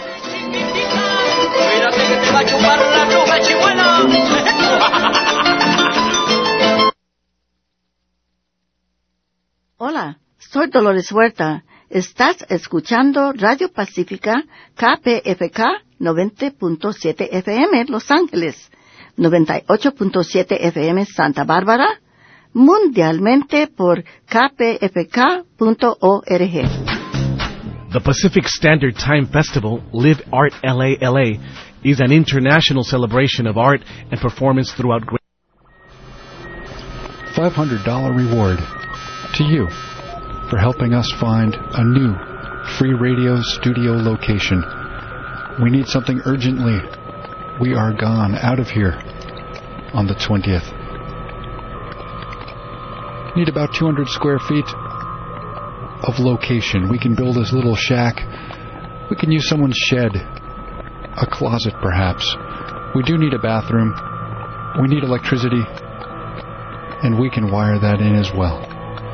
[SPEAKER 12] Hola, soy Dolores Huerta. Estás escuchando Radio Pacífica KPFK 90.7 FM Los Ángeles, 98.7 FM Santa Bárbara, mundialmente por kpfk.org.
[SPEAKER 13] The Pacific Standard Time Festival, Live Art LA, is an international celebration of art and performance throughout Great.
[SPEAKER 25] $500 reward to you for helping us find a new free radio studio location. We need something urgently. We are gone out of here on the 20th. Need about 200 square feet of location. We can build this little shack. We can use someone's shed, a closet perhaps. We do need a bathroom. We need electricity, and we can wire that in as well.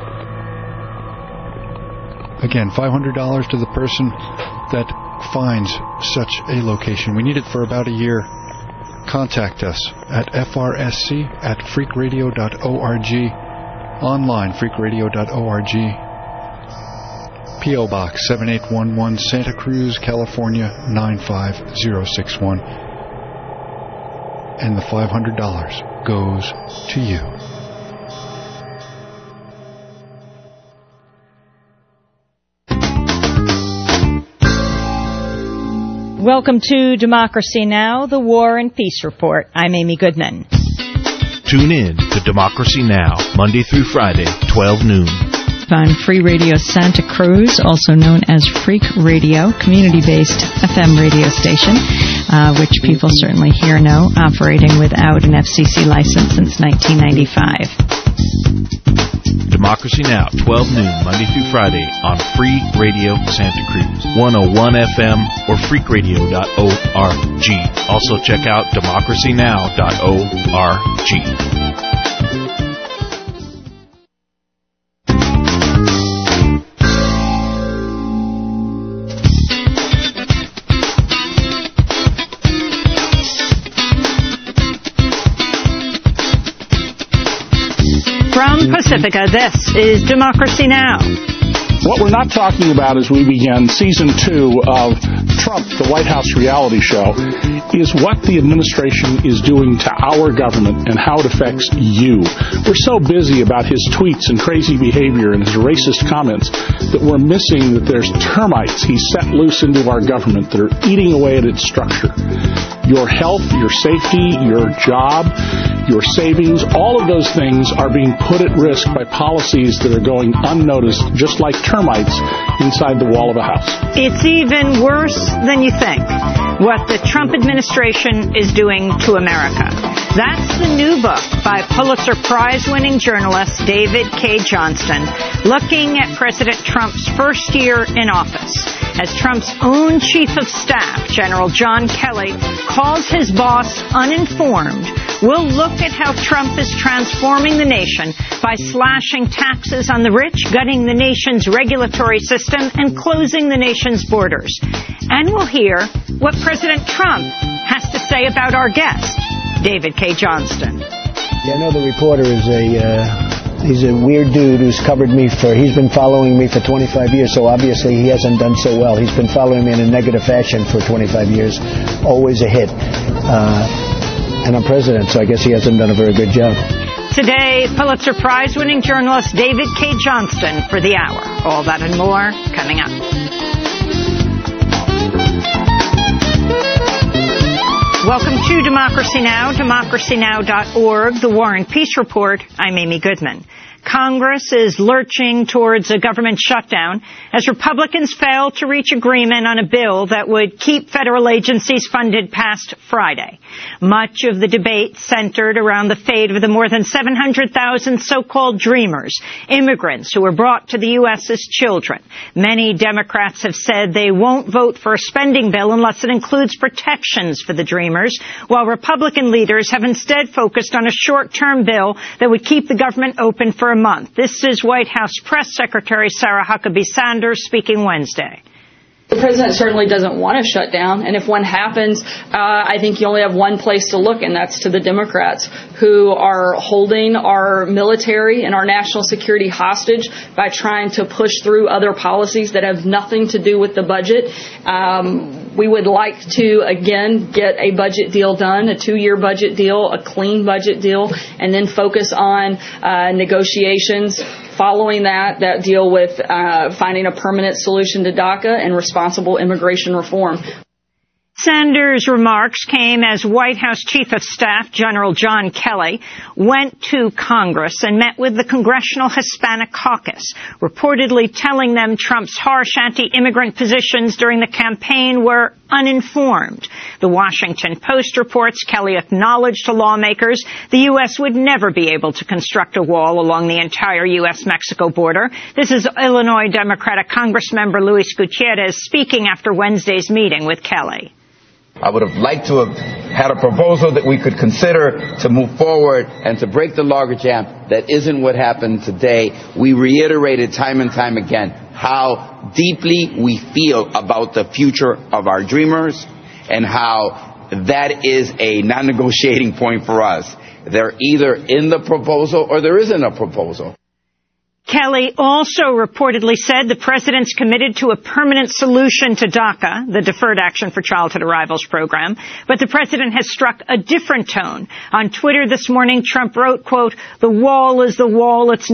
[SPEAKER 25] Again, $500 to the person that finds such a location. We need it for about a year. Contact us at frsc@freakradio.org, online freakradio.org, P.O. Box 7811, Santa Cruz, California 95061. And the $500 goes to you.
[SPEAKER 26] Welcome to Democracy Now!, the War and Peace Report. I'm Amy Goodman.
[SPEAKER 27] Tune in to Democracy Now!, Monday through Friday, 12 noon.
[SPEAKER 26] On Free Radio Santa Cruz, also known as Freak Radio, community-based FM radio station, which people certainly here know, operating without an FCC license since 1995.
[SPEAKER 27] Democracy Now!, 12 noon, Monday through Friday on Free Radio Santa Cruz, 101 FM or freakradio.org. Also check out democracynow.org.
[SPEAKER 26] From Pacifica, this is Democracy Now!
[SPEAKER 4] What we're not talking about as we begin Season 2 of Trump, the White House reality show, is what the administration is doing to our government and how it affects you. We're so busy about his tweets and crazy behavior and his racist comments that we're missing that there's termites he's set loose into our government that are eating away at its structure. Your health, your safety, your job, your savings, all of those things are being put at risk by policies that are going unnoticed, just like termites inside the wall of a house.
[SPEAKER 5] It's even worse than you think, what the Trump administration is doing to America. That's the new book by Pulitzer Prize-winning journalist David K. Johnston, looking at President Trump's first year in office, as Trump's own chief of staff, General John Kelly, calls his boss uninformed. We'll look at how Trump is transforming the nation by slashing taxes on the rich, gutting the nation's regulatory system, and closing the nation's borders. And we'll hear what President Trump has to say about our guest, David K. Johnston.
[SPEAKER 14] Yeah, I know the reporter is he's a weird dude who's covered me he's been following me for 25 years, so obviously he hasn't done so well. He's been following me in a negative fashion for 25 years, always a hit. And I'm president, so I guess he hasn't done a very good job.
[SPEAKER 5] Today, Pulitzer Prize-winning journalist David K. Johnston for the hour. All that and more coming up. Welcome to Democracy Now!, democracynow.org, the War and Peace Report. I'm Amy Goodman. Congress is lurching towards a government shutdown as Republicans fail to reach agreement on a bill that would keep federal agencies funded past Friday. Much of the debate centered around the fate of the more than 700,000 so-called dreamers, immigrants who were brought to the U.S. as children. Many Democrats have said they won't vote for a spending bill unless it includes protections for the dreamers, while Republican leaders have instead focused on a short-term bill that would keep the government open for a month. This is White House Press Secretary Sarah Huckabee Sanders speaking Wednesday.
[SPEAKER 15] The president certainly doesn't want to shut down, and if one happens, I think you only have one place to look, and that's to the Democrats, who are holding our military and our national security hostage by trying to push through other policies that have nothing to do with the budget. We would like to, again, get a budget deal done, a 2-year budget deal, a clean budget deal, and then focus on negotiations following that deal with finding a permanent solution to DACA and responsible immigration reform.
[SPEAKER 5] Sanders' remarks came as White House Chief of Staff General John Kelly went to Congress and met with the Congressional Hispanic Caucus, reportedly telling them Trump's harsh anti-immigrant positions during the campaign were uninformed. The Washington Post reports Kelly acknowledged to lawmakers the U.S. would never be able to construct a wall along the entire U.S.-Mexico border. This is Illinois Democratic Congressmember Luis Gutierrez speaking after Wednesday's meeting with Kelly.
[SPEAKER 16] I would have liked to have had a proposal that we could consider to move forward and to break the logjam. That isn't what happened today. We reiterated time and time again how deeply we feel about the future of our dreamers and how that is a non-negotiating point for us. They're either in the proposal or there isn't a proposal.
[SPEAKER 5] Kelly also reportedly said the president's committed to a permanent solution to DACA, the Deferred Action for Childhood Arrivals program, but the president has struck a different tone. On Twitter this morning, Trump wrote, quote, "The wall is the wall, it's